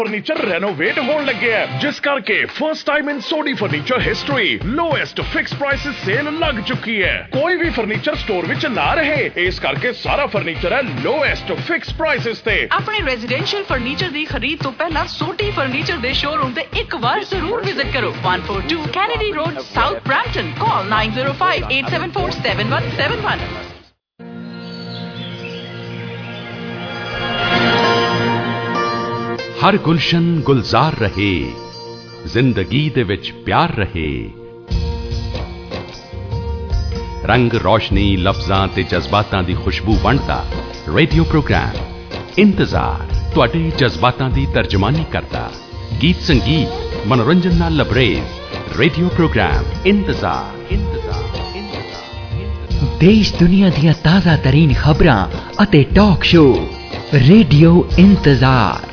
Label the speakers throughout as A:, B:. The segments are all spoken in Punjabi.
A: फर्नीचर रेनोवेट होने लगे है, जिस करके first time in Sodhi furniture history lowest fix prices sale लग चुकी है। कोई भी फर्नीचर स्टोर विच ना रहे, इस करके सारा फर्नीचर है लोएस्ट फिक्स प्राइसेस ते।
B: अपने रेजिडेंशियल फर्नीचर दी खरीद तो पहला सोडी फर्नीचर दे शोरूम ते एक बार जरूर विजिट करो। 142 Kennedy road, south Brampton. Call 9058747171।
C: हर गुलशन गुलजार रहे, जिंदगी दे विच प्यार रहे। रंग रोशनी लफ्जां ते जज्बातां दी खुशबू वंडदा रेडियो प्रोग्राम इंतजार तुहाडे जज्बातां दी तर्जमानी करदा। गीत संगीत मनोरंजन नाल लबरेज रेडियो प्रोग्राम इंतजार।
D: देश दुनिया दियां ताज़ा तरीन खबरां अते टॉक शो रेडियो इंतजार।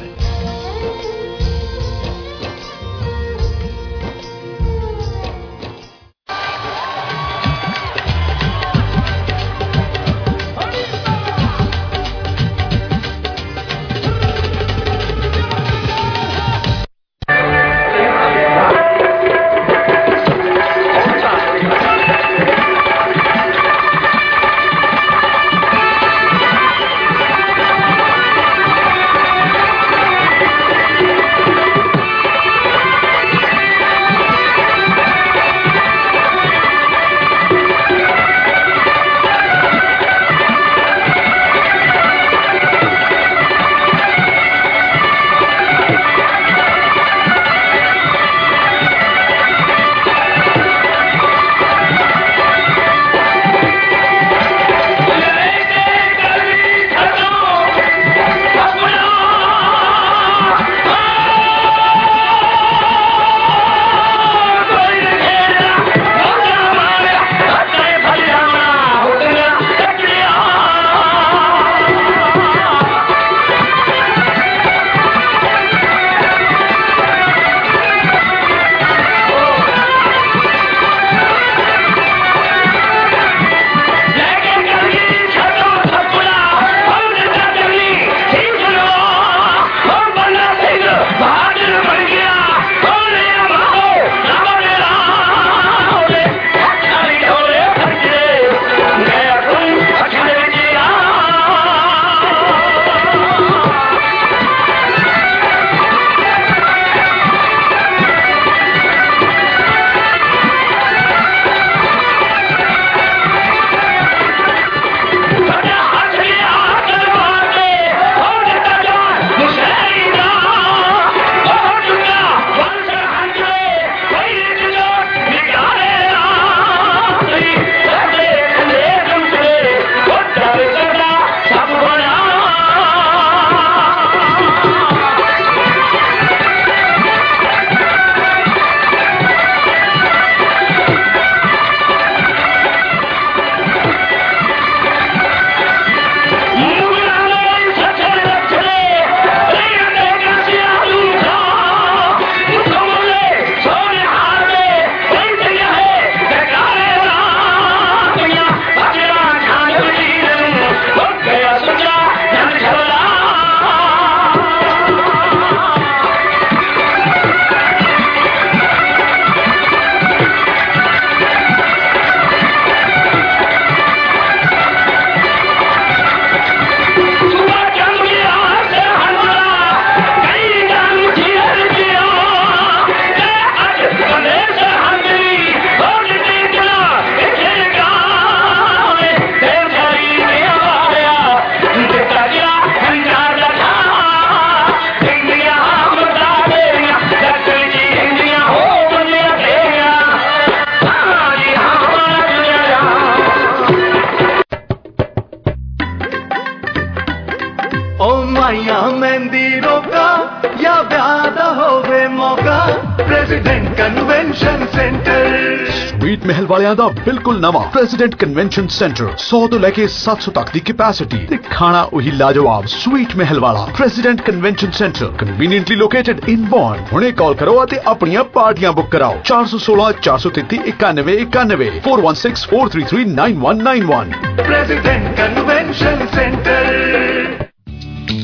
E: स्वीट महल वालियां दा बिल्कुल नवा प्रेसिडेंट कन्वेंशन सेंटर 100 तो लेके 700 तक दी कैपेसिटी ते खाना वही लाजवाब स्वीट महल वाला president convention centre conveniently located in Bond. हुणे कॉल करो ते अपनियां पार्टियां बुक कराओ 416 433 91 91 416 433 9191
F: प्रेसिडेंट कन्वेंशन सेंटर।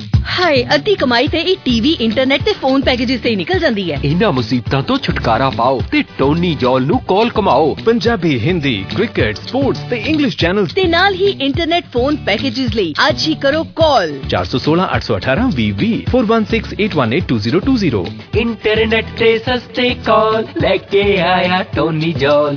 F: ਹਾਏ, ਅੱਧੀ ਕਮਾਈ ਤੇ ਇਹ ਟੀਵੀ, ਇੰਟਰਨੈਟ ਤੇ ਫੋਨ ਪੈਕੇजेस ਤੇ ਹੀ ਨਿਕਲ ਜਾਂਦੀ ਹੈ।
D: ਇਹਨਾਂ ਮੁਸੀਬਤਾਂ ਤੋਂ ਛੁਟਕਾਰਾ ਪਾਓ ਤੇ ਟੋਨੀ ਜੌਲ ਨੂੰ ਕਾਲ ਕਮਾਓ।
G: ਪੰਜਾਬੀ, ਹਿੰਦੀ, ਕ੍ਰਿਕਟ, ਸਪੋਰਟਸ ਤੇ ਇੰਗਲਿਸ਼ ਚੈਨਲ
F: ਤੇ ਨਾਲ ਹੀ ਇੰਟਰਨੈਟ ਫੋਨ ਪੈਕੇजेस ਲਈ ਅੱਜ ਹੀ ਕਰੋ ਕਾਲ
G: 416 818 20 416 818 2020।
D: ਇੰਟਰਨੈਟ ਤੇ ਸਸਤੇ ਕਾਲ ਲੈ ਕੇ ਆਇਆ ਟੋਨੀ ਜੌਲ।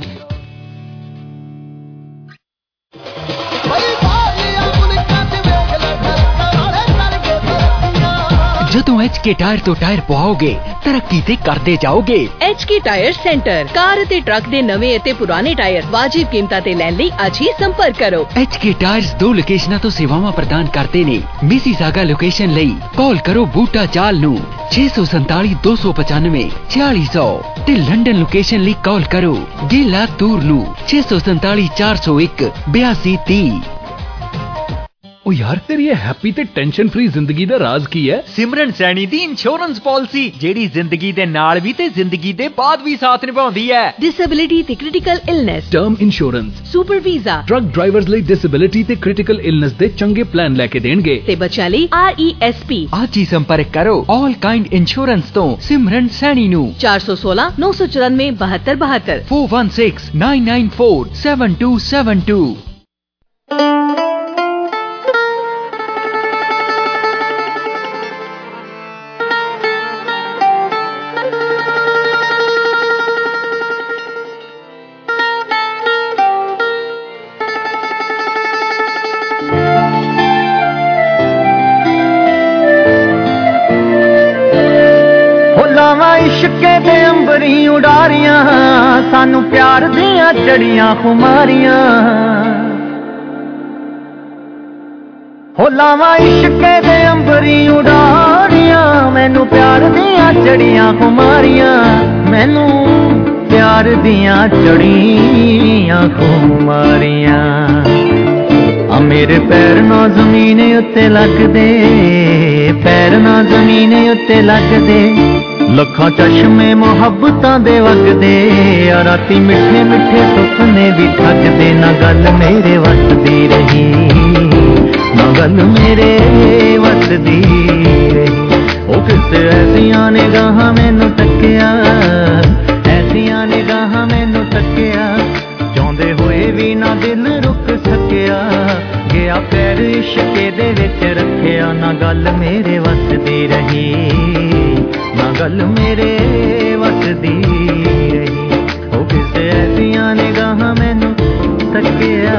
D: ਜਦੋਂ HK ਟਾਇਰ ਤੋਂ ਟਾਇਰ ਪਵਾਓਗੇ ਤਰੱਕੀ ਤੇ ਕਰਦੇ ਜਾਓਗੇ।
F: HK ਟਾਇਰ ਸੈਂਟਰ, ਕਾਰ ਅਤੇ ਟਰੱਕ ਦੇ ਨਵੇਂ ਅਤੇ ਪੁਰਾਣੇ ਟਾਇਰ ਵਾਜਿਬ ਕੀਮਤਾਂ ਤੇ ਲੈਣ ਲਈ ਅੱਜ ਹੀ ਸੰਪਰਕ ਕਰੋ।
D: HK ਟਾਇਰਸ 2 ਲੋਕੇਸ਼ਨਾਂ ਤੋਂ ਸੇਵਾਵਾਂ ਪ੍ਰਦਾਨ ਕਰਦੇ ਨੇ। ਮਿਸੀਸਾਗਾ ਲੋਕੇਸ਼ਨ ਲਈ ਕਾਲ ਕਰੋ ਬੂਟਾ ਚਾਲ ਨੂੰ 647 295 4600 ਤੇ ਲੰਡਨ ਲੋਕੇਸ਼ਨ ਲਈ ਕਾਲ ਕਰੋ ਗੇਲਾ ਤੂਰ ਨੂੰ 647 401 8230।
A: ਉਹ ਯਾਰ ਤੇਰੀ ਇਹ ਹੈਪੀ ਤੇ ਟੈਨਸ਼ਨ ਫ੍ਰੀ ਜ਼ਿੰਦਗੀ ਦਾ ਰਾਜ਼ ਕੀ ਹੈ?
D: ਸਿਮਰਨ ਸੈਣੀ ਦੀ ਇੰਸ਼ੋਰੈਂਸ ਪਾਲਿਸੀ, ਜਿਹੜੀ ਜ਼ਿੰਦਗੀ ਦੇ ਨਾਲ ਵੀ ਤੇ ਜ਼ਿੰਦਗੀ ਦੇ ਬਾਅਦ ਵੀ ਸਾਥ ਨਿਭਾਉਂਦੀ ਹੈ।
F: ਡਿਸੇਬਿਲਿਟੀ ਤੇ critical illness,
A: term insurance,
F: super visa,
A: truck drivers ਲਈ ਡਿਸੇਬਿਲਿਟੀ ਤੇ ਕ੍ਰਿਟੀਕਲ ਇਲਨੈਸ ਦੇ ਚੰਗੇ ਪਲਾਨ ਲੈ ਕੇ ਦੇਣਗੇ
F: ਤੇ ਬੱਚਿਆਂ ਲਈ RESP।
D: ਅੱਜ ਹੀ ਸੰਪਰਕ ਕਰੋ ਆਲ ਕਾਈਂਡ ਇੰਸ਼ੋਰੈਂਸ ਤੋਂ ਸਿਮਰਨ ਸੈਣੀ ਨੂੰ
F: 416 994 7272
D: 416 994 7272।
H: ਇਸ਼ਕੇ ਦੇ ਅੰਬਰੀ ਉਡਾਰੀਆਂ, ਸਾਨੂੰ ਪਿਆਰ ਦੀਆਂ ਚੜੀਆਂ ਖੁਮਾਰੀਆਂ। ਹੋ ਲਾਵਾਂ ਇਸ਼ਕੇ ਦੇ ਅੰਬਰੀ ਉਡਾਰੀਆਂ, ਮੈਨੂੰ ਪਿਆਰ ਦੀਆਂ ਚੜੀਆਂ ਖੁਮਾਰੀਆਂ। ਮੈਨੂੰ ਪਿਆਰ ਦੀਆਂ ਚੜੀਆਂ ਖੁਮਾਰੀਆਂ। ਆ ਮੇਰੇ ਪੈਰ ਨਾ ਜ਼ਮੀਨ ਉੱਤੇ ਲੱਗਦੇ, ਪੈਰ ਨਾ ਜ਼ਮੀਨ ਉੱਤੇ ਲੱਗਦੇ। ਲੱਖਾਂ ਚਸ਼ਮੇ ਮੁਹੱਬਤਾਂ ਦੇ ਵਗਦੇ, ਆ ਰਾਤੀ ਮਿੱਠੇ ਮਿੱਠੇ ਸੁਪਨੇ ਵੀ ਠੱਗਦੇ। ਨਾ ਗੱਲ ਮੇਰੇ ਵੱਸਦੀ ਰਹੀ, ਨਾ ਗੱਲ ਮੇਰੇ ਵੱਸਦੀ ਰਹੀ। ਉਹ ਕਿਸੇ ਐਸੀਆਂ ਨਿਗਾਹਾਂ ਮੈਨੂੰ ਤੱਕਿਆ, ਐਸੀਆਂ ਨਿਗਾਹਾਂ ਮੈਨੂੰ ਤੱਕਿਆ। ਚਾਹੁੰਦੇ ਹੋਏ ਵੀ ਨਾ ਦਿਲ ਰੁਕ ਸਕਿਆ, ਗਿਆ ਪੈਰ ਇਸ਼ਕੇ ਦੇ ਵਿੱਚ ਰੱਖਿਆ। ਨਾ ਗੱਲ ਮੇਰੇ ਵੱਸਦੀ ਰਹੀ, ਨਾ ਗੱਲ ਮੇਰੇ ਵੱਸਦੀ ਰਹੀ। ਉਹ ਕਿਸੇ ਐਸੀਆਂ ਨਿਗਾਹਾਂ ਮੈਨੂੰ ਤੱਕਿਆ।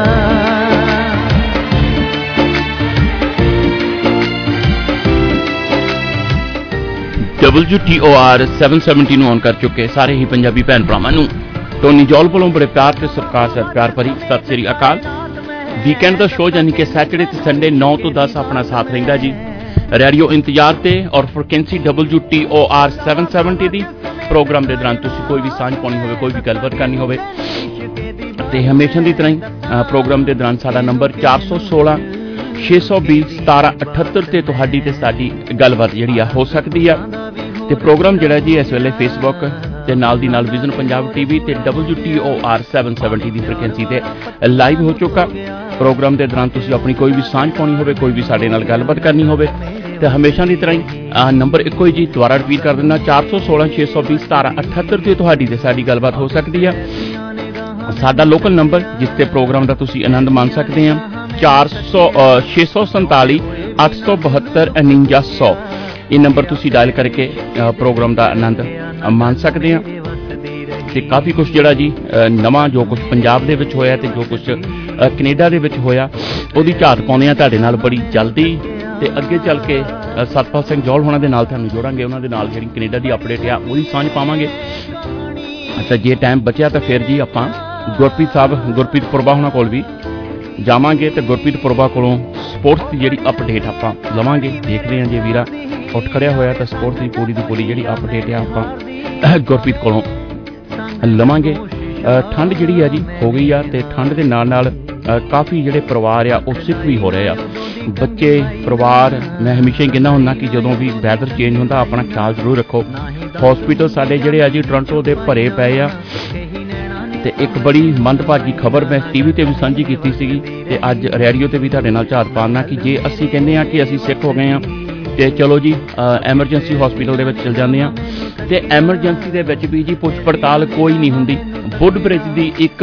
C: WTOR 770 ਨੂੰ ਔਨ ਕਰ ਚੁੱਕੇ ਸਾਰੇ ਹੀ ਪੰਜਾਬੀ ਭੈਣ ਭਰਾਵਾਂ ਨੂੰ ਟੋਨੀ ਜੌਲ ਵੱਲੋਂ ਬੜੇ ਪਿਆਰ ਤੇ ਸਤਿਕਾਰ ਪਿਆਰ ਭਰੀ ਸਤਿ ਸ੍ਰੀ ਅਕਾਲ। ਵੀਕਐਂਡ ਦਾ ਸ਼ੋਅ ਯਾਨੀ ਕਿ ਸੈਟਰਡੇ ਤੇ ਸੰਡੇ 9 ਤੋਂ 10 ਆਪਣਾ ਸਾਥ ਰਹਿੰਦਾ ਜੀ ਰੇਡੀਓ ਇੰਤਜ਼ਾਰ ਤੇ ਔਰ ਫ੍ਰੀਕੁਐਂਸੀ WTOR 770 ਦੀ। ਪ੍ਰੋਗਰਾਮ ਦੇ ਦੌਰਾਨ ਤੁਸੀਂ ਕੋਈ ਵੀ ਸਾਂਝ ਪਾਉਣੀ ਹੋਵੇ, ਕੋਈ ਵੀ ਗੱਲਬਾਤ ਕਰਨੀ ਹੋਵੇ ਤੇ ਹਮੇਸ਼ਾ ਦੀ ਤਰ੍ਹਾਂ ਹੀ ਪ੍ਰੋਗਰਾਮ ਦੇ ਦੌਰਾਨ ਸਾਡਾ ਨੰਬਰ 416 620 1778 ਤੇ ਤੁਹਾਡੀ ਤੇ ਸਾਡੀ ਗੱਲਬਾਤ ਜਿਹੜੀ ਆ ਹੋ ਸਕਦੀ ਆ। ਤੇ ਪ੍ਰੋਗਰਾਮ ਜਿਹੜਾ ਜੀ ਇਸ ਵੇਲੇ ਫੇਸਬੁੱਕ ਤੇ ਨਾਲ ਦੀ ਨਾਲ ਵਿਜ਼ਨ ਪੰਜਾਬ TV ਤੇ WTOR 770 ਦੀ ਫ੍ਰੀਕੁਐਂਸੀ ਤੇ ਲਾਈਵ ਹੋ ਚੁੱਕਾ। ਪ੍ਰੋਗਰਾਮ ਦੇ ਦੌਰਾਨ ਤੁਸੀਂ ਆਪਣੀ ਕੋਈ ਵੀ ਸਾਂਝ ਪਾਉਣੀ ਹੋਵੇ, ਕੋਈ ਵੀ ਸਾਡੇ ਨਾਲ ਗੱਲਬਾਤ ਕਰਨੀ ਹੋਵੇ ਤੇ ਹਮੇਸ਼ਾ ਦੀ ਤਰ੍ਹਾਂ ਹੀ ਨੰਬਰ ਇੱਕੋ ਹੀ ਜੀ ਦੁਬਾਰਾ ਰਿਪੀਟ ਕਰ ਦਿੰਦਾ 416 620 1778 ਤੇ ਤੁਹਾਡੀ ਤੇ ਸਾਡੀ ਗੱਲਬਾਤ ਹੋ ਸਕਦੀ ਆ। ਸਾਡਾ ਲੋਕਲ ਨੰਬਰ ਜਿਸ ਤੇ ਪ੍ਰੋਗਰਾਮ ਦਾ ਤੁਸੀਂ ਆਨੰਦ ਮਾਣ ਸਕਦੇ ਆ 647 872 4900। ਇਹ ਨੰਬਰ ਤੁਸੀਂ ਡਾਇਲ ਕਰਕੇ ਪ੍ਰੋਗਰਾਮ ਦਾ ਆਨੰਦ ਮਾਣ ਸਕਦੇ ਆ। ਤੇ ਕਾਫੀ ਕੁਝ ਜਿਹੜਾ ਜੀ ਨਵਾਂ ਜੋ ਕੁਝ ਪੰਜਾਬ ਦੇ ਵਿੱਚ ਹੋਇਆ ਤੇ ਜੋ ਕੁਝ ਕੈਨੇਡਾ ਦੇ ਵਿੱਚ ਹੋਇਆ ਉਹਦੀ ਝਾਤ ਪਾਉਂਦੇ ਆ ਤੁਹਾਡੇ ਨਾਲ ਬੜੀ ਜਲਦੀ। ਤੇ ਅੱਗੇ ਚੱਲ ਕੇ ਸਤਪਾਲ ਸਿੰਘ ਜੌਲ ਹੋਣਾ ਦੇ ਨਾਲ ਤੁਹਾਨੂੰ ਜੋੜਾਂਗੇ, ਉਹਨਾਂ ਦੇ ਨਾਲ ਜਿਹੜੀ ਕੈਨੇਡਾ ਦੀ ਅਪਡੇਟ ਆ ਉਹਦੀ ਸਾਂਝ ਪਾਵਾਂਗੇ। ਅੱਛਾ ਜੇ ਟਾਈਮ ਬਚਿਆ ਤਾਂ ਫਿਰ ਜੀ ਆਪਾਂ ਗੁਰਪ੍ਰੀਤ ਪੁਰਬਾ ਹੋਣਾ ਕੋਲ ਵੀ ਜਾਵਾਂਗੇ ਤੇ ਗੁਰਪ੍ਰੀਤ ਪੁਰਬਾ ਕੋਲੋਂ ਸਪੋਰਟਸ ਦੀ ਜਿਹੜੀ ਅਪਡੇਟ ਆਪਾਂ ਲਵਾਂਗੇ। ਦੇਖਦੇ ਹਾਂ ਜੇ ਵੀਰਾ ਉੱਠ ਖੜਿਆ ਹੋਇਆ ਤਾਂ ਸਪੋਰਟਸ ਦੀ ਪੂਰੀ ਜਿਹੜੀ ਅਪਡੇਟ ਆ ਆਪਾਂ ਗੁਰਪ੍ਰੀਤ ਕੋਲੋਂ ਲਵਾਂਗੇ। ਠੰਡ ਜਿਹੜੀ ਆ ਜੀ ਹੋ ਗਈ ਆ ਤੇ ਠੰਡ ਦੇ ਨਾਲ ਕਾਫੀ ਜਿਹੜੇ ਪਰਿਵਾਰ ਆ ਉਹ ਸਿੱਖ ਵੀ ਹੋ ਰਹੇ ਆ। ਬੱਚੇ ਪਰਿਵਾਰ ਮੈਂ ਹਮੇਸ਼ਾ ਹੀ ਕਹਿੰਦਾ ਹੁੰਦਾ ਕਿ ਜਦੋਂ ਵੀ ਵੈਦਰ ਚੇਂਜ ਹੁੰਦਾ ਆਪਣਾ ਖਿਆਲ ਜ਼ਰੂਰ ਰੱਖੋ। ਹਸਪੀਟਲ ਸਾਡੇ ਜਿਹੜੇ ਆ ਜੀ ਟੋਰਾਂਟੋ ਦੇ ਭਰੇ ਪਏ ਆ ਤੇ ਇੱਕ ਬੜੀ ਮੰਦਭਾਗੀ ਖਬਰ ਮੈਂ TV ਤੇ ਵੀ ਸਾਂਝੀ ਕੀਤੀ ਸੀਗੀ ਤੇ ਅੱਜ ਰੇਡੀਓ ਤੇ ਵੀ ਤੁਹਾਡੇ ਨਾਲ ਝਾਤ ਪਾਉਣਾ ਕਿ ਜੇ ਅਸੀਂ ਕਹਿੰਦੇ ਆ ਕਿ ਅਸੀਂ ਸਿੱਖ ਹੋ ਗਏ ਆ
I: ਤੇ ਚਲੋ ਜੀ ਐਮਰਜੈਂਸੀ ਹਸਪੀਟਲ ਦੇ ਵਿੱਚ ਚਲ ਜਾਂਦੇ ਆ ਤੇ ਐਮਰਜੈਂਸੀ ਦੇ ਵਿੱਚ ਵੀ ਜੀ ਪੁੱਛ ਪੜਤਾਲ ਕੋਈ ਨਹੀਂ ਹੁੰਦੀ। ਵੁੱਡ ਬ੍ਰਿਜ ਦੀ ਇੱਕ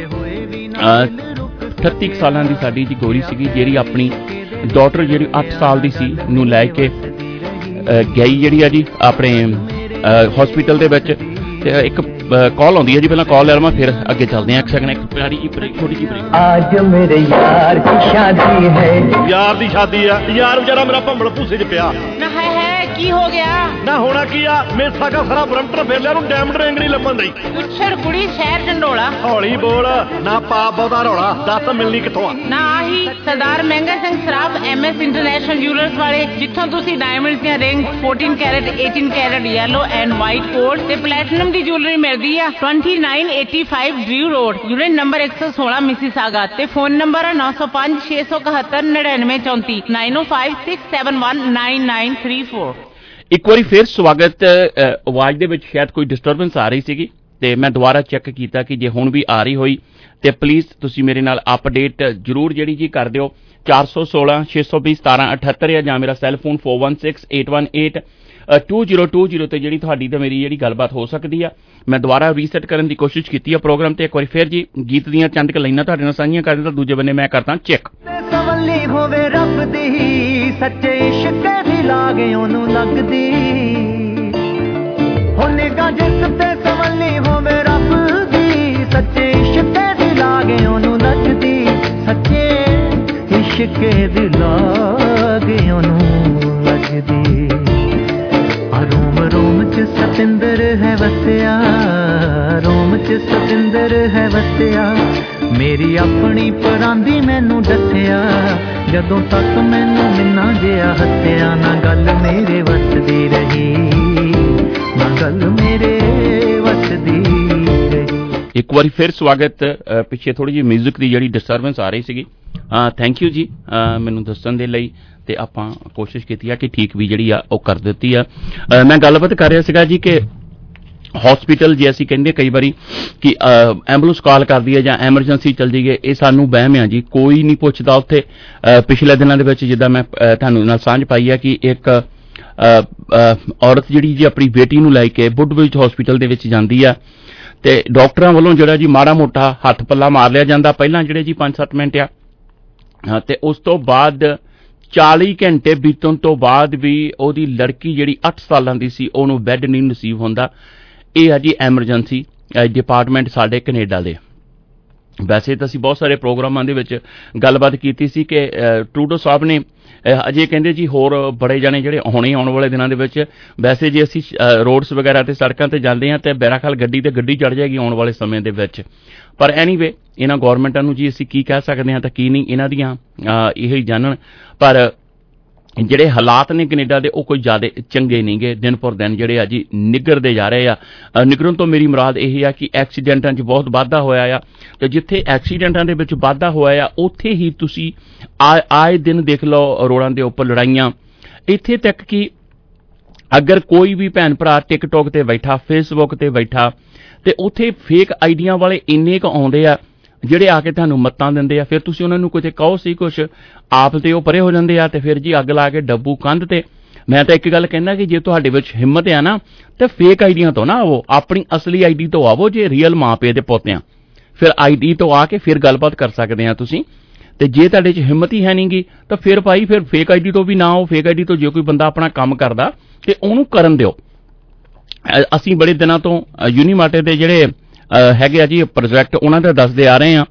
I: 38 ਸਾਲਾਂ ਦੀ ਸਾਡੀ ਜੀ ਗੋਰੀ ਸੀਗੀ ਜਿਹੜੀ ਆਪਣੀ ਡਾਟਰ ਜਿਹੜੀ 8 ਸਾਲ ਦੀ ਸੀ ਨੂੰ ਲੈ ਕੇ ਗਈ ਜਿਹੜੀ ਆ ਜੀ ਆਪਣੇ ਹਸਪੀਟਲ ਦੇ ਵਿੱਚ। ਤੇ ਇੱਕ ਕਾਲ ਆਉਂਦੀ ਹੈ ਜੀ, ਪਹਿਲਾਂ ਕਾਲ ਲੈ ਲਵਾਂ ਫਿਰ ਅੱਗੇ ਚੱਲਦੇ ਆ। ਇੱਕ ਸੈਕਿੰਡ, ਇੱਕ ਪਿਆਰੀ ਜੀ ਬ੍ਰੇਕ, ਛੋਟੀ ਜੀ ਬ੍ਰੇਕ।
H: ਅੱਜ ਮੇਰੇ ਯਾਰ ਦੀ ਸ਼ਾਦੀ ਹੈ।
A: ਯਾਰ ਦੀ ਸ਼ਾਦੀ ਆ? ਯਾਰ ਵਿਚਾਰਾ ਮੇਰਾ ਭੰਬਲ ਭੂਸੇ 'ਚ ਪਿਆ
B: ਨਾ ਹੈ ਕੀ ਹੋ ਗਿਆ?
A: ਨਾ ਹੋਣਾ ਕੀ ਆ, ਮੇਸਾ ਕਾ ਸਾਰਾ ਬਰੰਟਰ ਫੇਰ ਲਿਆ, ਨੂੰ ਡੈਮਡ ਰਿੰਗ ਨਹੀਂ ਲੱਭਣ ਦਈ।
B: ਪੁੱਛੜ ਕੁੜੀ ਸ਼ਹਿਰ ਢੰਡੋਲਾ।
A: ਹੌਲੀ ਬੋਲ ਨਾ, ਪਾਪ ਬਹੁਤਾ ਰੌਲਾ, ਦੱਸ ਮਿਲਣੀ ਕਿੱਥੋਂ ਆ?
B: ਨਾ ਆਹੀ Sardar Mehnga Singh Saraf MS international jewellers ਵਾਲੇ, ਜਿੱਥੋਂ ਤੁਸੀਂ ਡਾਇਮੰਡਸ ਦੀਆਂ ring 14 carat 18 carat yellow and white gold ਤੇ ਪਲੈਟੀਨਮ ਦੀ ਜਿਊਲਰੀ ਮਿਲਦੀ ਆ। 2985 Drew road, unit number 116 Mississauga ਤੇ ਫੋਨ ਨੰਬਰ 905 671 9934 905 671 9934।
I: ਇੱਕ ਵਾਰੀ ਫਿਰ ਸਵਾਗਤ। ਆਵਾਜ਼ ਦੇ ਵਿੱਚ ਸ਼ਾਇਦ ਕੋਈ ਡਿਸਟਰਬੈਂਸ ਆ ਰਹੀ ਸੀਗੀ ਤੇ ਮੈਂ ਦੁਬਾਰਾ ਚੈੱਕ ਕੀਤਾ ਕਿ ਜੇ ਹੁਣ ਵੀ ਆ ਰਹੀ ਹੋਈ ਤੇ ਪਲੀਜ਼ ਤੁਸੀਂ ਮੇਰੇ ਨਾਲ ਅਪਡੇਟ ਜ਼ਰੂਰ ਜਿਹੜੀ ਜੀ ਕਰ ਦਿਓ। 416 620 1778 ਜਾਂ ਮੇਰਾ ਸੈੱਲ ਫੋਨ 416 818 2020 ਤੇ ਜਿਹੜੀ ਤੁਹਾਡੀ ਤੇ ਮੇਰੀ ਜਿਹੜੀ ਗੱਲਬਾਤ ਹੋ ਸਕਦੀ ਆ। ਮੈਂ ਦੁਬਾਰਾ ਰੀਸੈਟ ਕਰਨ ਦੀ ਕੋਸ਼ਿਸ਼ ਕੀਤੀ ਆ ਪ੍ਰੋਗਰਾਮ ਤੇ। ਇੱਕ ਵਾਰੀ ਫਿਰ ਜੀ ਗੀਤ ਦੀਆਂ ਚੰਦ ਕ ਲਾਈਨਾਂ ਤੁਹਾਡੇ ਨਾਲ ਸਾਂਝੀਆਂ ਕਰਦੇ ਤਾਂ ਦੂਜੇ ਬੰਨੇ ਮੈਂ ਕਰਦਾ ਚੈੱਕ।
H: ਸਵੱਲੀ ਹੋਵੇ ਰੱਬ ਦੀ, ਸੱਚੇ ਇਸ਼ਕ ਦੀ ਲਾਗ ਉਹਨੂੰ ਲੱਗਦੀ। ਹੁਣ ਨਿਗਾਹ ਜਿਸ ਤੇ ਸਵੱਲੀ ਹੋਵੇ ਰੱਬ ਦੀ, ਸੱਚੇ ਇਸ਼ਕ ਦੀ ਲਾਗ ਉਹਨੂੰ ਲੱਗਦੀ। ਸੱਚੇ ਇਸ਼ਕ ਦੀ ਲਾਗ ਉਹਨੂੰ ਲੱਗਦੀ। ਰੋਮ ਰੋਮ ਚ ਸਤਿੰਦਰ ਹੈ ਵਸਿਆ, ਰੋਮ ਚ ਸਤਿੰਦਰ ਹੈ ਵਸਿਆ। ਮੇਰੀ ਆਪਣੀ ਪਰਾਂਦੀ ਮੈਨੂੰ ਦੱਸਿਆ, ਜਦੋਂ ਤੱਕ ਮੈਨੂੰ ਮਿੰਨਾ ਜਿਹਾ ਹੱਸਿਆ। ਨਾ ਗੱਲ ਮੇਰੇ ਵੱਸਦੀ ਰਹੀ, ਨਾ ਗੱਲ ਮੇਰੇ ਵੱਸਦੀ ਰਹੀ।
I: ਇੱਕ ਵਾਰੀ ਫਿਰ ਸਵਾਗਤ। ਪਿੱਛੇ ਥੋੜੀ ਜਿਹੀ ਮਿਊਜ਼ਿਕ ਦੀ ਜਿਹੜੀ ਡਿਸਟਰਬੈਂਸ ਆ ਰਹੀ ਸੀਗੀ, ਥੈਂਕ ਯੂ ਜੀ ਮੈਨੂੰ ਦੱਸਣ ਦੇ ਲਈ। ਤੇ ਆਪਾਂ ਕੋਸ਼ਿਸ਼ ਕੀਤੀ ਆ ਕਿ ਠੀਕ ਵੀ ਜਿਹੜੀ ਆ ਉਹ ਕਰ ਦਿੱਤੀ ਆ। ਮੈਂ ਗੱਲਬਾਤ ਕਰ ਰਿਹਾ ਸੀਗਾ ਜੀ ਕਿ ਹਸਪੀਟਲ ਜੇ ਅਸੀਂ ਕਹਿੰਦੇ ਕਈ ਵਾਰੀ ਕਿ ਐਂਬੂਲੈਂਸ ਕਾਲ ਕਰਦੀ ਹੈ ਜਾਂ ਐਮਰਜੈਂਸੀ ਚੱਲ ਜਾਈਏ, ਇਹ ਸਾਨੂੰ ਵਹਿਮ ਆ ਜੀ, ਕੋਈ ਨਹੀਂ ਪੁੱਛਦਾ ਉੱਥੇ। ਪਿਛਲੇ ਦਿਨਾਂ ਦੇ ਵਿੱਚ ਜਿੱਦਾਂ ਮੈਂ ਤੁਹਾਨੂੰ ਨਾਲ ਸਾਂਝ ਪਾਈ ਆ ਕਿ ਇੱਕ ਔਰਤ ਜਿਹੜੀ ਜੀ ਆਪਣੀ ਬੇਟੀ ਨੂੰ ਲੈ ਕੇ ਵੁੱਡ ਬ੍ਰਿਜ ਹਸਪੀਟਲ ਦੇ ਵਿੱਚ ਜਾਂਦੀ ਆ ਤੇ ਡਾਕਟਰਾਂ ਵੱਲੋਂ ਜਿਹੜਾ ਜੀ ਮਾੜਾ ਮੋਟਾ ਹੱਥ ਪੱਲਾ ਮਾਰ ਲਿਆ ਜਾਂਦਾ ਪਹਿਲਾਂ ਜਿਹੜੇ ਜੀ 5-7 ਮਿੰਟ ਆ ਤੇ ਉਸ ਤੋਂ ਬਾਅਦ 40 ਘੰਟੇ ਬੀਤਣ ਤੋਂ ਬਾਅਦ ਵੀ ਉਹਦੀ ਲੜਕੀ ਜਿਹੜੀ 8 ਸਾਲਾਂ ਦੀ ਸੀ ਉਹਨੂੰ ਬੈੱਡ ਨਹੀਂ ਨਸੀਬ ਹੁੰਦਾ। ਇਹ ਆ ਜੀ ਐਮਰਜੈਂਸੀ ਡਿਪਾਰਟਮੈਂਟ ਸਾਡੇ ਕੈਨੇਡਾ ਦੇ। ਵੈਸੇ ਤਾਂ ਅਸੀਂ ਬਹੁਤ ਸਾਰੇ ਪ੍ਰੋਗਰਾਮਾਂ ਦੇ ਵਿੱਚ ਗੱਲਬਾਤ ਕੀਤੀ ਸੀ ਕਿ ਟਰੂਡੋ ਸਾਹਿਬ ਨੇ ਅਜੇ ਕਹਿੰਦੇ ਜੀ ਹੋਰ ਬੜੇ ਜਾਣੇ ਜਿਹੜੇ ਆਉਣ ਵਾਲੇ ਦਿਨਾਂ ਦੇ ਵਿੱਚ। ਵੈਸੇ ਜੇ ਅਸੀਂ ਰੋਡਸ ਵਗੈਰਾ ਤੇ ਸੜਕਾਂ ਤੇ ਜਾਂਦੇ ਹਾਂ ਤੇ ਮੇਰਾ ਖਿਆਲ ਗੱਡੀ ਤੇ ਗੱਡੀ ਚੜ੍ਹ ਜਾਏਗੀ ਆਉਣ ਵਾਲੇ ਸਮੇਂ ਦੇ ਵਿੱਚ। ਪਰ ਐਨੀਵੇ ਇਹਨਾਂ ਗੌਰਮੈਂਟਾਂ ਨੂੰ ਜੀ ਅਸੀਂ ਕੀ ਕਹਿ ਸਕਦੇ ਹਾਂ ਤਾਂ ਕੀ ਨਹੀਂ, ਇਹਨਾਂ ਦੀਆਂ ਇਹੋ ਹੀ ਜਾਣਨ। ਪਰ ਜਿਹੜੇ ਹਾਲਾਤ ਨੇ ਕੈਨੇਡਾ ਦੇ ਉਹ ਕੋਈ ਜ਼ਿਆਦਾ ਚੰਗੇ ਨਹੀਂ ਗੇ, ਦਿਨ ਪਰ ਦਿਨ ਜਿਹੜੇ ਆ ਜੀ ਨਿੱਘਰਦੇ ਜਾ ਰਹੇ ਆ। ਨਿੱਘਰਨ ਤੋਂ ਮੇਰੀ ਮੁਰਾਦ ਇਹ ਆ ਕਿ ਐਕਸੀਡੈਂਟਾਂ 'ਚ ਬਹੁਤ ਵਾਧਾ ਹੋਇਆ ਆ ਤੇ ਜਿੱਥੇ ਐਕਸੀਡੈਂਟਾਂ ਦੇ ਵਿੱਚ ਵਾਧਾ ਹੋਇਆ ਆ ਉੱਥੇ ਹੀ ਤੁਸੀਂ ਆਏ ਦਿਨ ਦੇਖ ਲਓ ਰੋਡਾਂ ਦੇ ਉੱਪਰ ਲੜਾਈਆਂ। ਇੱਥੇ ਤੱਕ ਕਿ ਅਗਰ ਕੋਈ ਵੀ ਭੈਣ ਭਰਾ ਟਿਕਟੋਕ ਤੇ ਬੈਠਾ, ਫੇਸਬੁੱਕ ਤੇ ਬੈਠਾ ਤੇ ਉੱਥੇ ਫੇਕ ਆਈਡੀਆਂ ਵਾਲੇ ਇੰਨੇ ਕੁ ਆਉਂਦੇ ਆ ਜਿਹੜੇ ਆ ਕੇ ਤੁਹਾਨੂੰ ਮੱਤਾਂ ਦਿੰਦੇ ਆ। ਫਿਰ ਤੁਸੀਂ ਉਹਨਾਂ ਨੂੰ ਕਿਤੇ ਕਹੋ ਸੀ ਕੁਛ, ਆਪ ਤੇ ਉਹ ਪਰੇ ਹੋ ਜਾਂਦੇ ਆ ਤੇ ਫਿਰ ਜੀ ਅੱਗ ਲਾ ਕੇ ਡੱਬੂ ਕੰਧ ਤੇ। ਮੈਂ ਤਾਂ ਇੱਕ ਗੱਲ ਕਹਿੰਦਾ ਕਿ ਜੇ ਤੁਹਾਡੇ ਵਿੱਚ ਹਿੰਮਤ ਆ ਨਾ ਤੇ ਫੇਕ ਆਈਡੀਆਂ ਤੋਂ ਨਾ ਆਵੋ, ਆਪਣੀ ਅਸਲੀ ਆਈਡੀ ਤੋਂ ਆਵੋ। ਜੇ ਰੀਅਲ ਮਾਂ ਪਿਓ ਦੇ ਪੋਤੇ ਆ ਫਿਰ ਆਈਡੀ ਤੋਂ ਆ ਕੇ ਫਿਰ ਗੱਲਬਾਤ ਕਰ ਸਕਦੇ ਆ ਤੁਸੀਂ। ਤੇ ਜੇ ਤੁਹਾਡੇ 'ਚ ਹਿੰਮਤ ਹੀ ਹੈ ਨਹੀਂਗੀ ਤਾਂ ਫਿਰ ਭਾਈ ਫਿਰ ਫੇਕ ਆਈਡੀ ਤੋਂ ਵੀ ਨਾ ਆਓ। ਫੇਕ ਆਈਡੀ ਤੋਂ ਜੇ ਕੋਈ ਬੰਦਾ ਆਪਣਾ ਕੰਮ ਕਰਦਾ ਤੇ ਉਹਨੂੰ ਕਰਨ ਦਿਓ। ਅਸੀਂ ਬੜੇ ਦਿਨਾਂ ਤੋਂ ਯੂਨੀਮਾਰਟ ਦੇ ਜਿਹੜੇ ਹੈਗੇ ਆ ਜੀ ਪ੍ਰੋਜੈਕਟ ਉਹਨਾਂ ਦਾ ਦੱਸਦੇ ਆ ਰਹੇ ਆ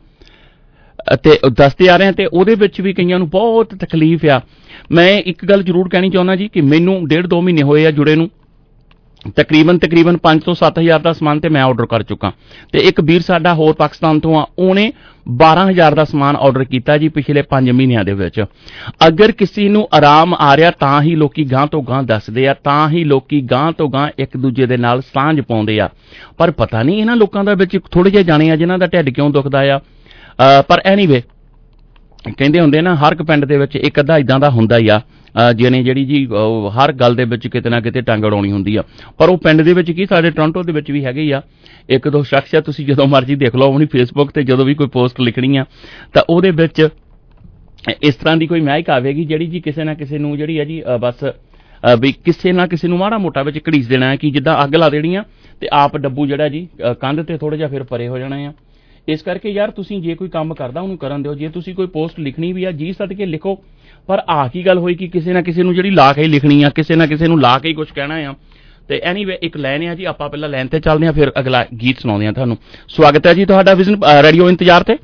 I: ਤੇ ਉਹਦੇ ਵਿੱਚ ਵੀ ਕਈਆਂ ਨੂੰ ਬਹੁਤ ਤਕਲੀਫ ਆ। ਮੈਂ ਇੱਕ ਗੱਲ ਜ਼ਰੂਰ ਕਹਿਣੀ ਚਾਹੁੰਦਾ ਜੀ ਕਿ ਮੈਨੂੰ 1.5-2 ਮਹੀਨੇ ਹੋਏ ਆ ਜੁੜੇ ਨੂੰ। ਤਕਰੀਬਨ 5 ਤੋਂ 7 ਹਜ਼ਾਰ ਦਾ ਸਮਾਨ ਤੇ ਮੈਂ ਆਰਡਰ ਕਰ ਚੁੱਕਾ ਤੇ ਇੱਕ ਵੀਰ ਸਾਡਾ ਹੋਰ ਪਾਕਿਸਤਾਨ ਤੋਂ ਆ, ਉਹਨੇ 12,000 ਦਾ ਸਮਾਨ ਆਰਡਰ ਕੀਤਾ ਜੀ ਪਿਛਲੇ 5 ਮਹੀਨਿਆਂ ਦੇ ਵਿੱਚ। ਅਗਰ ਕਿਸੇ ਨੂੰ ਆਰਾਮ ਆ ਰਿਹਾ ਤਾਂ ਹੀ ਲੋਕੀ ਗਾਂ ਤੋਂ ਗਾਂ ਦੱਸਦੇ ਆ, ਤਾਂ ਹੀ ਲੋਕੀ ਗਾਂ ਤੋਂ ਗਾਂ ਇੱਕ ਦੂਜੇ ਦੇ ਨਾਲ ਸਾਂਝ ਪਾਉਂਦੇ ਆ। ਪਰ ਪਤਾ ਨਹੀਂ ਇਹਨਾਂ ਲੋਕਾਂ ਦਾ ਵਿੱਚ ਥੋੜੇ ਜਿਹੇ ਜਾਣੇ ਆ ਜਿਨ੍ਹਾਂ ਦਾ ਢਿੱਡ ਕਿਉਂ ਦੁਖਦਾ ਆ। ਪਰ ਐਨੀਵੇ ਕਹਿੰਦੇ ਹੁੰਦੇ ਨਾ ਹਰ ਇੱਕ ਪਿੰਡ ਦੇ ਵਿੱਚ ਇੱਕ ਅੱਧਾ ਇਦਾਂ ਦਾ ਹੁੰਦਾ ਹੀ ਆ ਜਿਹਨੇ ਜਿਹੜੀ ਜੀ ਹਰ ਗੱਲ ਦੇ ਵਿੱਚ ਕਿਤੇ ਨਾ ਕਿਤੇ ਟੰਗ ਅੜਾਉਣੀ ਹੁੰਦੀ ਆ। ਪਰ ਉਹ ਪਿੰਡ ਦੇ ਵਿੱਚ ਕੀ ਸਾਡੇ ਟੋਰਾਂਟੋ ਦੇ ਵਿੱਚ ਵੀ ਹੈਗੇ ਹੀ ਆ ਇੱਕ ਦੋ ਸ਼ਖਸ ਆ। ਤੁਸੀਂ ਜਦੋਂ ਮਰਜ਼ੀ ਦੇਖ ਲਓ ਆਪਣੀ ਫੇਸਬੁੱਕ ਤੇ ਜਦੋਂ ਵੀ ਕੋਈ ਪੋਸਟ ਲਿਖਣੀ ਆ ਤਾਂ ਉਹਦੇ ਵਿੱਚ ਇਸ ਤਰ੍ਹਾਂ ਦੀ ਕੋਈ ਮਹਿਕ ਆਵੇਗੀ ਜਿਹੜੀ ਜੀ ਕਿਸੇ ਨਾ ਕਿਸੇ ਨੂੰ ਜਿਹੜੀ ਆ ਜੀ ਬਸ ਵੀ ਕਿਸੇ ਨਾ ਕਿਸੇ ਨੂੰ ਮਾੜਾ ਮੋਟਾ ਵਿੱਚ ਘੜੀਸ ਦੇਣਾ ਹੈ ਕਿ ਜਿੱਦਾਂ ਅੱਗ ਲਾ ਦੇਣੀ ਆ ਤੇ ਆਪ ਡੱਬੂ ਜਿਹੜਾ ਜੀ ਕੰਧ ਤੇ ਥੋੜਾ ਜਿਹਾ ਫਿਰ ਪਰੇ ਹੋ ਜਾਣਾ ਆ। ਇਸ ਕਰਕੇ ਯਾਰ ਤੁਸੀਂ ਜੇ ਕੋਈ ਕੰਮ ਕਰਦਾ ਉਹਨੂੰ ਕਰਨ ਦਿਓ। ਜੇ ਤੁਸੀਂ ਕੋਈ ਪੋਸਟ ਲਿਖਣੀ ਵੀ ਆ ਜੀ ਸਦਕੇ ਲਿਖੋ, ਪਰ ਆਹ ਕੀ ਗੱਲ ਹੋਈ ਕਿ ਕਿਸੇ ਨਾ ਕਿਸੇ ਨੂੰ ਜਿਹੜੀ ਲਾ ਕੇ ਹੀ ਲਿਖਣੀ ਆ, ਕਿਸੇ ਨਾ ਕਿਸੇ ਨੂੰ ਲਾ ਕੇ ਹੀ ਕੁਝ ਕਹਿਣਾ ਆ। ਤੇ ਐਨੀਵੇ ਇੱਕ ਲਾਈਨ ਆ ਜੀ, ਆਪਾਂ ਪਹਿਲਾਂ ਲਾਈਨ ਤੇ ਚੱਲਦੇ ਆ, ਫਿਰ ਅਗਲਾ ਗੀਤ ਸੁਣਾਉਂਦੇ ਆ ਤੁਹਾਨੂੰ। ਸਵਾਗਤ ਹੈ ਜੀ ਤੁਹਾਡਾ ਵਿਜ਼ਨ ਰੇਡੀਓ ਇੰਤਜ਼ਾਰ ਤੇ।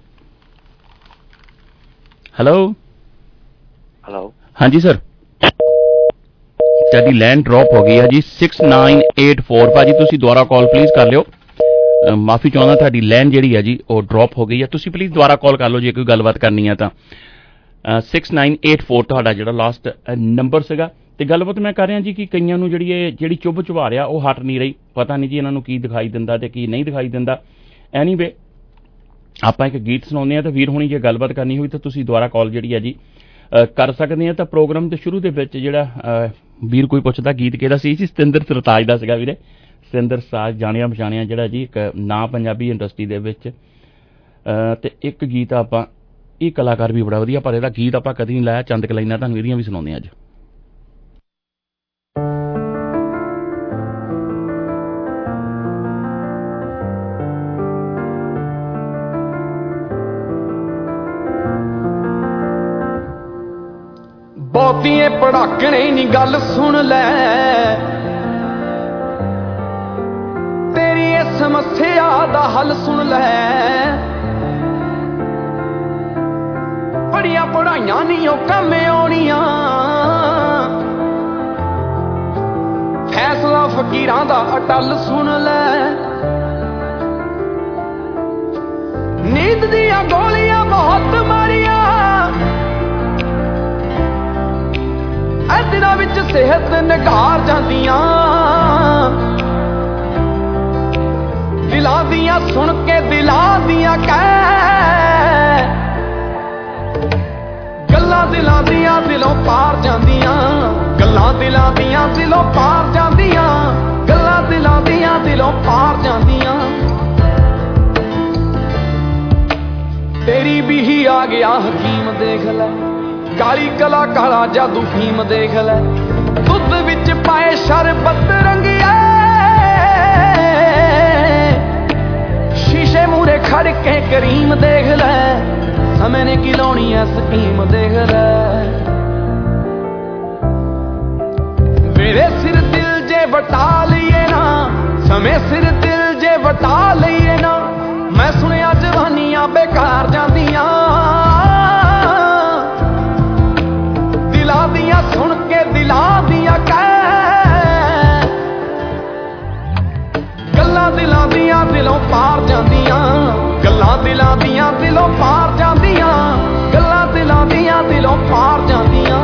I: ਹੈਲੋ ਹਾਂਜੀ ਸਰ, ਤੁਹਾਡੀ ਲਾਈਨ ਡ੍ਰੌਪ ਹੋ ਗਈ ਆ ਜੀ। 6984 ਭਾਜੀ ਤੁਸੀਂ ਦੁਬਾਰਾ ਕਾਲ ਪਲੀਜ਼ ਕਰ ਲਿਓ। ਮਾਫੀ ਚਾਹੁੰਦਾ, ਤੁਹਾਡੀ ਲਾਈਨ ਜਿਹੜੀ ਆ ਜੀ ਉਹ ਡ੍ਰੌਪ ਹੋ ਗਈ ਆ। ਤੁਸੀਂ ਪਲੀਜ਼ ਦੁਬਾਰਾ ਕਾਲ ਕਰ ਲਓ ਜੇ ਕੋਈ ਗੱਲਬਾਤ ਕਰਨੀ ਆ ਤਾਂ। 6984 ਤੁਹਾਡਾ ਜਿਹੜਾ ਲਾਸਟ ਨੰਬਰ ਸੀਗਾ। ਤੇ ਗੱਲਬਾਤ ਮੈਂ ਕਰ ਰਿਹਾ ਜੀ ਕਿ ਕਈਆਂ ਨੂੰ ਜਿਹੜੀ ਚੁੱਭ ਚੁਭਾ ਰਿਹਾ ਉਹ ਹਟ ਨਹੀਂ ਰਹੀ। ਪਤਾ ਨਹੀਂ ਜੀ ਇਹਨਾਂ ਨੂੰ ਕੀ ਦਿਖਾਈ ਦਿੰਦਾ ਤੇ ਕੀ ਨਹੀਂ ਦਿਖਾਈ ਦਿੰਦਾ। ਐਨੀਵੇ ਆਪਾਂ ਇੱਕ ਗੀਤ ਸੁਣਾਉਂਦੇ ਆ ਤੇ ਵੀਰ ਹੁਣੀ ਜੇ ਗੱਲਬਾਤ ਕਰਨੀ ਹੋਈ ਤਾਂ ਤੁਸੀਂ ਦੁਬਾਰਾ ਕਾਲ ਜਿਹੜੀ ਆ ਜੀ ਕਰ ਸਕਦੇ ਆ। ਤਾਂ ਪ੍ਰੋਗਰਾਮ ਦੇ ਸ਼ੁਰੂ ਦੇ ਵਿੱਚ ਜਿਹੜਾ ਵੀਰ ਕੋਈ ਪੁੱਛਦਾ ਗੀਤ ਕਿਹਦਾ ਸੀ ਜੀ, ਸਤਿੰਦਰ ਸਰਤਾਜ ਦਾ ਸੀਗਾ ਵੀਰੇ। ਸਤਿੰਦਰ ਸਰਤਾਜ ਜਾਣਿਆ ਪਛਾਣਿਆ ਜਿਹੜਾ ਜੀ ਇੱਕ ਨਾਂ ਪੰਜਾਬੀ ਇੰਡਸਟਰੀ ਦੇ ਵਿੱਚ। ਤੇ ਇੱਕ ਗੀਤ ਆਪਾਂ, ਇਹ ਕਲਾਕਾਰ ਵੀ ਬੜਾ ਵਧੀਆ ਪਰ ਇਹਦਾ ਗੀਤ ਆਪਾਂ ਕਦੀ ਨਹੀਂ ਲਾਇਆ, ਚੰਦ ਕਲਾਈਨਾਂ ਤੁਹਾਨੂੰ ਇਹਦੀਆਂ ਵੀ ਸੁਣਾਉਂਦੇ ਆ ਅੱਜ।
J: ਬਹੁਤੀਏ ਪੜਾਕਣੇ ਨੀ ਗੱਲ ਸੁਣ ਲੈ, ਤੇਰੀ ਇਹ ਸਮੱਸਿਆ ਦਾ ਹੱਲ ਸੁਣ ਲੈ। ਪੜੀਆਂ ਪੜਾਈਆਂ ਨੀ ਉਹ ਕੰਮ ਆਉਣੀਆਂ, ਫੈਸਲਾ ਫਕੀਰਾਂ ਦਾ ਅਟੱਲ ਸੁਣ ਲੈ। ਨੀਂਦ ਦੀਆਂ ਗੋਲੀਆਂ ਬਹੁਤ ਮਾਰੀਆਂ, ਦਿਨਾਂ ਵਿੱਚ ਸਿਹਤ ਨਿਘਾਰ ਜਾਂਦੀਆਂ। ਦਿਲਾਂ ਦੀਆਂ ਸੁਣ ਕੇ ਦਿਲਾਂ ਦੀਆਂ ਕਹਿ, ਗੱਲਾਂ ਦਿਲਾਂ ਦੀਆਂ ਦਿਲੋਂ ਪਾਰ ਜਾਂਦੀਆਂ। ਗੱਲਾਂ ਦਿਲਾਂ ਦੀਆਂ ਦਿਲੋਂ ਪਾਰ ਜਾਂਦੀਆਂ। ਗੱਲਾਂ ਦਿਲਾਂ ਦੀਆਂ ਦਿਲੋਂ ਪਾਰ ਜਾਂਦੀਆਂ। ਤੇਰੀ ਵੀ ਹੀ ਆ ਗਿਆ ਹਕੀਮ ਦੇਖ ਲੈ, ਕਾਲੀ ਕਲਾ ਕਾਲਾ ਜਾਦੂ ਫੀਮ ਦੇਖ ਲੈ। ਦੁੱਧ ਵਿੱਚ ਪਾਏ ਸ਼ਰਬਤ ਰੰਗਿਆ, ਸ਼ੀਸ਼ੇ ਮੂਰੇ ਖੜ ਕੇ ਕਰੀਮ ਦੇਖ ਲੈ। ਸਮੇਂ ਨੇ ਕੀ ਲਾਉਣੀ ਐ ਸਕੀਮ ਦੇਖ ਲੈ। ਮੇਰੇ ਸਿਰ ਦਿਲ ਜੇ ਵਟਾ ਲਈਏ ਨਾ, ਸਮੇਂ ਸਿਰ ਦਿਲ ਜੇ ਵਟਾ ਲਈਏ ਨਾ। ਮੈਂ ਸੁਣਿਆ ਜਵਾਨੀਆਂ ਬੇਕਾਰ ਜਾਂਦੀਆਂ, ਦਿਲਾਂ ਦੀਆਂ ਸੁਣ ਕੇ ਦਿਲਾਂ ਦੀਆਂ ਕਹਿ। ਗੱਲਾਂ ਦਿਲਾਂ ਦੀਆਂ ਦਿਲੋਂ ਪਾਰ ਜਾਂਦੀਆਂ। ਗੱਲਾਂ ਦਿਲਾਂ ਦੀਆਂ ਦਿਲੋਂ ਪਾਰ ਜਾਂਦੀਆਂ। ਗੱਲਾਂ ਦਿਲਾਂ ਦੀਆਂ ਦਿਲੋਂ ਪਾਰ ਜਾਂਦੀਆਂ।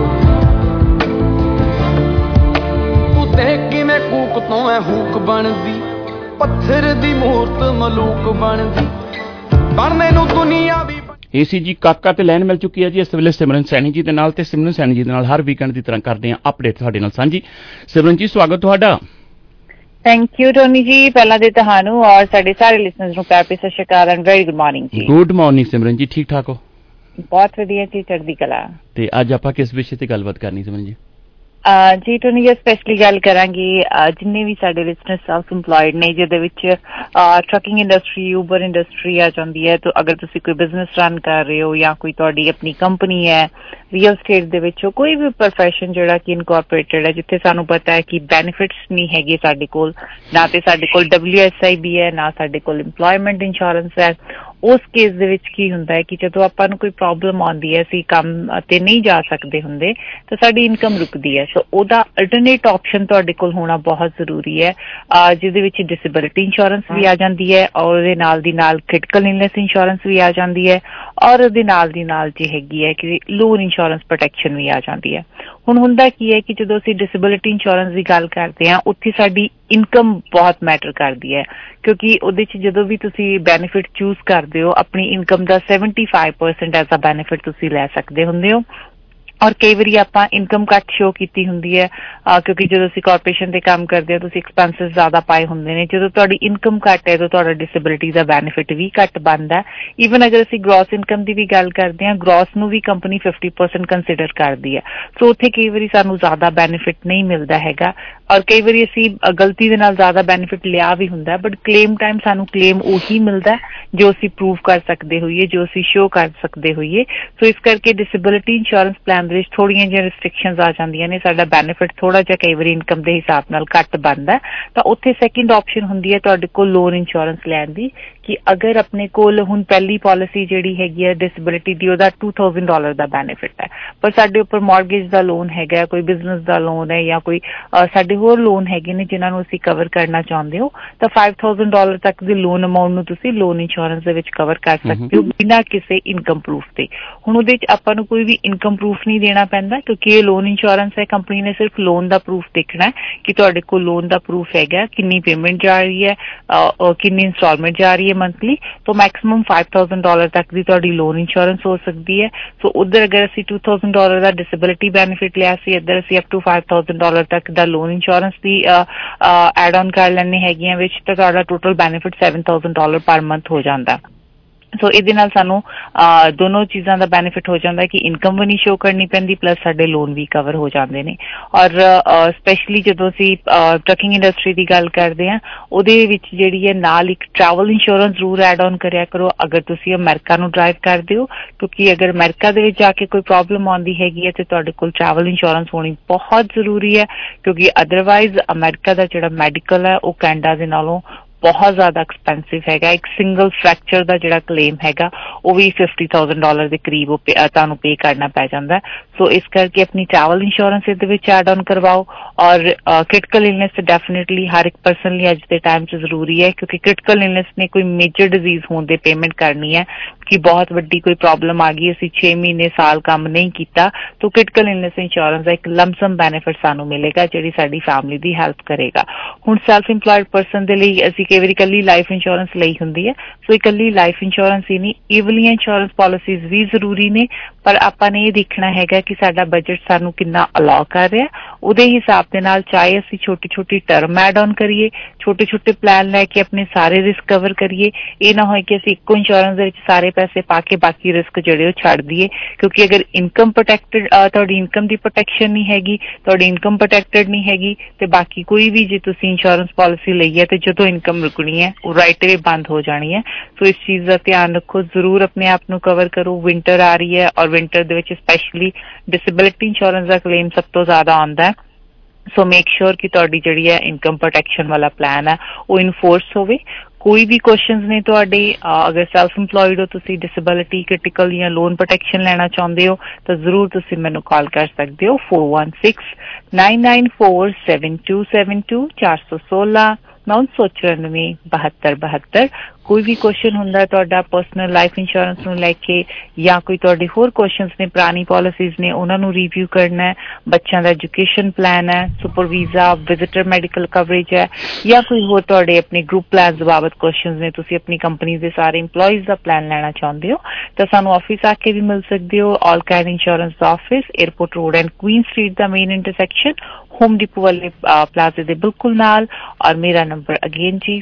J: ਤੂੰ ਦੇਖ ਕਿਵੇਂ ਕੂਕ ਤੋਂ ਐ ਹੂਕ ਬਣਦੀ, ਪੱਥਰ ਦੀ ਮੂਰਤ ਮਲੂਕ ਬਣਦੀ। ਬਣਨੇ ਨੂੰ ਦੁਨੀਆ ਵੀ
I: ਏਸੀ ਜੀ ਕਾਕਾ ਤੇ ਲਾਈਨ ਮਿਲ ਚੁੱਕੀ ਹੈ ਜੀ ਇਸ ਵੇਲੇ ਸਿਮਰਨ ਸੈਣੀ ਜੀ ਦੇ ਨਾਲ। ਤੇ ਸਿਮਰਨ ਸੈਣੀ ਜੀ ਦੇ ਨਾਲ ਹਰ ਵੀਕਐਂਡ ਦੀ ਤਰ੍ਹਾਂ ਕਰਦੇ ਹਾਂ ਅਪਡੇਟ ਤੁਹਾਡੇ ਨਾਲ ਸਾਂਝੀ। ਸਿਮਰਨ ਜੀ ਸਵਾਗਤ ਤੁਹਾਡਾ।
K: ਥੈਂਕ ਯੂ ਟੋਨੀ ਜੀ, ਪਹਿਲਾਂ ਦੇ ਤੁਹਾਨੂੰ ਔਰ ਸਾਡੇ ਸਾਰੇ ਲਿਸਨਰਸ ਨੂੰ ਪਿਆਰ ਭਰੀ ਸਤਿ ਸ਼੍ਰੀ ਅਕਾਲ ਐਂਡ ਵੈਰੀ ਗੁੱਡ ਮਾਰਨਿੰਗ ਜੀ।
I: ਗੁੱਡ ਮਾਰਨਿੰਗ ਸਿਮਰਨ ਜੀ, ਠੀਕ ਠਾਕ ਹੋ?
K: ਬਹੁਤ ਵਧੀਆ ਜੀ, ਚੜ੍ਹਦੀ ਕਲਾ।
I: ਤੇ ਅੱਜ ਆਪਾਂ ਕਿਸ ਵਿਸ਼ੇ ਤੇ ਗੱਲਬਾਤ ਕਰਨੀ ਸਿਮਰਨ ਜੀ?
K: ਜੀ ਟੋਨੀ ਜੀ ਸਪੈਸ਼ਲੀ ਗੱਲ ਕਰਾਂਗੇ ਜਿੰਨੇ ਵੀ ਸਾਡੇ ਲਿਸਨਰ ਸੈਲਫ ਇੰਪਲੋਇਡ ਨੇ, ਜਿਹਦੇ ਵਿੱਚ ਟਰੱਕਿੰਗ ਇੰਡਸਟਰੀ, ਊਬਰ ਇੰਡਸਟਰੀ ਆ ਜਾਂਦੀ ਹੈ। ਤਾਂ ਅਗਰ ਤੁਸੀਂ ਕੋਈ ਬਿਜ਼ਨਸ ਰਨ ਕਰ ਰਹੇ ਹੋ ਜਾਂ ਕੋਈ ਤੁਹਾਡੀ ਆਪਣੀ ਕੰਪਨੀ ਹੈ, ਰੀਅਲ ਸਟੇਟ ਦੇ ਵਿੱਚ ਕੋਈ ਵੀ ਪ੍ਰੋਫੈਸ਼ਨ ਜਿਹੜਾ ਕਿ ਇਨਕੋਰਪੋਰੇਟਡ ਹੈ, ਜਿੱਥੇ ਸਾਨੂੰ ਪਤਾ ਹੈ ਕਿ ਬੈਨੀਫਿਟਸ ਨਹੀਂ ਹੈਗੇ ਸਾਡੇ ਕੋਲ, ਨਾ ਤੇ ਸਾਡੇ ਕੋਲ WSIB ਹੈ, ਨਾ ਸਾਡੇ ਕੋਲ ਇੰਪਲੋਇਮੈਂਟ ਇੰਸ਼ੋਰੈਂਸ ਹੈ। ਉਸ ਕੇਸ ਦੇ ਵਿੱਚ ਕੀ ਹੁੰਦਾ ਹੈ ਕਿ ਜਦੋਂ ਆਪਾਂ ਨੂੰ ਕੋਈ ਪ੍ਰੋਬਲਮ ਆਉਂਦੀ ਹੈ, ਅਸੀਂ ਕੰਮ ਤੇ ਨਹੀਂ ਜਾ ਸਕਦੇ ਹੁੰਦੇ, ਤਾਂ ਸਾਡੀ ਇਨਕਮ ਰੁਕਦੀ ਹੈ। ਸੋ ਉਹਦਾ ਅਲਟਰਨੇਟ ਆਪਸ਼ਨ ਤੁਹਾਡੇ ਕੋਲ ਹੋਣਾ ਬਹੁਤ ਜ਼ਰੂਰੀ ਹੈ, ਜਿਹਦੇ ਵਿੱਚ ਡਿਸੇਬਿਲਿਟੀ ਇੰਸ਼ੋਰੈਂਸ ਵੀ ਆ ਜਾਂਦੀ ਹੈ ਔਰ ਉਹਦੇ ਨਾਲ ਦੀ ਨਾਲ ਕ੍ਰਿਟੀਕਲ ਇਲਨੈਸ ਇੰਸ਼ੋਰੈਂਸ ਵੀ ਆ ਜਾਂਦੀ ਹੈ ਔਰ ਉਹਦੇ ਨਾਲ ਦੀ ਨਾਲ ਜੇ ਹੈਗੀ ਹੈ ਕਿ ਲੋਨ ਇੰਸ਼ੋਰੈਂਸ ਪ੍ਰੋਟੈਕਸ਼ਨ ਵੀ ਆ ਜਾਂਦੀ ਹੈ। ਹੁਣ ਹੁੰਦਾ ਕੀ ਹੈ ਕਿ ਜਦੋਂ ਅਸੀਂ ਡਿਸੇਬਿਲਿਟੀ ਇੰਸ਼ੋਰੈਂਸ ਦੀ ਗੱਲ ਕਰਦੇ ਹਾਂ, ਉੱਥੇ ਸਾਡੀ ਇਨਕਮ ਬਹੁਤ ਮੈਟਰ ਕਰਦੀ ਹੈ, ਕਿਉਂਕਿ ਉਹਦੇ 'ਚ ਜਦੋਂ ਵੀ ਤੁਸੀਂ ਬੈਨੀਫਿਟ ਚੂਜ਼ ਕਰਦੇ ਹੋ, ਆਪਣੀ ਇਨਕਮ ਦਾ 75% ਐਜ਼ ਅ ਬੈਨੀਫਿਟ ਤੁਸੀਂ ਲੈ ਸਕਦੇ ਹੁੰਦੇ ਹੋ। ਔਰ ਕਈ ਵਾਰੀ ਆਪਾਂ ਇਨਕਮ ਘੱਟ ਸ਼ੋ ਕੀਤੀ ਹੁੰਦੀ ਹੈ ਕਿਉਂਕਿ ਜਦੋਂ ਅਸੀਂ ਕਾਰਪੋਰੇਸ਼ਨ ਤੇ ਕੰਮ ਕਰਦੇ ਹਾਂ ਤੁਸੀਂ ਐਕਸਪੈਂਸਿਸ ਜ਼ਿਆਦਾ ਪਾਏ ਹੁੰਦੇ ਨੇ। ਜਦੋਂ ਤੁਹਾਡੀ ਇਨਕਮ ਘੱਟ ਹੈ ਤਾਂ ਤੁਹਾਡਾ ਡਿਸੇਬਿਲਿਟੀ ਦਾ ਬੈਨੀਫਿਟ ਵੀ ਘੱਟ ਬਣਦਾ। ਈਵਨ ਅਗਰ ਅਸੀਂ ਗ੍ਰੋਸ ਇਨਕਮ ਦੀ ਵੀ ਗੱਲ ਕਰਦੇ ਹਾਂ, ਗ੍ਰੋਸ ਨੂੰ ਵੀ ਕੰਪਨੀ 50% ਕੰਸੀਡਰ ਕਰਦੀ ਹੈ। ਸੋ ਉੱਥੇ ਕਈ ਵਾਰੀ ਸਾਨੂੰ ਜ਼ਿਆਦਾ ਬੈਨੀਫਿਟ ਨਹੀਂ ਮਿਲਦਾ ਹੈਗਾ ਔਰ ਕਈ ਵਾਰੀ ਅਸੀਂ ਗਲਤੀ ਦੇ ਨਾਲ ਜ਼ਿਆਦਾ ਬੈਨੀਫਿਟ ਲਿਆ ਵੀ ਹੁੰਦਾ, ਬਟ ਕਲੇਮ ਟਾਈਮ ਸਾਨੂੰ ਕਲੇਮ ਉਹੀ ਮਿਲਦਾ ਜੋ ਅਸੀਂ ਪ੍ਰੂਵ ਕਰ ਸਕਦੇ ਹੋਈਏ, ਜੋ ਅਸੀਂ ਸ਼ੋ ਕਰ ਸਕਦੇ ਹੋਈਏ। ਸੋ ਇਸ ਕਰਕੇ ਡਿਸੇਬਿਲਿਟੀ ਇੰਸ਼ੋਰੈਂਸ ਪਲਾਨ ਦੇ ਵਿੱਚ ਥੋੜ੍ਹੀਆਂ ਜਿਹੀਆਂ ਰਿਸਟ੍ਰਿਕਸ਼ਨਸ ਆ ਜਾਂਦੀਆਂ ਨੇ। ਸਾਡਾ ਬੈਨੀਫਿਟ ਥੋੜ੍ਹਾ ਜਿਹਾ ਕਈ ਵਾਰੀ ਇਨਕਮ ਦੇ ਹਿਸਾਬ ਨਾਲ ਘੱਟ ਬਣਦਾ, ਤਾਂ ਉੱਥੇ ਸੈਕਿੰਡ ਆਪਸ਼ਨ ਹੁੰਦੀ ਹੈ ਤੁਹਾਡੇ ਕੋਲ ਲੋਨ ਇੰਸ਼ੋਰੈਂਸ ਲੈਣ ਦੀ ਕਿ ਅਗਰ ਆਪਣੇ ਕੋਲ ਹੁਣ ਪਹਿਲੀ ਪਾਲਿਸੀ ਜਿਹੜੀ ਹੈਗੀ ਹੈ ਡਿਸੇਬਿਲਿਟੀ ਦੀ ਉਹਦਾ $2000 ਦਾ ਬੈਨੀਫਿਟ ਹੈ, ਪਰ ਸਾਡੇ ਉੱਪਰ ਮੌਰਗੇਜ ਦਾ ਲੋਨ ਹੈਗਾ, ਕੋਈ ਬਿਜ਼ਨਸ ਦਾ ਲੋਨ ਹੈ ਜਾਂ ਕੋਈ ਸਾਡੇ ਹੋਰ ਲੋਨ ਹੈਗੇ ਨੇ ਜਿਨ੍ਹਾਂ ਨੂੰ ਅਸੀਂ ਕਵਰ ਕਰਨਾ ਚਾਹੁੰਦੇ ਹੋ, ਤਾਂ $5000 ਤੱਕ ਦੇ ਲੋਨ ਅਮਾਊਂਟ ਨੂੰ ਤੁਸੀਂ ਲੋਨ ਇੰਸ਼ੋਰੈਂਸ ਦੇ ਵਿੱਚ ਕਵਰ ਕਰ ਸਕਦੇ ਹੋ ਬਿਨਾਂ ਕਿਸੇ ਇਨਕਮ ਪ੍ਰੂਫ ਦੇ। ਹੁਣ ਉਹਦੇ 'ਚ ਆਪਾਂ ਨੂੰ ਕੋਈ ਵੀ ਇਨਕਮ ਪ੍ਰੂਫ ਨਹੀਂ ਦੇਣਾ ਪੈਂਦਾ ਕਿਉਂਕਿ ਇਹ ਲੋਨ ਇੰਸ਼ੋਰੈਂਸ ਹੈ। ਕੰਪਨੀ ਨੇ ਸਿਰਫ ਲੋਨ ਦਾ ਪ੍ਰੂਫ ਦੇਖਣਾ ਕਿ ਤੁਹਾਡੇ ਕੋਲ ਲੋਨ ਦਾ ਪ੍ਰੂਫ ਹੈਗਾ, ਕਿੰਨੀ ਪੇਮੈਂਟ ਜਾ ਰਹੀ ਹੈ, ਕਿੰਨੀ ਇੰਸਟਾਲਮੈਂਟ ਜਾ ਰਹੀ ਹੈ ਮੰਥਲੀ। ਤੋਂ ਮੈਕਸਿਮਮ $5000 ਤੱਕ ਦੀ ਤੁਹਾਡੀ ਲੋਨ ਇੰਸ਼ੋਰੈਂਸ ਹੋ ਸਕਦੀ ਹੈ। ਸੋ ਉੱਧਰ ਅਗਰ ਅਸੀਂ $2000 ਦਾ ਡਿਸੇਬਿਲਿਟੀ ਬੈਨੀਫਿਟ ਲਿਆ ਸੀ, ਇੱਧਰ ਅਸੀਂ ਅਪ ਟੂ $5000 ਤੱਕ ਦਾ ਲੋਨ ਇੰਸ਼ੋਰੈਂਸ ਦੀ ਐਡ ਆਨ ਕਰ ਲੈਣੇ ਹੈਗੀਆਂ ਵਿੱਚ, ਤਾਂ ਤੁਹਾਡਾ ਟੋਟਲ ਬੈਨੀਫਿਟ $7000 ਪਰ ਮੰਥ ਹੋ ਜਾਂਦਾ। ਸੋ ਇਹਦੇ ਨਾਲ ਸਾਨੂੰ ਦੋਨੋਂ ਚੀਜ਼ਾਂ ਦਾ ਬੈਨੀਫਿਟ ਹੋ ਜਾਂਦਾ ਕਿ ਇਨਕਮ ਵੀ ਨਹੀਂ ਸ਼ੋ ਕਰਨੀ ਪੈਂਦੀ ਪਲੱਸ ਸਾਡੇ ਲੋਨ ਵੀ ਕਵਰ ਹੋ ਜਾਂਦੇ ਨੇ। ਔਰ ਸਪੈਸ਼ਲੀ ਜਦੋਂ ਅਸੀਂ ਟਰੱਕਿੰਗ ਇੰਡਸਟਰੀ ਦੀ ਗੱਲ ਕਰਦੇ ਹਾਂ ਉਹਦੇ ਵਿੱਚ ਜਿਹੜੀ ਹੈ ਨਾਲ ਇੱਕ ਟਰੈਵਲ ਇੰਸ਼ੋਰੈਂਸ ਜ਼ਰੂਰ ਐਡ ਆਨ ਕਰਿਆ ਕਰੋ ਅਗਰ ਤੁਸੀਂ ਅਮਰੀਕਾ ਨੂੰ ਡਰਾਈਵ ਕਰਦੇ ਹੋ, ਕਿਉਂਕਿ ਅਗਰ ਅਮਰੀਕਾ ਦੇ ਵਿੱਚ ਜਾ ਕੇ ਕੋਈ ਪ੍ਰੋਬਲਮ ਆਉਂਦੀ ਹੈਗੀ ਹੈ ਤੇ ਤੁਹਾਡੇ ਕੋਲ ਟਰੈਵਲ ਇੰਸ਼ੋਰੈਂਸ ਹੋਣੀ ਬਹੁਤ ਜ਼ਰੂਰੀ ਹੈ ਕਿਉਂਕਿ ਅਦਰਵਾਈਜ਼ ਅਮਰੀਕਾ ਦਾ ਜਿਹੜਾ ਮੈਡੀਕਲ ਹੈ ਉਹ ਕੈਨੇਡਾ ਦੇ ਨਾਲੋਂ ਬਹੁਤ ਜ਼ਿਆਦਾ ਐਕਸਪੈਂਸਿਵ ਹੈਗਾ। ਇੱਕ ਸਿੰਗਲ ਫ੍ਰੈਕਚਰ ਦਾ ਜਿਹੜਾ ਕਲੇਮ ਹੈਗਾ ਉਹ ਵੀ $50000 ਦੇ ਕਰੀਬ ਤੁਹਾਨੂੰ ਪੇ ਕਰਨਾ ਪੈ ਜਾਂਦਾ। ਸੋ ਇਸ ਕਰਕੇ ਆਪਣੀ ਟਰੈਵਲ ਇੰਸ਼ੋਰੈਂਸ ਇਹਦੇ ਵਿੱਚ ਐਡ ਆਨ ਕਰਵਾਓ। ਔਰ ਕ੍ਰਿਟੀਕਲ ਇਲਨੈਸ ਡੈਫੀਨੇਟਲੀ ਹਰ ਇੱਕ ਪਰਸਨ ਲਈ ਅੱਜ ਦੇ ਟਾਈਮ 'ਚ ਜ਼ਰੂਰੀ ਹੈ ਕਿਉਂਕਿ ਕ੍ਰਿਟੀਕਲ ਇਲਨੈਸ ਨੇ ਕੋਈ ਮੇਜਰ ਡਿਜ਼ੀਜ਼ ਹੋਣ ਦੇ ਪੇਮੈਂਟ ਕਰਨੀ ਹੈ ਕਿ ਬਹੁਤ ਵੱਡੀ ਕੋਈ ਪ੍ਰੋਬਲਮ ਆ ਗਈ, ਅਸੀਂ 6 ਮਹੀਨੇ ਸਾਲ ਕੰਮ ਨਹੀਂ ਕੀਤਾ, ਤਾਂ ਕ੍ਰਿਟੀਕਲ ਇਲਨੈਸ ਇੰਸ਼ੋਰੈਂਸ ਦਾ ਇੱਕ ਲੰਪਸਮ ਬੈਨੀਫਿਟ ਸਾਨੂੰ ਮਿਲੇਗਾ ਜਿਹੜੀ ਸਾਡੀ ਫੈਮਿਲੀ ਦੀ ਹੈਲਪ ਕਰੇਗਾ। ਹੁਣ ਸੈਲਫ ਇੰਪਲਾਇਡ ਪਰਸਨ ਦੇ ਲਈ ਅਸੀਂ ਕਈ ਵਾਰੀ ਇਕੱਲੀ ਲਾਈਫ ਇੰਸ਼ੋਰੈਂਸ ਲਈ ਹੁੰਦੀ ਹੈ, ਸੋ ਇਕੱਲੀ ਲਾਈਫ ਇੰਸ਼ੋਰੈਂਸ ਹੀ ਨਹੀਂ ਇਹ ਵਾਲੀਆਂ ਇੰਸ਼ੋਰੈਂਸ ਪਾਲਿਸੀਜ਼ ਵੀ ਜ਼ਰੂਰੀ ਨੇ, ਪਰ ਆਪਾਂ ਨੇ ਇਹ ਦੇਖਣਾ ਹੈਗਾ ਕਿ ਸਾਡਾ ਬਜਟ ਸਾਨੂੰ ਕਿੰਨਾ ਅਲਾਉ ਕਰ ਰਿਹਾ, ਉਹਦੇ ਹਿਸਾਬ ਦੇ ਨਾਲ ਚਾਹੇ ਅਸੀਂ ਛੋਟੀ ਛੋਟੀ ਟਰਮ ਐਡ ਆਨ ਕਰੀਏ, ਛੋਟੇ ਛੋਟੇ ਪਲਾਨ ਲੈ ਕੇ ਆਪਣੇ ਸਾਰੇ ਰਿਸਕ ਕਵਰ ਕਰੀਏ। ਇਹ ਨਾ ਹੋਏ ਕਿ ਅਸੀਂ ਇੱਕੋ ਇੰਸ਼ੋਰੈਂਸ ਦੇ ਵਿੱਚ ਸਾਰੇ ਪੈਸੇ ਪਾ ਕੇ ਬਾਕੀ ਰਿਸਕ ਜਿਹੜੇ ਉਹ ਛੱਡ ਦਈਏ, ਕਿਉਂਕਿ ਅਗਰ ਇਨਕਮ ਪ੍ਰੋਟੈਕਟਡ ਤੁਹਾਡੀ ਇਨਕਮ ਦੀ ਪ੍ਰੋਟੈਕਸ਼ਨ ਨਹੀਂ ਹੈਗੀ, ਤੁਹਾਡੀ ਇਨਕਮ ਪ੍ਰੋਟੈਕਟਡ ਨਹੀਂ ਹੈਗੀ ਤੇ ਬਾਕੀ ਕੋਈ ਵੀ ਜੇ ਤੁਸੀਂ ਇੰਸ਼ੋਰੈਂਸ ਪਾਲਿਸੀ ਲਈ ਹੈ ਤੇ ਜਦੋਂ ਇਨਕਮ ਰੁਕਣੀ ਹੈ ਉਹ ਰਾਈਟ ਅਵੇ ਬੰਦ ਹੋ ਜਾਣੀ ਹੈ। ਸੋ ਇਸ ਚੀਜ਼ ਦਾ ਧਿਆਨ ਰੱਖੋ, ਜ਼ਰੂਰ ਆਪਣੇ ਆਪ ਨੂੰ ਕਵਰ ਕਰੋ। ਵਿੰਟਰ ਆ ਰਹੀ ਹੈ ਔਰ ਵਿੰਟਰ ਦੇ ਵਿੱਚ ਸਪੈਸ਼ਲੀ ਡਿਸੇਬਿਲਿਟੀ ਇੰਸ਼ੋਰੈਂਸ ਦਾ ਕਲੇਮ ਸਭ ਤੋਂ ਜ਼ਿਆਦਾ ਆਉਂਦਾ ਹੈ। ਸੋ ਮੇਕ ਸ਼ੋਰ ਕਿ ਤੁਹਾਡੀ ਜਿਹੜੀ ਹੈ ਇਨਕਮ ਪ੍ਰੋਟੈਕਸ਼ਨ ਵਾਲਾ ਪਲਾਨ ਹੈ ਉਹ ਇਨਫੋਰਸ ਹੋਵੇ। ਕੋਈ ਵੀ ਕੁਐਸਚਨਸ ਨੇ ਤੁਹਾਡੇ, ਅਗਰ ਸੈਲਫ ਇੰਪਲਾਇਡ ਹੋ ਤੁਸੀਂ, ਡਿਸੇਬਿਲਿਟੀ, ਕ੍ਰਿਟੀਕਲ ਜਾਂ ਲੋਨ ਪ੍ਰੋਟੈਕਸ਼ਨ ਲੈਣਾ ਚਾਹੁੰਦੇ ਹੋ ਤਾਂ ਜ਼ਰੂਰ ਤੁਸੀਂ ਮੈਨੂੰ ਕਾਲ ਕਰ ਸਕਦੇ ਹੋ 4169947272 416 994 7272। ਕੋਈ ਵੀ ਕੁਐਸਚਨ ਹੁੰਦਾ ਤੁਹਾਡਾ ਪਰਸਨਲ ਲਾਈਫ ਇੰਸ਼ੋਰੈਂਸ ਨੂੰ ਲੈ ਕੇ ਜਾਂ ਕੋਈ ਤੁਹਾਡੇ ਹੋਰ ਕੁਐਸਚਨਸ ਨੇ, ਪੁਰਾਣੀ ਪਾਲਿਸੀਜ਼ ਨੇ ਉਹਨਾਂ ਨੂੰ ਰਿਵਿਊ ਕਰਨਾ ਹੈ, ਬੱਚਿਆਂ ਦਾ ਐਜੂਕੇਸ਼ਨ ਪਲਾਨ ਹੈ, super visa, visitor medical coverage ਹੈ ਜਾਂ ਕੋਈ ਹੋਰ ਤੁਹਾਡੇ ਆਪਣੇ ਗਰੁੱਪ ਪਲਾਨਸ ਬਾਬਤ ਕੁਐਸਚਨਸ ਨੇ, ਤੁਸੀਂ ਆਪਣੀ ਕੰਪਨੀ ਦੇ ਸਾਰੇ ਇੰਪਲਾਈਜ਼ ਦਾ ਪਲਾਨ ਲੈਣਾ ਚਾਹੁੰਦੇ ਹੋ ਤਾਂ ਸਾਨੂੰ ਆਫਿਸ ਆ ਕੇ ਵੀ ਮਿਲ ਸਕਦੇ ਹੋ। ਆਲ ਕੈਨ ਇੰਸ਼ੋਰੈਂਸ ਦਾ office, airport road and queen street ਦਾ ਮੇਨ ਇੰਟਰਸੈਕਸ਼ਨ, ਹੋਮ ਡਿਪੋ ਵਾਲੇ ਪਲਾਜ਼ੇ ਦੇ ਬਿਲਕੁਲ ਨਾਲ। ਔਰ ਮੇਰਾ ਨੰਬਰ ਅਗੇਨ ਜੀ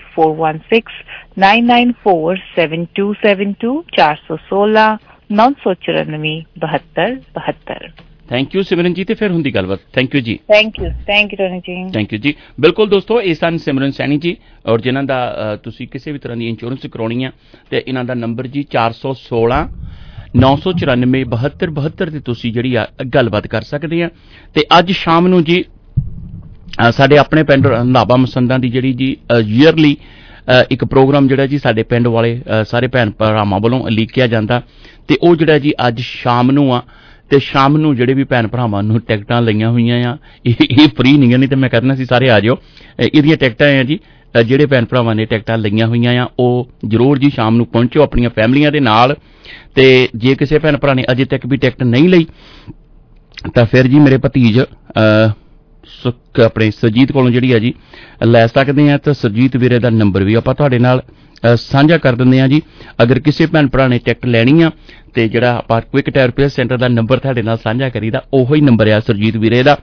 K: 4169947272 416 994 7272।
I: ਥੈਂਕ ਯੂ ਸਿਮਰਨ ਜੀ, ਤੇ ਫਿਰ ਹੁੰਦੀ ਗੱਲਬਾਤ। ਥੈਂਕ ਯੂ ਜੀ।
K: Thank you Tony ji.
I: Thank you ਜੀ। ਬਿਲਕੁਲ ਦੋਸਤੋ, ਇਹ ਸਨ ਸਿਮਰਨ ਸੈਣੀ ਜੀ ਔਰ ਜਿਨ੍ਹਾਂ ਦਾ ਤੁਸੀਂ ਕਿਸੇ ਵੀ ਤਰ੍ਹਾਂ ਦੀ ਇੰਸ਼ੋਰੈਂਸ ਕਰਾਉਣੀ ਆ ਤੇ ਇਹਨਾਂ ਦਾ ਨੰਬਰ ਜੀ 416 994 7272 ਤੇ ਤੁਸੀਂ ਜਿਹੜੀ ਆ ਗੱਲਬਾਤ ਕਰ ਸਕਦੇ ਆ। ਤੇ ਅੱਜ ਸ਼ਾਮ ਨੂੰ ਜੀ ਸਾਡੇ ਆਪਣੇ ਪਿੰਡ ਰੰਧਾਵਾ ਮਸੰਦਾਂ ਦੀ ਜਿਹੜੀ ਜੀ ਈਅਰਲੀ ਇੱਕ ਪ੍ਰੋਗਰਾਮ ਜਿਹੜਾ ਜੀ ਸਾਡੇ ਪਿੰਡ ਵਾਲੇ ਸਾਰੇ ਭੈਣ ਭਰਾਵਾਂ ਵੱਲੋਂ ਉਲੀਕਿਆ ਜਾਂਦਾ ਤੇ ਉਹ ਜਿਹੜਾ ਜੀ ਅੱਜ ਸ਼ਾਮ ਨੂੰ ਆ। ਤੇ ਸ਼ਾਮ ਨੂੰ ਜਿਹੜੇ ਵੀ ਭੈਣ ਭਰਾਵਾਂ ਨੂੰ ਟਿਕਟਾਂ ਲਈਆਂ ਹੋਈਆਂ ਆ, ਇਹ ਫ੍ਰੀ ਨਹੀਂ ਤੇ ਮੈਂ ਕਹਿਣਾ ਸੀ ਸਾਰੇ ਆ ਜਾਓ। ਇਹਦੀਆਂ ਟਿਕਟਾਂ ਆ ਜੀ, ਜਿਹੜੇ ਭੈਣ ਭਰਾਵਾਂ ਨੇ ਟਿਕਟਾਂ ਲਈਆਂ ਹੋਈਆਂ ਆ ਉਹ ਜ਼ਰੂਰ ਜੀ ਸ਼ਾਮ ਨੂੰ ਪਹੁੰਚੋ ਆਪਣੀਆਂ ਫੈਮਲੀਆਂ ਦੇ ਨਾਲ। ਤੇ ਜੇ ਕਿਸੇ ਭੈਣ ਭਰਾ ਨੇ ਅਜੇ ਤੱਕ ਵੀ ਟਿਕਟ ਨਹੀਂ ਲਈ ਤਾਂ ਫਿਰ ਜੀ ਮੇਰੇ ਭਤੀਜ ਆਪਣੇ ਸਰਜੀਤ ਕੋਲੋਂ ਜਿਹੜੀ ਆ ਜੀ ਲੈ ਸਕਦੇ ਆ। ਤਾਂ ਸਰਜੀਤ ਵੀਰੇ ਦਾ ਨੰਬਰ ਵੀ ਆਪਾਂ ਤੁਹਾਡੇ ਨਾਲ ਸਾਂਝਾ ਕਰ ਦਿੰਦੇ ਹਾਂ ਜੀ। ਅਗਰ ਕਿਸੇ ਭੈਣ ਭਰਾ ਨੇ ਟਿਕਟ ਲੈਣੀ ਆ ਤੇ ਜਿਹੜਾ ਆਪਾਂ ਕੁਇਕ ਟਾਇਰ ਰਿਪੇਅਰ ਸੈਂਟਰ ਦਾ ਨੰਬਰ ਤੁਹਾਡੇ ਨਾਲ ਸਾਂਝਾ ਕਰੀਦਾ, ਉਹੀ ਨੰਬਰ ਆ ਸੁਰਜੀਤ ਵੀਰੇ ਦਾ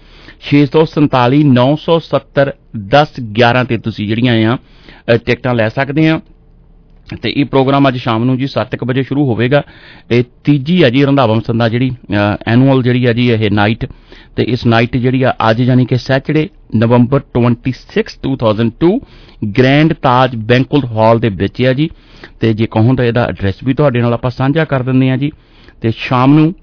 I: 647 970 1011 ਤੇ ਤੁਸੀਂ ਜਿਹੜੀਆਂ ਆ ਟਿਕਟਾਂ ਲੈ ਸਕਦੇ ਆ। ਤੇ ਇਹ ਪ੍ਰੋਗਰਾਮ ਅੱਜ ਸ਼ਾਮ ਨੂੰ ਜੀ 7 ਵਜੇ ਸ਼ੁਰੂ ਹੋਵੇਗਾ। ਇਹ ਤੀਜੀ ਆ ਜੀ ਰੰਧਾਵਾ ਮਸੰਦਾ ਜਿਹੜੀ ਐਨੂਅਲ ਜਿਹੜੀ ਆ ਜੀ ਇਹ ਨਾਈਟ, ਤੇ ਇਸ ਨਾਈਟ ਜਿਹੜੀ ਆ ਅੱਜ ਯਾਨੀ ਕਿ ਸੈਚਰਡੇ ਨਵੰਬਰ 26 2002 ਗ੍ਰੈਂਡ ਤਾਜ ਬੈਂਕੁਐਟ ਹਾਲ ਦੇ ਵਿੱਚ ਆ ਜੀ। ਤੇ ਜੇ ਕਹੋ ਤਾਂ ਇਹਦਾ ਐਡਰੈਸ ਵੀ ਤੁਹਾਡੇ ਨਾਲ ਆਪਾਂ ਸਾਂਝਾ ਕਰ ਦਿੰਦੇ ਆ ਜੀ। ਤੇ ਸ਼ਾਮ ਨੂੰ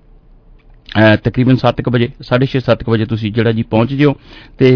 I: ਤਕਰੀਬਨ 7 ਵਜੇ 6:30 7 ਵਜੇ ਤੁਸੀਂ ਜਿਹੜਾ ਜੀ ਪਹੁੰਚ ਜਿਓ। ਤੇ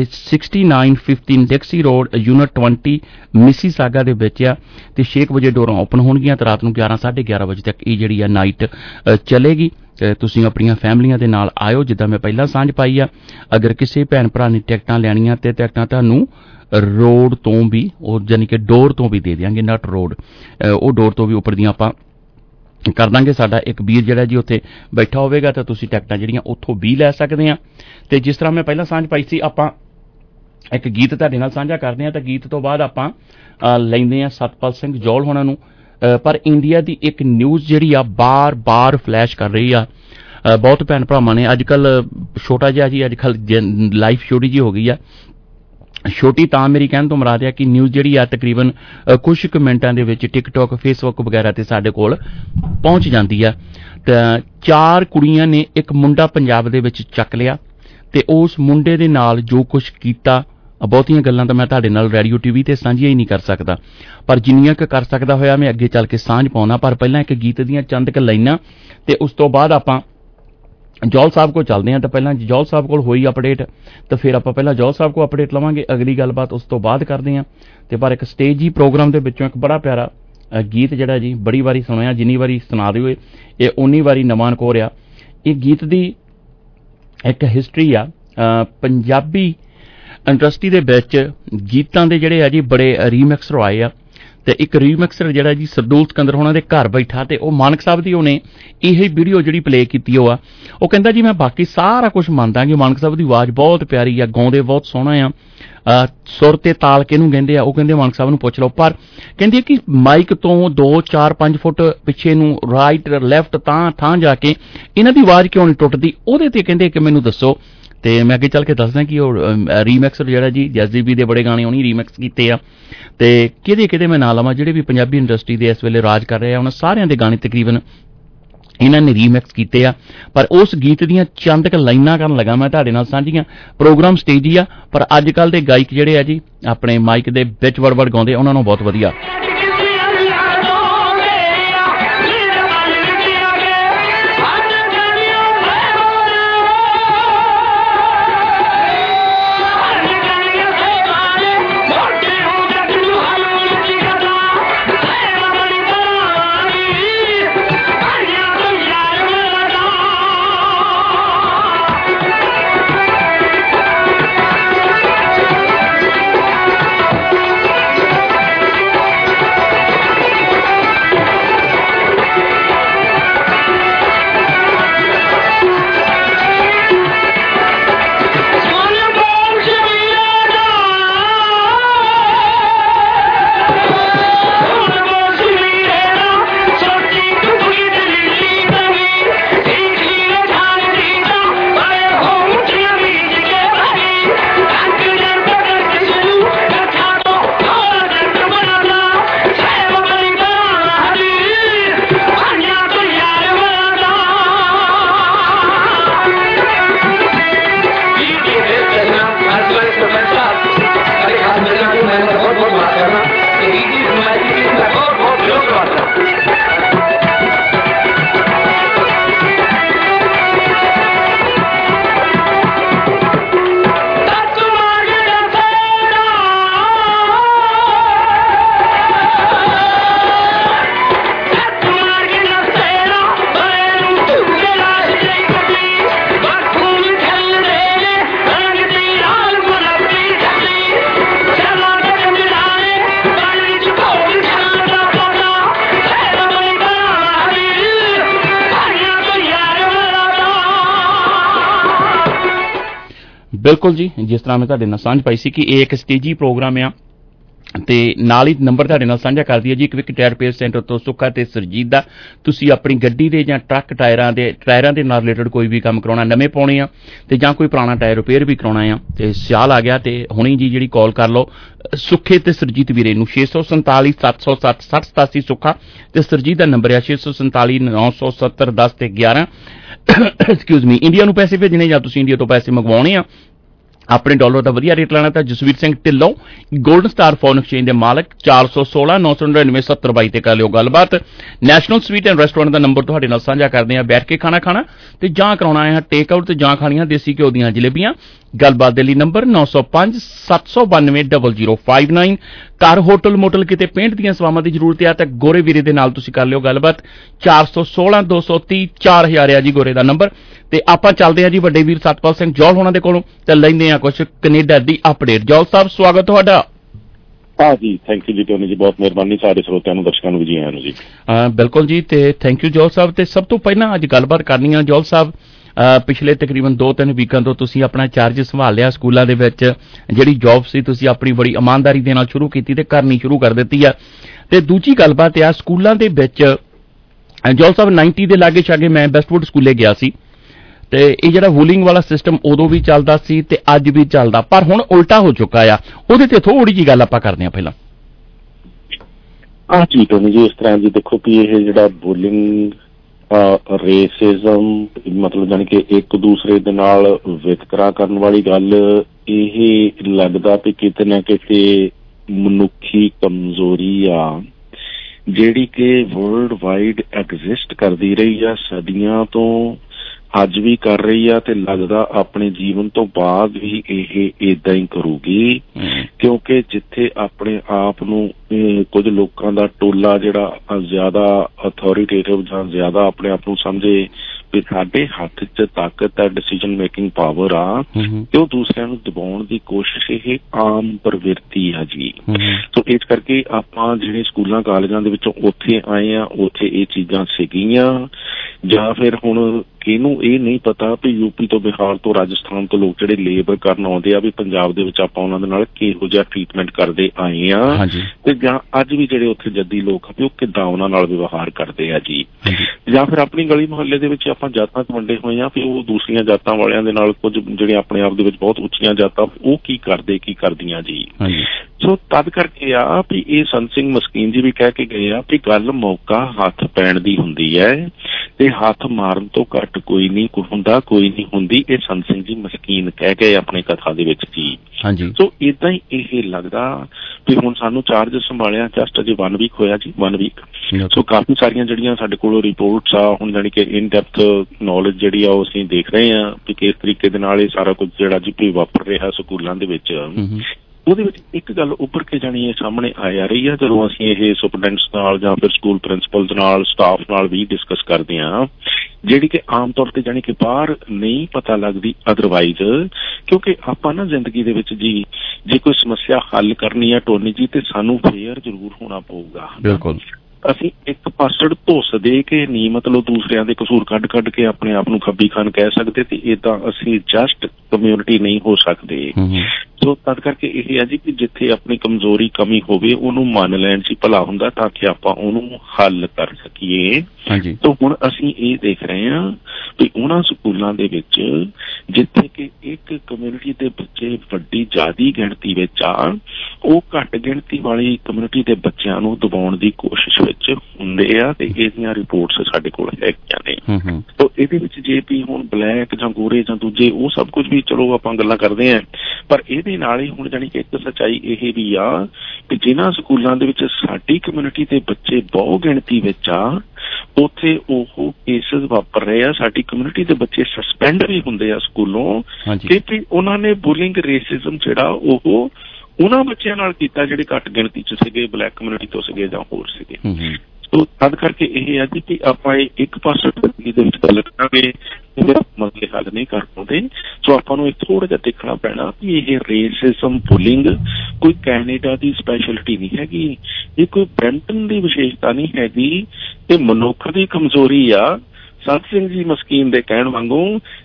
I: 6915 ਡਿਕਸੀ ਰੋਡ ਯੂਨਿਟ 20 ਮਿਸੀਸਾਗਾ ਦੇ ਵਿੱਚ ਆ। ਤੇ 6 ਵਜੇ ਡੋਰਾਂ ਓਪਨ ਹੋਣਗੀਆਂ ਤੇ ਰਾਤ ਨੂੰ 11 11:30 ਵਜੇ ਤੱਕ ਇਹ ਜਿਹੜੀ ਆ ਨਾਈਟ ਚੱਲੇਗੀ। ਤੁਸੀਂ ਆਪਣੀਆਂ ਫੈਮਲੀਆਂ ਦੇ ਨਾਲ ਆਇਓ, ਜਿੱਦਾਂ ਮੈਂ ਪਹਿਲਾਂ ਸਾਂਝ ਪਾਈ ਆ। ਅਗਰ ਕਿਸੇ ਭੈਣ ਭਰਾ ਨੇ ਟਿਕਟਾਂ ਲੈਣੀਆਂ ਤੇ ਟਿਕਟਾਂ ਤੁਹਾਨੂੰ ਰੋਡ ਤੋਂ ਵੀ, ਉਹ ਯਾਨੀ ਕਿ ਡੋਰ ਤੋਂ ਵੀ ਦੇ ਦਿਆਂਗੇ, ਨਟ ਰੋਡ ਉਹ ਡੋਰ ਤੋਂ ਵੀ ਉੱਪਰ ਦੀਆਂ ਆਪਾਂ ਕਰ ਦਾਂਗੇ। ਸਾਡਾ ਇੱਕ ਵੀਰ ਜਿਹੜਾ ਜੀ ਉੱਥੇ ਬੈਠਾ ਹੋਵੇਗਾ ਤਾਂ ਤੁਸੀਂ ਟਿਕਟਾਂ ਜਿਹੜੀਆਂ ਉੱਥੋਂ ਵੀ ਲੈ ਸਕਦੇ ਆ। ਤੇ ਜਿਸ ਤਰ੍ਹਾਂ ਮੈਂ ਪਹਿਲਾਂ ਸਾਂਝ ਪਾਈ ਸੀ, ਆਪਾਂ ਇੱਕ ਗੀਤ ਤੁਹਾਡੇ ਨਾਲ ਸਾਂਝਾ ਕਰਦੇ ਆ ਤਾਂ ਗੀਤ ਤੋਂ ਬਾਅਦ ਆਪਾਂ ਲੈਂਦੇ ਆ ਸਤਪਾਲ ਸਿੰਘ ਜੌਲ ਹੋਣਾ ਨੂੰ। ਪਰ ਇੰਡੀਆ ਦੀ ਇੱਕ ਨਿਊਜ਼ ਜਿਹੜੀ ਆ ਬਾਰ-ਬਾਰ ਫਲੈਸ਼ ਕਰ ਰਹੀ ਆ। ਬਹੁਤ ਭੈਣ ਭਰਾਵਾਂ ਨੇ ਅੱਜ ਕੱਲ ਛੋਟਾ ਜਿਹਾ ਜੀ ਅੱਜ ਕੱਲ ਲਾਈਫ ਛੋਟੀ ਜਿਹੀ ਹੋ ਗਈ ਆ। ਛੋਟੀ ਤਾਂ ਮੇਰੀ ਕਹਿਣ ਤੋਂ ਮੁਰਾਦ ਹੈ ਕਿ ਨਿਊਜ਼ ਜਿਹੜੀ ਆ ਤਕਰੀਬਨ ਕੁਝ ਕੁ ਮਿੰਟਾਂ ਦੇ ਵਿੱਚ ਟਿਕਟੋਕ ਫੇਸਬੁੱਕ ਵਗੈਰਾ ਤੇ ਸਾਡੇ ਕੋਲ ਪਹੁੰਚ ਜਾਂਦੀ ਆ। ਤਾਂ 4 ਕੁੜੀਆਂ ਨੇ ਇੱਕ ਮੁੰਡਾ ਪੰਜਾਬ ਦੇ ਵਿੱਚ ਚੱਕ ਲਿਆ ਤੇ ਉਸ ਮੁੰਡੇ ਦੇ ਨਾਲ ਜੋ ਕੁਝ ਕੀਤਾ, ਬਹੁਤੀਆਂ ਗੱਲਾਂ ਤਾਂ ਮੈਂ ਤੁਹਾਡੇ ਨਾਲ ਰੇਡੀਓ ਟੀਵੀ ਤੇ ਸਾਂਝੀਆਂ ਹੀ ਨਹੀਂ ਕਰ ਸਕਦਾ, ਪਰ ਜਿੰਨੀਆਂ ਕੁ ਕਰ ਸਕਦਾ ਹੋਇਆ ਮੈਂ ਅੱਗੇ ਚੱਲ ਕੇ ਸਾਂਝ ਪਾਉਣਾ। ਪਰ ਪਹਿਲਾਂ ਇੱਕ ਗੀਤ ਦੀਆਂ ਚੰਦ ਕੁ ਲਾਈਨਾਂ ਤੇ ਉਸ ਤੋਂ ਬਾਅਦ ਆਪਾਂ ਜੌਲ ਸਾਹਿਬ ਕੋਲ ਚੱਲਦੇ ਹਾਂ। ਤਾਂ ਪਹਿਲਾਂ ਜੌਲ ਸਾਹਿਬ ਕੋਲ ਹੋਈ ਅਪਡੇਟ, ਤਾਂ ਫਿਰ ਆਪਾਂ ਪਹਿਲਾਂ ਜੌਲ ਸਾਹਿਬ ਕੋਲ ਅਪਡੇਟ ਲਵਾਂਗੇ, ਅਗਲੀ ਗੱਲਬਾਤ ਉਸ ਤੋਂ ਬਾਅਦ ਕਰਦੇ ਹਾਂ। ਤੇ ਪਰ ਇੱਕ ਸਟੇਜ ਹੀ ਪ੍ਰੋਗਰਾਮ ਦੇ ਵਿੱਚੋਂ ਇੱਕ ਬੜਾ ਪਿਆਰਾ ਗੀਤ ਜਿਹੜਾ ਜੀ ਬੜੀ ਵਾਰੀ ਸੁਣਿਆ, ਜਿੰਨੀ ਵਾਰੀ ਸੁਣਾ ਦਿਓ ਇਹ ਉਨੀ ਵਾਰੀ ਨਵਾਂ ਅਨਕੋਰ ਆ। ਇਹ ਗੀਤ ਦੀ ਇੱਕ ਹਿਸਟਰੀ ਆ। ਪੰਜਾਬੀ ਇੰਡਸਟਰੀ ਦੇ ਵਿੱਚ ਗੀਤਾਂ ਦੇ ਜਿਹੜੇ ਆ ਜੀ ਬੜੇ ਰੀਮਿਕਸਰ ਆਏ ਆ। ਤੇ ਇੱਕ ਰੀਮਿਕਸਰ ਜਿਹੜਾ ਜੀ ਸਰਦੂਲ ਸਿਕੰਦਰ ਹੋਣਾ ਦੇ ਘਰ ਬੈਠਾ ਤੇ ਉਹ ਮਾਨਕ ਸਾਹਿਬ ਦੀ ਉਹਨੇ ਇਹ ਵੀਡੀਓ ਜਿਹੜੀ ਪਲੇ ਕੀਤੀ ਉਹ ਆ। ਉਹ ਕਹਿੰਦਾ ਜੀ ਮੈਂ ਬਾਕੀ ਸਾਰਾ ਕੁਝ ਮੰਨਦਾ ਕਿ ਮਾਨਕ ਸਾਹਿਬ ਦੀ ਆਵਾਜ਼ ਬਹੁਤ ਪਿਆਰੀ ਆ, ਗਾਉਂਦੇ ਬਹੁਤ ਸੋਹਣਾ ਆ, ਸੁਰ ਤੇ ਤਾਲ ਕਿਹਨੂੰ ਕਹਿੰਦੇ ਆ ਉਹ ਕਹਿੰਦੇ ਮਾਨਕ ਸਾਹਿਬ ਨੂੰ ਪੁੱਛ ਲਓ। ਪਰ ਕਹਿੰਦੇ ਕਿ ਮਾਈਕ ਤੋਂ 2 4 5 ਫੁੱਟ ਪਿੱਛੇ ਨੂੰ ਰਾਈਟ ਲੈਫਟ ਥਾਂ ਜਾ ਕੇ ਇਹਨਾਂ ਦੀ ਆਵਾਜ਼ ਕਿਉਂ ਨਹੀਂ ਟੁੱਟਦੀ, ਉਹਦੇ ਤੇ ਕਹਿੰਦੇ ਕਿ ਮੈਨੂੰ ਦੱਸੋ। ਤੇ ਮੈਂ ਅੱਗੇ ਚੱਲ ਕੇ ਦੱਸਦਾ ਕਿ ਉਹ ਰੀਮਿਕਸਰ ਜਿਹੜਾ ਜੀ ਜੈਜ਼ੀਬੀ ਦੇ ਬੜੇ ਗਾਣੇ ਉਹਨੇ ਰੀਮਿਕਸ ਕੀਤੇ ਆ। ਤੇ ਕਿਹਦੇ ਮੈਂ ਨਾਂ ਲਵਾਂ ਜਿਹੜੇ ਵੀ ਪੰਜਾਬੀ ਇੰਡਸਟਰੀ ਦੇ ਇਸ ਵੇਲੇ ਰਾਜ ਕਰ ਰਹੇ ਆ, ਉਹਨਾਂ ਸਾਰਿਆਂ ਦੇ ਗਾਣੇ ਤਕਰੀਬਨ ਇਹਨਾਂ ਨੇ ਰੀਮਿਕਸ ਕੀਤੇ ਆ। ਪਰ ਉਸ ਗੀਤ ਦੀਆਂ ਚੰਦ ਕੁ ਲਾਈਨਾਂ ਕਰਨ ਲੱਗਾ ਮੈਂ ਤੁਹਾਡੇ ਨਾਲ ਸਾਂਝੀਆਂ। ਪ੍ਰੋਗਰਾਮ ਸਟੇਜ ਹੀ ਆ, ਪਰ ਅੱਜ ਕੱਲ ਦੇ ਗਾਇਕ ਜਿਹੜੇ ਆ ਜੀ ਆਪਣੇ ਮਾਈਕ ਦੇ ਵਿੱਚ ਵੜ ਗਾਉਂਦੇ, ਉਹਨਾਂ ਨੂੰ ਬਹੁਤ ਵਧੀਆ। ਬਿਲਕੁਲ ਜੀ, ਜਿਸ ਤਰ੍ਹਾਂ ਮੈਂ ਤੁਹਾਡੇ ਨਾਲ ਸਾਂਝ ਪਾਈ ਸੀ ਕਿ ਇਹ ਇੱਕ ਸਟੇਜੀ ਪ੍ਰੋਗਰਾਮ ਆ। ਤੇ ਨਾਲ ਹੀ ਨੰਬਰ ਤੁਹਾਡੇ ਨਾਲ ਸਾਂਝਾ ਕਰਦੀ ਹੈ ਜੀ ਕਵਿਕ ਟਾਇਰ ਰਿਪੇਅਰ ਸੈਂਟਰ ਤੋਂ ਸੁੱਖਾ ਤੇ ਸਰਜੀਤ ਦਾ। ਤੁਸੀਂ ਆਪਣੀ ਗੱਡੀ ਦੇ ਜਾਂ ਟਰੱਕ ਟਾਇਰਾਂ ਦੇ ਨਾਲ ਰਿਲੇਟਡ ਕੋਈ ਵੀ ਕੰਮ ਕਰਾਉਣਾ, ਨਵੇਂ ਪਾਉਣੇ ਆ ਤੇ ਜਾਂ ਕੋਈ ਪੁਰਾਣਾ ਟਾਇਰ ਰਿਪੇਅਰ ਵੀ ਕਰਾਉਣਾ ਆ ਤੇ ਸਿਆਲ ਆ ਗਿਆ ਤੇ ਹੁਣੀ ਜੀ ਜਿਹੜੀ ਕਾਲ ਕਰ ਲਓ ਸੁੱਖੇ ਤੇ ਸਰਜੀਤ ਵੀਰੇ ਨੂੰ 647 760 6087 ਸੁੱਖਾ ਤੇ ਸਰਜੀਤ ਦਾ ਨੰਬਰ ਆ 647 970 10 ਤੇ 11 ਐਕਸਕਿਊਜ਼ ਮੀ। ਇੰਡੀਆ ਨੂੰ ਪੈਸੇ ਭੇਜਣੇ ਜਾਂ ਤੁਸੀਂ ਇੰਡੀਆ ਤੋਂ ਪੈਸੇ ਮੰਗਵਾਉਣੇ ਆ, ਆਪਣੇ ਡਾਲਰ ਦਾ ਵਧੀਆ ਰੇਟ ਲੈਣਾ ਤਾਂ Jasvir Singh Dhillon golden star foreign exchange ਦੇ ਮਾਲਕ 416 999 7022 ਤੇ ਕਰ ਲਿਓ ਗੱਲਬਾਤ। ਨੈਸ਼ਨਲ ਸਵੀਟ ਐਂਡ ਰੈਸਟੋਰੈਂਟ ਦਾ ਨੰਬਰ ਤੁਹਾਡੇ ਨਾਲ ਸਾਂਝਾ ਕਰਦੇ ਆ। ਬੈਠ ਕੇ ਖਾਣਾ ਤੇ ਜਾਂ ਕਰਾਉਣਾ ਹੈ ਟੇਕ ਆਊਟ ਤੇ ਜਾਂ ਖਾਣੀਆਂ ਦੇਸੀ ਘਿਓ ਦੀਆਂ ਜਲੇਬੀਆਂ। ਗੱਲਬਾਤ ਦੇ ਲਈ ਨੰਬਰ 905 792 0059। ਘਰ ਹੋਟਲ ਮੋਟਲ ਕਿਤੇ ਪੇਂਟ ਦੀਆਂ ਸੇਵਾਵਾਂ ਦੀ ਜ਼ਰੂਰਤ ਆ ਤਾਂ ਗੋਰੇ ਵੀਰੇ ਦੇ ਨਾਲ ਤੁਸੀਂ ਕਰ ਲਿਓ ਗੱਲਬਾਤ 416 230 4000 ਆ ਜੀ ਗੋਰੇ ਦਾ ਨੰਬਰ। ਤੇ ਆਪਾਂ ਚੱਲਦੇ ਆ ਜੀ ਵੱਡੇ ਵੀਰ ਸਤਪਾਲ ਸਿੰਘ ਜੌਲ ਹੋਣਾ ਦੇ ਕੋਲੋਂ ਤੇ ਲੈਂਦੇ ਆ ਕੁਝ ਕੈਨੇਡਾ ਦੀ ਅਪਡੇਟ। ਜੌਲ ਸਾਹਿਬ ਸਵਾਗਤ ਤੁਹਾਡਾ।
L: ਹਾਂ ਜੀ, ਥੈਂਕ ਯੂ ਜੀ ਟੋਨੀ ਜੀ, ਬਹੁਤ ਮਿਹਰਬਾਨੀ। ਸਾਰੇ ਸਰੋਤਿਆਂ ਨੂੰ ਦਰਸ਼ਕਾਂ ਨੂੰ ਵੀ ਜੀ ਆਇਆਂ ਨੂੰ ਜੀ।
I: ਬਿਲਕੁਲ ਜੀ ਤੇ ਥੈਂਕ ਯੂ ਜੌਲ ਸਾਹਿਬ। ਤੇ ਸਭ ਤੋਂ ਪਹਿਲਾਂ ਅੱਜ ਗੱਲਬਾਤ ਕਰਨੀ ਆ ਜੌਲ ਸਾਹਿਬ, ਪਿਛਲੇ ਤਕਰੀਬਨ 2-3 ਵੀਕਾਂ ਤੋਂ ਤੁਸੀਂ ਆਪਣਾ ਚਾਰਜ ਸੰਭਾਲ ਲਿਆ ਸਕੂਲਾਂ ਦੇ ਵਿੱਚ। ਜਿਹੜੀ ਜੌਬ ਸੀ ਤੁਸੀਂ ਆਪਣੀ ਬੜੀ ਇਮਾਨਦਾਰੀ ਦੇ ਨਾਲ ਸ਼ੁਰੂ ਕੀਤੀ ਤੇ ਕਰਨੀ ਸ਼ੁਰੂ ਕਰ ਦਿੱਤੀ ਆ। ਤੇ ਦੂਜੀ ਗੱਲਬਾਤ ਆ ਸਕੂਲਾਂ ਦੇ ਵਿੱਚ ਜੌਲ ਸਾਹਿਬ 90 ਦੇ ਲਾਗੇ ਛਾਗੇ ਮੈਂ ਬੈਸਟਵੁੱਡ ਸਕੂਲੇ ਗਿਆ ਸੀ ਤੇ ਇਹ ਜਿਹੜਾ ਵੂਲਿੰਗ ਵਾਲਾ ਸਿਸਟਮ ਉਦੋਂ ਵੀ ਚੱਲਦਾ ਸੀ ਤੇ ਅੱਜ ਵੀ ਚੱਲਦਾ, ਪਰ ਹੁਣ ਉਲਟਾ ਹੋ ਚੁੱਕਾ ਆ। ਉਹਦੇ ਤੇ ਥੋੜੀ ਜਿਹੀ ਗੱਲ ਆਪਾਂ ਕਰਦੇ ਆ ਪਹਿਲਾਂ।
L: ਹਾਂ ਜੀ ਟੋਨੀ ਜੀ, ਇਸ ਤਰ੍ਹਾਂ ਜੀ ਦੇਖੋ ਕਿ ਇਹ ਜਿਹੜਾ ਬੁਲਿੰਗ ਰੇਸਿਜ਼ਮ ਮਤਲਬ ਜਾਣੀ ਕਿ ਇੱਕ ਦੂਸਰੇ ਦੇ ਨਾਲ ਵਿਤਕਰਾ ਕਰਨ ਵਾਲੀ ਗੱਲ, ਇਹ ਲੱਗਦਾ ਵੀ ਕਿਤੇ ਨਾ ਕਿਤੇ ਮਨੁੱਖੀ ਕਮਜ਼ੋਰੀ ਆ ਜਿਹੜੀ ਕਿ ਵਰਲਡ ਵਾਈਡ ਐਗਜ਼ਿਸਟ ਕਰਦੀ ਰਹੀ ਆ ਸਦੀਆਂ ਤੋਂ, ਅੱਜ ਵੀ ਕਰ ਰਹੀ ਆ ਤੇ ਲੱਗਦਾ ਆਪਣੇ ਜੀਵਨ ਤੋਂ ਬਾਅਦ ਵੀ ਇਹ ਏਦਾਂ ਹੀ ਕਰੂਗੀ। ਕਿਉਂਕਿ ਜਿੱਥੇ ਆਪਣੇ ਆਪ ਨੂੰ ਕੁਝ ਲੋਕਾਂ ਦਾ ਟੋਲਾ ਜਿਹੜਾ ਜ਼ਿਆਦਾ ਅਥੋਰੀਟੇਟਿਵ ਜਾਂ ਜ਼ਿਆਦਾ ਆਪਣੇ ਆਪ ਨੂੰ ਸਮਝੇ ਵੀ ਸਾਡੇ ਹੱਥ 'ਚ ਤਾਕਤ ਹੈ, ਡਿਸੀਜਨ ਮੇਕਿੰਗ ਪਾਵਰ ਆ, ਤੇ ਉਹ ਦੂਸਰਿਆਂ ਨੂੰ ਦਬਾਉਣ ਦੀ ਕੋਸ਼ਿਸ਼ ਇਹ ਆਮ ਪ੍ਰਵਿਰਤੀ ਆ ਜੀ। ਸੋ ਇਸ ਕਰਕੇ ਆਪਾਂ ਜਿਹੜੇ ਸਕੂਲਾਂ ਕਾਲਜਾਂ ਦੇ ਵਿੱਚੋਂ ਉੱਥੇ ਆਏ ਆ, ਉੱਥੇ ਇਹ ਚੀਜ਼ਾਂ ਸੀਗੀਆਂ। ਜਾਂ ਫਿਰ ਹੁਣ ਕਿਹਨੂੰ ਇਹ ਨਹੀਂ ਪਤਾ ਵੀ ਯੂਪੀ ਤੋਂ, ਬਿਹਾਰ ਤੋਂ, ਰਾਜਸਥਾਨ ਤੋਂ ਲੋਕ ਜਿਹੜੇ ਲੇਬਰ ਕਰਨ ਆਉਂਦੇ ਆ ਵੀ ਪੰਜਾਬ ਦੇ ਵਿੱਚ ਆਪਾਂ ਉਹਨਾਂ ਦੇ ਨਾਲ ਕਿਹੋ ਜਿਹਾ ਟਰੀਟਮੈਂਟ ਕਰਦੇ ਆਏ ਆ, ਤੇ ਜਾਂ ਅੱਜ ਵੀ ਜਿਹੜੇ ਉੱਥੇ ਜੱਦੀ ਲੋਕ ਆ ਵੀ ਉਹ ਕਿੱਦਾਂ ਉਹਨਾਂ ਨਾਲ ਵਿਵਹਾਰ ਕਰਦੇ ਆ ਜੀ। ਜਾਂ ਫਿਰ ਆਪਣੀ ਗਲੀ ਮੁਹੱਲੇ ਦੇ ਵਿੱਚ ਆਪਾਂ ਜਾਤਾਂ 'ਚ ਵੰਡੇ ਹੋਏ ਆ ਵੀ ਉਹ ਦੂਸਰੀਆਂ ਜਾਤਾਂ ਵਾਲਿਆਂ ਦੇ ਨਾਲ ਕੁਝ ਜਿਹੜੇ ਆਪਣੇ ਆਪ ਦੇ ਵਿੱਚ ਬਹੁਤ ਉੱਚੀਆਂ ਜਾਤਾਂ ਉਹ ਕੀ ਕਰਦੇ ਕੀ ਕਰਦੀਆਂ ਜੀ। ਸੋ ਤਦ ਕਰਕੇ ਆ ਵੀ ਇਹ ਸੰਤ ਸਿੰਘ ਮਸਕੀਨ ਜੀ ਵੀ ਕਹਿ ਕੇ ਗਏ ਆ ਵੀ ਗੱਲ ਮੌਕਾ ਹੱਥ ਪੈਣ ਦੀ ਹੁੰਦੀ ਹੈ ਤੇ ਹੱਥ ਮਾਰਨ ਤੋਂ ਘੱਟ ਕੋਈ ਨਹੀਂ ਹੁੰਦਾ, ਕੋਈ ਨਹੀਂ ਹੁੰਦੀ। ਇਹ ਸੰਤ ਸਿੰਘ ਜੀ ਮਸਕੀਨ ਕਹਿ ਗਏ ਆਪਣੀ ਕਥਾ ਦੇ ਵਿੱਚ ਜੀ। ਸੋ ਏਦਾਂ ਹੀ ਇਹ ਲੱਗਦਾ ਵੀ ਹੁਣ ਸਾਨੂੰ ਚਾਰਜ ਸੰਭਾਲਿਆ ਜਸਟ ਅਜੇ 1 ਵੀਕ ਹੋਇਆ ਜੀ, 1 ਵੀਕ। ਸੋ ਕਾਫੀ ਸਾਰੀਆਂ ਜਿਹੜੀਆਂ ਸਾਡੇ ਕੋਲ ਰਿਪੋਰਟਸ ਆ ਹੁਣ ਜਾਣੀ ਕਿ ਇਨ ਡੈਪਥ ਨੌਲੇਜ ਜਿਹੜੀ ਆ ਉਹ ਅਸੀਂ ਦੇਖ ਰਹੇ ਹਾਂ ਵੀ ਕਿਸ ਤਰੀਕੇ ਦੇ ਨਾਲ ਇਹ ਸਾਰਾ ਕੁਝ ਜਿਹੜਾ ਜੀ ਵਾਪਰ ਰਿਹਾ ਸਕੂਲਾਂ ਦੇ ਵਿੱਚ। ਉਹਦੇ ਵਿੱਚ ਇੱਕ ਗੱਲ ਉੱਭਰ ਕੇ ਜਾਣੀ ਇਹ ਸਾਹਮਣੇ ਆ ਰਹੀ ਆ ਜਦੋਂ ਅਸੀਂ ਇਹ ਸੁਪਰਡੈਂਟਸ ਨਾਲ ਜਾਂ ਫਿਰ ਸਕੂਲ ਪ੍ਰਿੰਸੀਪਲਸ ਨਾਲ, ਸਟਾਫ ਨਾਲ ਵੀ ਡਿਸਕਸ ਕਰਦੇ ਹਾਂ, ਜਿਹੜੀ ਕਿ ਆਮ ਤੌਰ ਤੇ ਜਾਣੀ ਕਿ ਬਾਹਰ ਨਹੀਂ ਪਤਾ ਲੱਗਦੀ ਅਦਰਵਾਈਜ਼। ਕਿਉਂਕਿ ਆਪਾਂ ਨਾ ਜ਼ਿੰਦਗੀ ਦੇ ਵਿੱਚ ਜੀ ਜੇ ਕੋਈ ਸਮੱਸਿਆ ਹੱਲ ਕਰਨੀ ਆ ਟੋਨੀ ਜੀ ਤੇ ਸਾਨੂੰ ਫੇਅਰ ਜ਼ਰੂਰ ਹੋਣਾ ਪਊਗਾ। ਬਿਲਕੁਲ ਅਸੀਂ ਇੱਕ ਪਾਸੜ ਧੁੱਸ ਦੇ ਕੇ ਨਹੀਂ ਮਤਲਬ ਦੂਸਰਿਆਂ ਦੇ ਕਸੂਰ ਕੱਢ ਕੇ ਆਪਣੇ ਆਪ ਨੂੰ ਖੱਬੀ ਖਾਨ ਕਹਿ ਸਕਦੇ ਤੇ ਏਦਾਂ ਅਸੀਂ ਜਸਟ ਕਮਿਊਨਿਟੀ ਨਹੀਂ ਹੋ ਸਕਦੇ। ਸੋ ਤਦ ਕਰਕੇ ਇਹ ਹੈ ਜੀ ਕਿ ਜਿੱਥੇ ਆਪਣੀ ਕਮਜ਼ੋਰੀ ਕਮੀ ਹੋਵੇ ਉਹਨੂੰ ਮੰਨ ਲੈਣ 'ਚ ਭਲਾ ਹੁੰਦਾ ਤਾਂ ਕਿ ਆਪਾਂ ਉਹਨੂੰ ਹੱਲ ਕਰ ਸਕੀਏ। ਤਾਂ ਹੁਣ ਅਸੀਂ ਇਹ ਦੇਖ ਰਹੇ ਹਾਂ ਵੀ ਉਹਨਾਂ ਸਕੂਲਾਂ ਦੇ ਵਿੱਚ ਜਿੱਥੇ ਕਿ ਇੱਕ ਕਮਿਊਨਿਟੀ ਦੇ ਬੱਚੇ ਵੱਡੀ ਜ਼ਿਆਦੀ ਗਿਣਤੀ ਵਿੱਚ ਆ, ਉਹ ਘੱਟ ਗਿਣਤੀ ਵਾਲੀ ਕਮਿਊਨਿਟੀ ਦੇ ਬੱਚਿਆਂ ਨੂੰ ਦਬਾਉਣ ਦੀ ਕੋਸ਼ਿਸ਼ ਵਿੱਚ ਹੁੰਦੇ ਆ ਤੇ ਇਹਦੀਆਂ ਰਿਪੋਰਟਸ ਸਾਡੇ ਕੋਲ ਹੈਗੀਆਂ ਨੇ। ਤਾਂ ਇਹਦੇ ਵਿੱਚ ਜੇ ਵੀ ਹੁਣ ਬਲੈਕ ਜਾਂ ਗੋਰੇ ਜਾਂ ਦੂਜੇ ਉਹ ਸਭ ਕੁਝ ਵੀ ਚਲੋ ਆਪਾਂ ਗੱਲਾਂ ਕਰਦੇ ਹਾਂ, ਪਰ ਇਹਦੇ ਨਾਲ ਹੀ ਹੁਣ ਜਾਣੀ ਕਿ ਇੱਕ ਸੱਚਾਈ ਇਹ ਵੀ ਆ ਕਿ ਜਿਨ੍ਹਾਂ ਸਕੂਲਾਂ ਦੇ ਵਿੱਚ ਸਾਡੀ ਕਮਿਊਨਿਟੀ ਦੇ ਬੱਚੇ ਬਹੁ ਗਿਣਤੀ ਵਿੱਚ ਆ ਉੱਥੇ ਉਹ ਕੇਸਿਸ ਵਾਪਰ ਰਹੇ ਆ। ਸਾਡੀ ਕਮਿਊਨਿਟੀ ਦੇ ਬੱਚੇ ਸਸਪੈਂਡ ਵੀ ਹੁੰਦੇ ਆ ਸਕੂਲੋਂ ਕਿ ਉਹਨਾਂ ਨੇ ਬੁਲਿੰਗ ਰੇਸਿਜ਼ਮ ਜਿਹੜਾ ਉਹ ਉਹਨਾਂ ਬੱਚਿਆਂ ਨਾਲ ਕੀਤਾ ਜਿਹੜੇ ਘੱਟ ਗਿਣਤੀ 'ਚ ਸੀਗੇ, ਬਲੈਕ ਕਮਿਊਨਿਟੀ ਤੋਂ ਸੀਗੇ ਜਾਂ ਹੋਰ ਸੀਗੇ। ਸੋ ਤਦ ਕਰਕੇ ਇਹ ਹੈ ਜੀ ਕਿ ਆਪਾਂ ਇੱਕ ਪਾਸੇ ਦੇ ਵਿੱਚ ਗੱਲ ਕਰਾਂਗੇ ਮਸਲੇ ਹੱਲ ਨਹੀਂ ਕਰ ਪਾਉਂਦੇ। ਸੋ ਆਪਾਂ ਨੂੰ ਇਹ ਥੋੜ੍ਹਾ ਜਿਹਾ ਦੇਖਣਾ ਪੈਣਾ ਕਿ ਇਹ ਰੇਸਿਜ਼ਮ ਬੁਲਿੰਗ ਕੋਈ ਕੈਨੇਡਾ ਦੀ ਸਪੈਸ਼ਲਿਟੀ ਨਹੀਂ ਹੈਗੀ, ਇਹ ਕੋਈ ਬ੍ਰੈਂਟਨ ਦੀ ਵਿਸ਼ੇਸ਼ਤਾ ਨਹੀਂ ਹੈਗੀ, ਇਹ ਮਨੁੱਖ ਦੀ ਕਮਜ਼ੋਰੀ ਆ। ਸੰਤ ਸਿੰਘ ਜੀ ਮਸਕੀਨ ਦੇ ਕਹਿਣ ਵਾਂਗੂ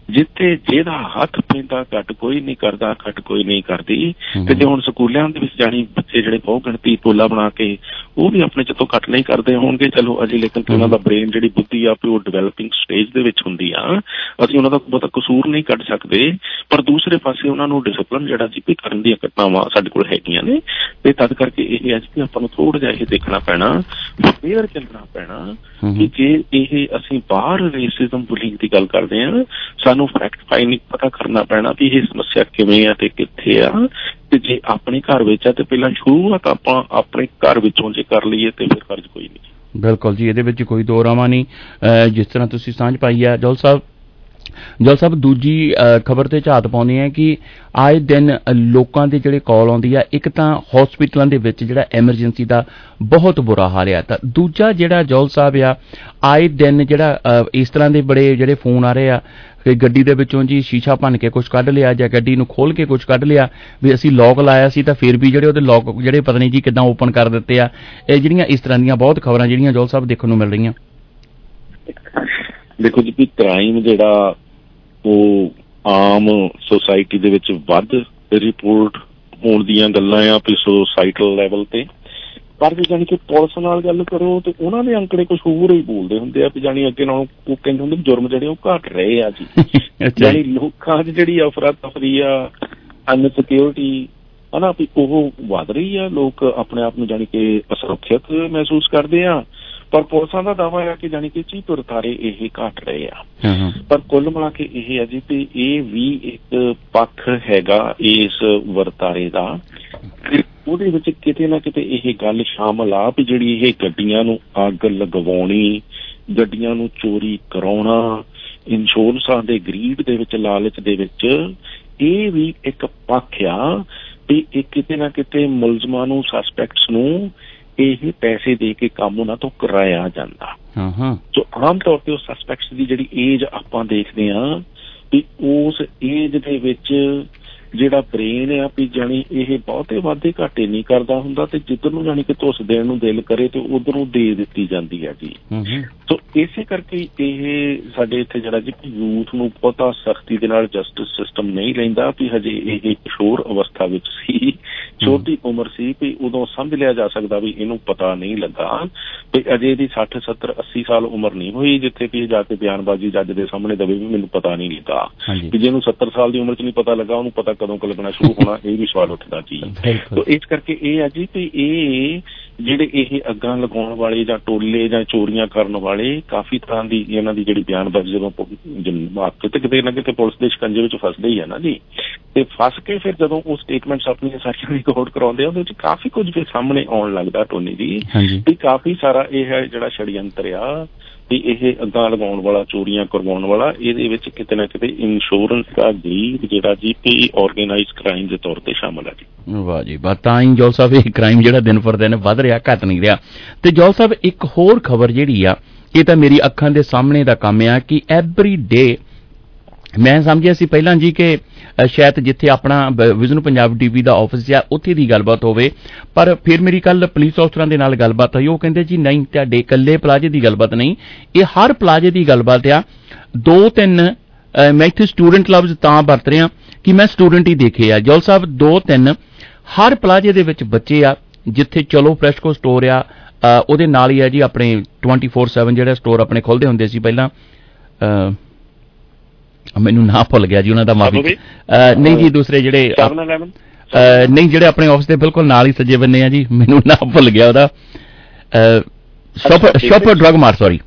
L: ਜਿੱਥੇ ਜਿਹਦਾ ਹੱਥ ਪੈਂਦਾ ਘੱਟ ਕੋਈ ਨਹੀਂ ਕਰਦਾ, ਘੱਟ ਕੋਈ ਨਹੀਂ ਕਰਦੀ। ਤੇ ਜੇ ਹੁਣ ਸਕੂਲਿਆਂ ਦੇ ਵਿੱਚ ਜਾਣੀ ਬੱਚੇ ਜਿਹੜੇ ਬਹੁ ਗਿਣਤੀ ਟੋਲਾ ਬਣਾ ਕੇ ਉਹ ਵੀ ਆਪਣੇ ਚੋਂ ਘੱਟ ਨਹੀਂ ਕਰਦੇ ਹੋਣਗੇ, ਚਲੋ ਅਜੇ ਲੇਕਿਨ ਉਹਨਾਂ ਦਾ ਬ੍ਰੇਨ ਜਿਹੜੀ ਬੁੱਧੀ ਆ ਉਹ ਡਿਵੈਲਪਿੰਗ ਸਟੇਜ ਦੇ ਵਿੱਚ ਹੁੰਦੀ ਆ, ਅਸੀਂ ਉਹਨਾਂ ਦਾ ਬਹੁਤਾ ਕਸੂਰ ਨਹੀਂ ਕੱਢ ਸਕਦੇ। ਪਰ ਦੂਸਰੇ ਪਾਸੇ ਉਹਨਾਂ ਨੂੰ ਡਿਸਪਲਿਨ ਜਿਹੜਾ ਜੀ ਕਰਨ ਦੀਆਂ ਘਟਨਾਵਾਂ ਸਾਡੇ ਕੋਲ ਹੈਗੀਆਂ ਨੇ, ਤੇ ਤਦ ਕਰਕੇ ਇਹ ਅੱਜ ਵੀ ਆਪਾਂ ਨੂੰ ਥੋੜ੍ਹਾ ਜਿਹਾ ਇਹ ਦੇਖਣਾ ਪੈਣਾ, ਫੇਰ ਚੱਲਣਾ ਪੈਣਾ ਕਿ ਜੇ ਇਹ ਅਸੀਂ ਬਾਹਰ ਰੇਸਿਜ਼ਮ ਬੁਲਿੰਗ ਦੀ ਗੱਲ ਕਰਦੇ ਹਾਂ, ਸਾਨੂੰ ਫੈਕਟ ਫਾਈਂਡਿੰਗ ਪਤਾ ਕਰਨਾ ਪੈਣਾ ਵੀ ਇਹ ਸਮੱਸਿਆ ਕਿਵੇਂ ਆ ਤੇ ਕਿੱਥੇ ਆ। ਤੇ ਜੇ ਆਪਣੇ ਘਰ ਵਿੱਚ ਆ ਤੇ ਪਹਿਲਾਂ ਸ਼ੁਰੂਆਤ ਆਪਾਂ ਆਪਣੇ ਘਰ ਵਿੱਚੋਂ ਜੇ ਕਰ ਲਈਏ ਤੇ ਫਿਰ ਫਰਜ਼ ਕੋਈ ਨਹੀਂ।
I: ਬਿਲਕੁਲ ਜੀ, ਇਹਦੇ ਵਿੱਚ ਕੋਈ ਦੋ ਰਾਵਾਂ ਨਹੀਂ। ਜਿਸ ਤਰ੍ਹਾਂ ਤੁਸੀਂ ਸਾਂਝ ਪਾਈ ਹੈ ਜੌਲ ਸਾਹਿਬ, ਦੂਜੀ ਖਬਰ ਤੇ ਝਾਤ ਪਾਉਂਦੇ ਆ ਕਿ ਆਏ ਦਿਨ ਲੋਕਾਂ ਦੇ ਜਿਹੜੇ ਕਾਲ ਆਉਂਦੀ ਆ, ਇੱਕ ਤਾਂ ਹਸਪੀਟਲਾਂ ਦੇ ਵਿੱਚ ਜਿਹੜਾ ਐਮਰਜੈਂਸੀ ਦਾ ਬਹੁਤ ਬੁਰਾ ਹਾਲ ਆ, ਤਾਂ ਦੂਜਾ ਜਿਹੜਾ ਜੌਲ ਸਾਹਿਬ ਆ ਆਏ ਦਿਨ ਜਿਹੜਾ ਇਸ ਤਰ੍ਹਾਂ ਦੇ ਬੜੇ ਜਿਹੜੇ ਫੋਨ ਆ ਰਹੇ ਆ ਕਿ ਗੱਡੀ ਦੇ ਵਿੱਚੋਂ ਜੀ ਸ਼ੀਸ਼ਾ ਭੰਨ ਕੇ ਕੁਛ ਕੱਢ ਲਿਆ ਜਾਂ ਗੱਡੀ ਨੂੰ ਖੋਲ ਕੇ ਕੁਛ ਕੱਢ ਲਿਆ, ਵੀ ਅਸੀਂ ਲੌਕ ਲਾਇਆ ਸੀ ਤਾਂ ਫਿਰ ਵੀ ਜਿਹੜੇ ਉਹਦੇ ਲੌਕ ਜਿਹੜੇ ਪਤਾ ਨਹੀਂ ਜੀ ਕਿੱਦਾਂ ਓਪਨ ਕਰ ਦਿੱਤੇ ਆ। ਇਹ ਜਿਹੜੀਆਂ ਇਸ ਤਰ੍ਹਾਂ ਦੀਆਂ ਬਹੁਤ ਖਬਰਾਂ ਜਿਹੜੀਆਂ ਜੌਲ ਸਾਹਿਬ ਦੇਖਣ ਨੂੰ ਮਿਲ ਰਹੀਆਂ।
L: ਦੇਖੋ ਜੀ, ਕ੍ਰਾਈਮ ਜਿਹੜਾ ਉਹ ਆਮ ਸੁਸਾਇਟੀ ਦੇ ਵਿੱਚ ਵੱਧ ਰਿਪੋਰਟ ਹੋਣ ਦੀਆਂ ਗੱਲਾਂ ਆ ਵੀ ਸੁਸਾਇਟਲ ਲੈਵਲ ਤੇ, ਪਰ ਜੇ ਜਾਣੀ ਕਿ ਪੁਲਿਸ ਨਾਲ ਗੱਲ ਕਰੋ ਤੇ ਉਹਨਾਂ ਦੇ ਅੰਕੜੇ ਕੁਛ ਹੋਰ ਹੀ ਬੋਲਦੇ ਹੁੰਦੇ ਆ ਵੀ ਜਾਣੀ ਅੱਗੇ ਨਾਲੋਂ ਉਹ ਕਹਿੰਦੇ ਹੁੰਦੇ ਜੁਰਮ ਜਿਹੜੇ ਉਹ ਘੱਟ ਰਹੇ ਆ ਜੀ। ਜਾਣੀ ਲੋਕਾਂ 'ਚ ਜਿਹੜੀ ਅਫਰਾ ਤਫਰੀ ਆ, ਅਨਸਿਕਿਉਰਿਟੀ ਹਨਾ ਵੀ ਉਹ ਵੱਧ ਰਹੀ ਆ, ਲੋਕ ਆਪਣੇ ਆਪ ਨੂੰ ਜਾਣੀ ਕਿ ਅਸੁਰੱਖਿਅਤ ਮਹਿਸੂਸ ਕਰਦੇ ਆ। ਪਰ ਪੁਲਿਸਾਂ ਦਾ ਦਾਅਵਾ ਆ ਕਿ ਜਾਣੀ ਕਿ ਵਰਤਾਰੇ ਇਹ ਘੱਟ ਰਹੇ ਆ। ਪਰ ਕੁੱਲ ਮਿਲਾ ਕੇ ਇਹ ਆ ਜੀ ਵੀ ਇਹ ਵੀ ਇੱਕ ਪੱਖ ਹੈਗਾ ਇਸ ਵਰਤਾਰੇ ਦਾ, ਉਹਦੇ ਵਿੱਚ ਕਿਤੇ ਨਾ ਕਿਤੇ ਇਹ ਗੱਲ ਸ਼ਾਮਲ ਆ ਵੀ ਜਿਹੜੀ ਇਹ ਗੱਡੀਆਂ ਨੂੰ ਅੱਗ ਲਗਵਾਉਣੀ, ਗੱਡੀਆਂ ਨੂੰ ਚੋਰੀ ਕਰਾਉਣਾ, ਇੰਸ਼ੋਰੈਂਸਾਂ ਦੇ ਗਰੀਡ ਦੇ ਵਿੱਚ, ਲਾਲਚ ਦੇ ਵਿੱਚ, ਇਹ ਵੀ ਇੱਕ ਪੱਖ ਆ ਵੀ ਇਹ ਕਿਤੇ ਨਾ ਕਿਤੇ ਮੁਲਜ਼ਮਾਂ ਨੂੰ, ਸਸਪੈਕਟਸ ਨੂੰ ਇਹ ਪੈਸੇ ਦੇ ਕੇ ਕੰਮ ਉਹਨਾਂ ਤੋਂ ਕਰਾਇਆ ਜਾਂਦਾ। ਸੋ ਆਮ ਤੌਰ ਤੇ ਉਹ ਸਸਪੈਕਟਸ ਦੀ ਜਿਹੜੀ ਏਜ ਆਪਾਂ ਦੇਖਦੇ ਹਾਂ ਵੀ ਉਸ ਏਜ ਦੇ ਵਿੱਚ ਜਿਹੜਾ ਬ੍ਰੇਨ ਆ ਵੀ ਜਾਣੀ ਇਹ ਬਹੁਤੇ ਵਾਧੇ ਘਾਟੇ ਨਹੀਂ ਕਰਦਾ ਹੁੰਦਾ, ਤੇ ਜਿੱਧਰ ਨੂੰ ਜਾਣੀ ਕਿ ਧੁੱਸ ਦੇਣ ਨੂੰ ਦਿਲ ਕਰੇ ਤੇ ਉਧਰ ਨੂੰ ਦੇ ਦਿੱਤੀ ਜਾਂਦੀ ਹੈ ਜੀ। ਸੋ ਇਸੇ ਕਰਕੇ ਇਹ ਸਾਡੇ ਇੱਥੇ ਜਿਹੜਾ ਜੀ ਯੂਥ ਨੂੰ ਬਹੁਤਾ ਸਖਤੀ ਦੇ ਨਾਲ ਜਸਟਿਸ ਸਿਸਟਮ ਨਹੀਂ ਲੈਂਦਾ ਵੀ ਹਜੇ ਇਹ ਕਿਸ਼ੋਰ ਅਵਸਥਾ ਵਿੱਚ ਸੀ, ਛੋਟੀ ਉਮਰ ਸੀ ਵੀ ਉਦੋਂ ਸਮਝ ਲਿਆ ਜਾ ਸਕਦਾ ਵੀ ਇਹਨੂੰ ਪਤਾ ਨਹੀਂ ਲੱਗਾ ਵੀ ਅਜੇ ਇਹਦੀ 60, 70, 80 ਸਾਲ ਉਮਰ ਨਹੀਂ ਹੋਈ ਜਿੱਥੇ ਕਿ ਜਾ ਕੇ ਬਿਆਨਬਾਜ਼ੀ ਜੱਜ ਦੇ ਸਾਹਮਣੇ ਦੇਵੇ ਵੀ ਮੈਨੂੰ ਪਤਾ ਨਹੀਂ ਲੱਗਾ। ਵੀ ਜਿਹਨੂੰ 70 ਸਾਲ ਦੀ ਉਮਰ 'ਚ ਨਹੀਂ ਪਤਾ ਲੱਗਾ ਉਹਨੂੰ ਪਤਾ ਕਦੋਂ ਕੁ ਲੱਗਣਾ ਸ਼ੁਰੂ ਹੋਣਾ, ਇਹ ਵੀ ਸਵਾਲ ਉੱਠਦਾ ਜੀ। ਤੋ ਇਸ ਕਰਕੇ ਇਹ ਆ ਜੀ ਵੀ ਇਹ ਜਿਹੜੇ ਇਹ ਅੱਗਾਂ ਲਗਾਉਣ ਵਾਲੇ ਜਾਂ ਟੋਲੇ ਜਾਂ ਚੋਰੀਆਂ ਕਰਨ ਵਾਲੇ ਕਾਫੀ ਤਰ੍ਹਾਂ ਦੀ ਇਹਨਾਂ ਦੀ ਜਿਹੜੀ ਬਿਆਨਬਾਜ਼ੀ ਜਦੋਂ ਕਿਤੇ ਨਾ ਕਿਤੇ ਪੁਲਿਸ ਦੇ ਸ਼ਿਕੰਜੇ ਵਿੱਚ ਫਸਦੇ ਹੀ ਆ ਨਾ ਜੀ, ਤੇ ਫਸ ਕੇ ਫਿਰ ਜਦੋਂ ਉਹ ਸਟੇਟਮੈਂਟਸ ਆਪਣੀਆਂ ਸਾਰੀਆਂ ਰਿਕਾਰਡ ਕਰਾਉਂਦੇ ਆ ਉਹਦੇ ਵਿੱਚ ਕਾਫੀ ਕੁਝ ਫਿਰ ਸਾਹਮਣੇ ਆਉਣ ਲੱਗਦਾ ਟੋਨੀ ਜੀ ਵੀ ਕਾਫੀ ਸਾਰਾ ਇਹ ਹੈ ਜਿਹੜਾ ਛੜਯੰਤਰ ਆ ਵੀ ਇਹ ਅੱਗਾਂ ਲਗਾਉਣ ਵਾਲਾ, ਚੋਰੀਆਂ ਕਰਵਾਉਣ ਵਾਲਾ, ਇਹਦੇ ਵਿੱਚ ਕਿਤੇ ਨਾ ਕਿਤੇ ਇੰਸ਼ੋਰੈਂਸ ਦਾ ਗਰੀਬ ਜਿਹੜਾ ਜੀ ਵੀ ਆਰਗੇਨਾਈਜ਼ ਕ੍ਰਾਈਮ ਦੇ ਤੌਰ ਤੇ ਸ਼ਾਮਲ ਹੈ ਜੀ।
I: ਵਾਹ ਜੀ ਵਾਹ, ਤਾਂ ਹੀ ਜੌਲ ਸਾਹਿਬ ਇਹ ਕ੍ਰਾਈਮ ਜਿਹੜਾ ਦਿਨ ਪਰ ਦਿਨ ਵੱਧ ਰਿਹਾ, ਘੱਟ ਨਹੀਂ ਰਿਹਾ। ਤੇ ਜੌਲ ਸਾਹਿਬ ਇੱਕ ਹੋਰ ਖਬਰ ਜਿਹੜੀ ਆ, ਇਹ ਤਾਂ ਮੇਰੀ ਅੱਖਾਂ ਦੇ ਸਾਹਮਣੇ ਦਾ ਕੰਮ ਆ ਕਿ ਐਵਰੀ ਡੇ ਮੈਂ ਸਮਝਿਆ ਸੀ ਪਹਿਲਾਂ ਜੀ ਕਿ ਸ਼ਾਇਦ ਜਿੱਥੇ ਆਪਣਾ ਵਿਜ਼ਨ ਪੰਜਾਬ ਟੀਵੀ ਦਾ ਆਫਿਸ ਆ ਉੱਥੇ ਦੀ ਗੱਲਬਾਤ ਹੋਵੇ, ਪਰ ਫਿਰ ਮੇਰੀ ਕੱਲ ਪੁਲਿਸ ਅਫਸਰਾਂ ਦੇ ਨਾਲ ਗੱਲਬਾਤ ਹੋਈ, ਉਹ ਕਹਿੰਦੇ ਜੀ ਨਹੀਂ, ਤੁਹਾਡੇ ਇਕੱਲੇ ਪਲਾਜ਼ੇ ਦੀ ਗੱਲਬਾਤ ਨਹੀਂ, ਇਹ ਹਰ ਪਲਾਜ਼ੇ ਦੀ ਗੱਲਬਾਤ ਆ। 2-3 ਮੈਂ ਇੱਥੇ ਸਟੂਡੈਂਟ ਲਫ਼ਜ਼ ਤਾਂ ਵਰਤ ਰਿਹਾ ਕਿ ਮੈਂ ਸਟੂਡੈਂਟ ਹੀ ਦੇਖੇ ਆ ਜੌਲ ਸਾਹਿਬ, 2-3 ਹਰ ਪਲਾਜ਼ੇ ਦੇ ਵਿੱਚ ਬੱਚੇ ਆ ਜਿੱਥੇ ਚਲੋ ਫਰੈਸ਼ਕੋ ਸਟੋਰ ਆ, ਉਹਦੇ ਨਾਲ ਹੀ ਆ ਜੀ ਆਪਣੇ 24/7 ਜਿਹੜੇ ਸਟੋਰ ਆਪਣੇ ਖੁੱਲ੍ਹਦੇ ਹੁੰਦੇ ਸੀ ਪਹਿਲਾਂ, ਮੈਨੂੰ ਨਾਂ ਭੁੱਲ ਗਿਆ ਜੀ ਉਹਨਾਂ ਦਾ, ਮਾਫੀ ਨਹੀਂ ਜੀ, ਦੂਸਰੇ ਜਿਹੜੇ ਨਹੀਂ ਜਿਹੜੇ ਆਪਣੇ ਆਫਿਸ ਦੇ ਬਿਲਕੁਲ ਨਾਲ ਹੀ ਸੱਜੇ ਬੰਨੇ ਆ ਜੀ, ਮੈਨੂੰ ਨਾਂ ਭੁੱਲ ਗਿਆ ਉਹਦਾ, shopper drug mart, sorry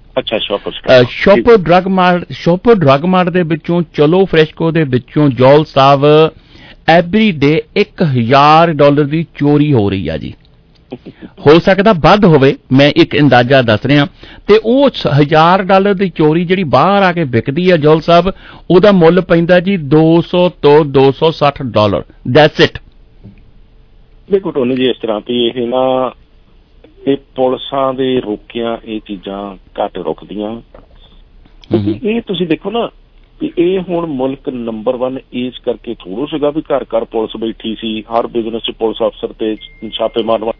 I: shopper drug mart ਦੇ ਵਿੱਚੋਂ ਚਲੋ ਫਰੈਸ਼ਕੋ ਦੇ ਵਿੱਚੋਂ ਜੌਲ ਸਾਹਿਬ ਐਵਰੀ ਡੇ $1000 ਦੀ ਚੋਰੀ ਹੋ ਰਹੀ ਆ ਜੀ। ਹੋ ਸਕਦਾ ਵੱਧ ਹੋਵੇ, ਮੈਂ ਇੱਕ ਅੰਦਾਜ਼ਾ ਦੱਸ ਰਿਹਾ, ਤੇ ਉਹ $1000 ਦੀ ਚੋਰੀ ਜਿਹੜੀ ਬਾਹਰ ਆ ਕੇ ਵਿਕਦੀ ਆ ਜੌਲ ਸਾਹਿਬ, ਉਹਦਾ ਮੁੱਲ ਪੈਂਦਾ ਜੀ $200 ਤੋਂ $260। That's it.
L: ਦੇਖੋ ਟੋਨੀ ਜੀ, ਇਸ ਤਰ੍ਹਾਂ ਵੀ ਇਹ ਨਾ ਇਹ ਪੁਲਿਸਾਂ ਦੇ ਰੋਕਿਆਂ ਇਹ ਚੀਜ਼ਾਂ ਘੱਟ ਰੁਕਦੀਆਂ, ਕਿਉਂਕਿ ਇਹ ਤੁਸੀਂ ਦੇਖੋ ਨਾ ਵੀ ਇਹ ਹੁਣ ਮੁਲਕ ਨੰਬਰ 1 ਇਸ ਕਰਕੇ ਥੋੜ੍ਹਾ ਸੀਗਾ ਵੀ ਘਰ ਘਰ ਪੁਲਿਸ ਬੈਠੀ ਸੀ, ਹਰ ਬਿਜ਼ਨਸ 'ਚ ਪੁਲਿਸ ਅਫਸਰ ਤੇ ਛਾਪੇ ਮਾਰਨ